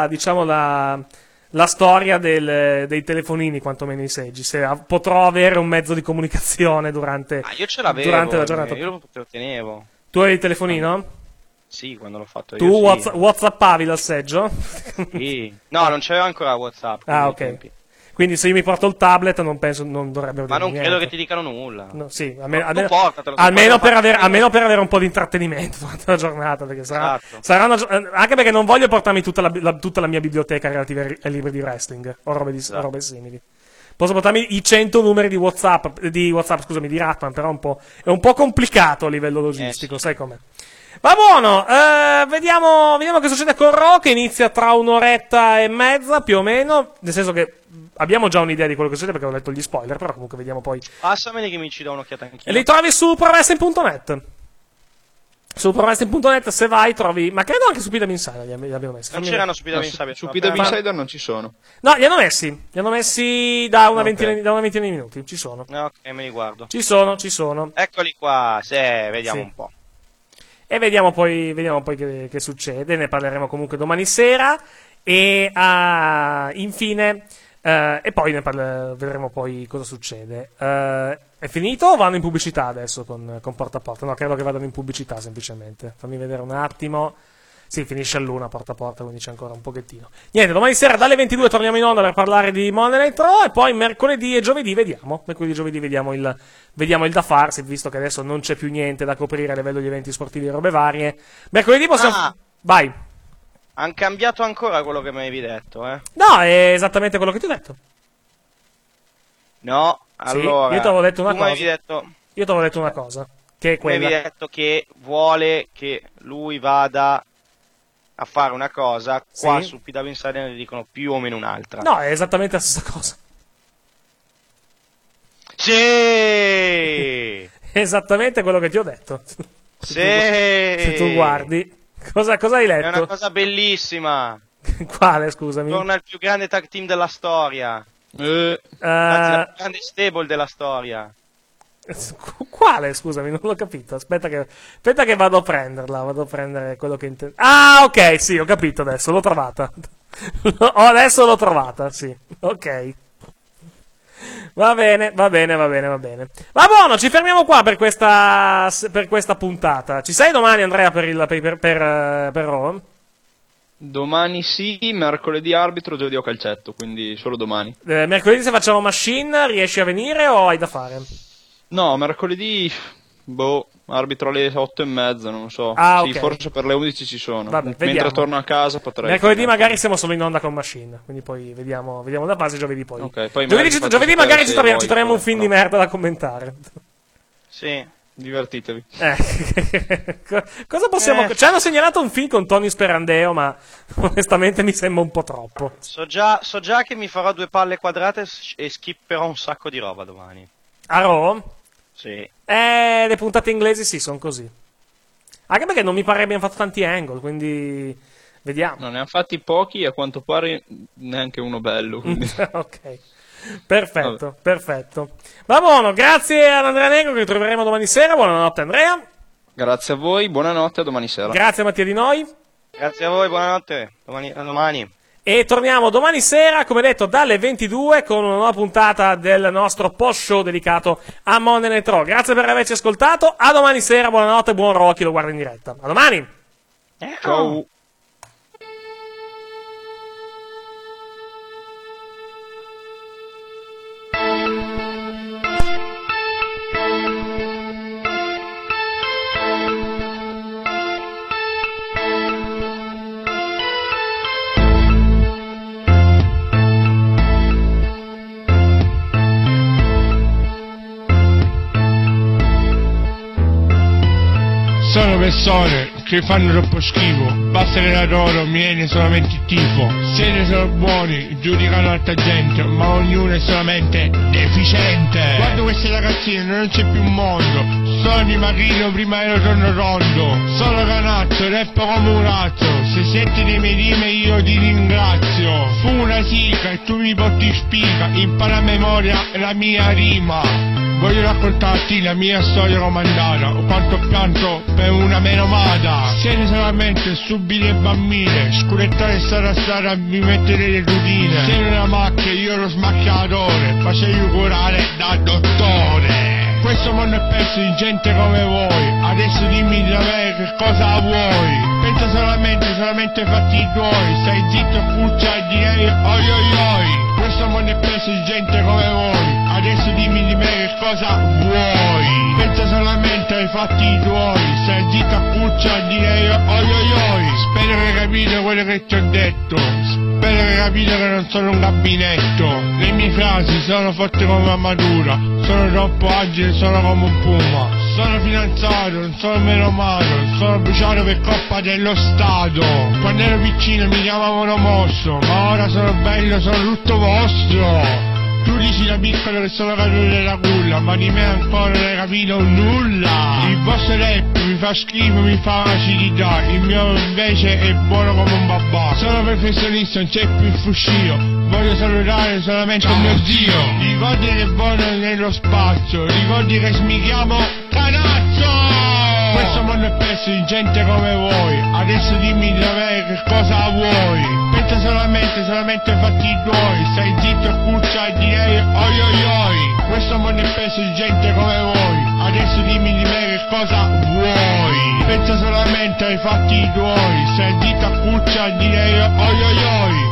la storia dei telefonini, quantomeno i seggi, se potrò avere un mezzo di comunicazione durante la giornata. Io lo tenevo. Tu hai il telefonino? Sì, quando l'ho fatto io. Tu whatsappavi dal seggio? Sì. No, non c'aveva ancora WhatsApp. Ah, ok. Quindi se io mi porto il tablet non dovrebbero dire Ma non niente. credo che ti dicano nulla. No, sì, almeno per avere un po' di intrattenimento durante la giornata, perché sarà anche perché non voglio portarmi tutta la mia biblioteca relativa ai libri di wrestling o robe simili. Posso portarmi i 100 numeri di WhatsApp, di Ratman, però è un po' complicato a livello logistico, sai com'è. Va buono, vediamo che succede con Raw, che inizia tra un'oretta e mezza, più o meno, nel senso che abbiamo già un'idea di quello che succede perché ho letto gli spoiler, però comunque vediamo poi. Passameli che mi ci do un'occhiata anch'io. E li trovi su ProWrestling.net. Su ProWrestling.net se vai trovi, ma credo anche su PW Insider li abbiamo messi. Non c'erano su PW Insider. Su PW Insider non ci sono. No, li hanno messi da una ventina di minuti, ci sono. Ok, me li guardo. Ci sono. Eccoli qua, vediamo un po'. E vediamo poi che succede, ne parleremo comunque domani sera e infine e poi vedremo poi cosa succede. È finito o vanno in pubblicità adesso con Porta a Porta? No, credo che vadano in pubblicità semplicemente. Fammi vedere un attimo. Sì, finisce all'una Porta a Porta, quindi c'è ancora un pochettino. Niente, domani sera dalle 22 torniamo in onda per parlare di Monday Night Raw e poi mercoledì e giovedì vediamo. Mercoledì e giovedì vediamo il da farsi, visto che adesso non c'è più niente da coprire a livello di eventi sportivi e robe varie. Mercoledì possiamo. Vai. Han cambiato ancora quello che mi avevi detto, eh? No, è esattamente quello che ti ho detto. No, allora. Sì, io ti avevo detto una cosa. Io ti avevo detto una cosa. Che è quella. Mi avevi detto che vuole che lui vada a fare una cosa, qua su PW Insider ne dicono più o meno un'altra. No, è esattamente la stessa cosa. Sì! Esattamente quello che ti ho detto. Se tu guardi. Cosa hai letto? È una cosa bellissima. Quale, scusami? Torna il più grande tag team della storia. Anzi, la più grande stable della storia. Quale, scusami, non l'ho capito. Aspetta che vado a prenderla. Vado a prendere quello che intendo. Ah, ok, sì, ho capito adesso. L'ho trovata. Adesso l'ho trovata, sì. Ok. Va bene. Va buono, ci fermiamo qua per questa puntata. Ci sei domani, Andrea, per Raw? Domani sì, mercoledì arbitro, giovedì ho calcetto, quindi solo domani. Mercoledì se facciamo Machine, riesci a venire o hai da fare? No, mercoledì, arbitro alle 8:30, non so. Ah, sì, okay. Forse per le 11 ci sono. Vabbè, mentre torno a casa potrei. Mercoledì magari siamo solo in onda con Machine, quindi poi vediamo da base giovedì poi. Okay, poi giovedì magari ci troviamo un film di merda da commentare. Sì. Divertitevi. Cosa possiamo... Ci hanno segnalato un film con Tony Sperandeo, ma onestamente mi sembra un po' troppo. So già che mi farò 2 palle quadrate e skipperò un sacco di roba domani. A Raw? Sì. Le puntate inglesi sì, sono così. Anche perché non mi pare abbiamo fatto tanti angle, quindi vediamo. No, ne hanno fatti pochi e a quanto pare neanche uno bello. Quindi. Ok. Perfetto. Va buono, grazie ad Andrea Negro che ritroveremo domani sera. Buonanotte Andrea. Grazie a voi, buonanotte, a domani sera. Grazie a Mattia Di Noi. Grazie a voi, buonanotte. A domani. E torniamo domani sera, come detto, dalle 22 con una nuova puntata del nostro post show dedicato a Monday Night Raw. Grazie per averci ascoltato. A domani sera, buonanotte, buon Raw a chi lo guarda in diretta. A domani. Ciao. Sono persone che fanno troppo schifo, basta che da loro mi viene solamente il tifo. Se ne sono buoni, giudicano altra gente, ma ognuno è solamente deficiente. Guardo queste ragazzine, non c'è più un mondo, sono dimagrino prima ero torno rondo. Sono canazzo, rappo come un razzo, se senti le mie rime io ti ringrazio. Fu una sica e tu mi porti spica, impara a memoria la mia rima. Voglio raccontarti la mia storia comandata, o quanto pianto per una menomata. Siete solamente subite bambine, scurettare strada mi mettere le tutine. Sei una macchia, io ero smacchiatore, facevi curare da dottore. Questo mondo è perso di gente come voi, adesso dimmi da me che cosa vuoi. Pensa solamente fatti tuoi, stai zitto cuccia e direi oi oi oi. Questo mondo è perso di gente come voi, adesso dimmi di me che cosa vuoi. Pensa solamente ai fatti tuoi, stai zitto a cuccia e direi oi oi oi. Spero che hai capito quello che ti ho detto, spero che hai capito che non sono un gabinetto. Le mie frasi sono forti come armatura, sono troppo agile, sono come un puma. Sono fidanzato, non sono menomano, sono bruciato per colpa dello Stato. Quando ero piccino mi chiamavano mosso, ma ora sono bello, sono tutto vostro. Tu dici da piccolo che sono caduto nella culla, ma di me ancora non hai capito nulla. Il vostro rap mi fa schifo, mi fa acidità, il mio invece è buono come un babà. Sono professionista, non c'è più il fuscio, voglio salutare solamente mio zio. Ricordi che è buono nello spazio, ricordi che mi chiamo Canazzo. Questo mondo è perso di gente come voi, adesso dimmi da me che cosa vuoi. Pensa solamente fatti tuoi, stai zitto e cuccia e direi oi oi oi. Questo mondo è perso di gente come voi, adesso dimmi di me che cosa vuoi. Pensa solamente ai fatti tuoi, stai zitto a cuccia e direi oi oi oi.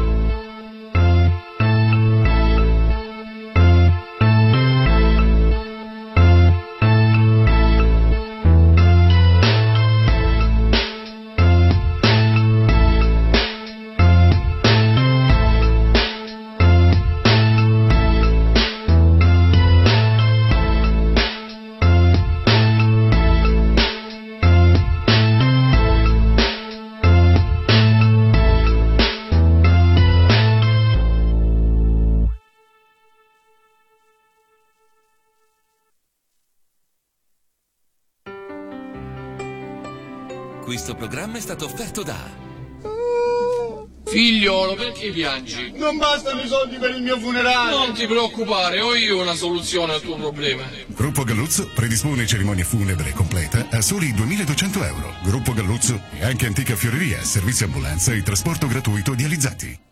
Questo programma è stato offerto da... Figliolo, perché piangi? Non bastano i soldi per il mio funerale. Non ti preoccupare, ho io una soluzione al tuo problema. Gruppo Galluzzo predispone cerimonia funebre completa a soli 2.200 euro. Gruppo Galluzzo e anche antica fioreria, servizio ambulanza e trasporto gratuito dializzati.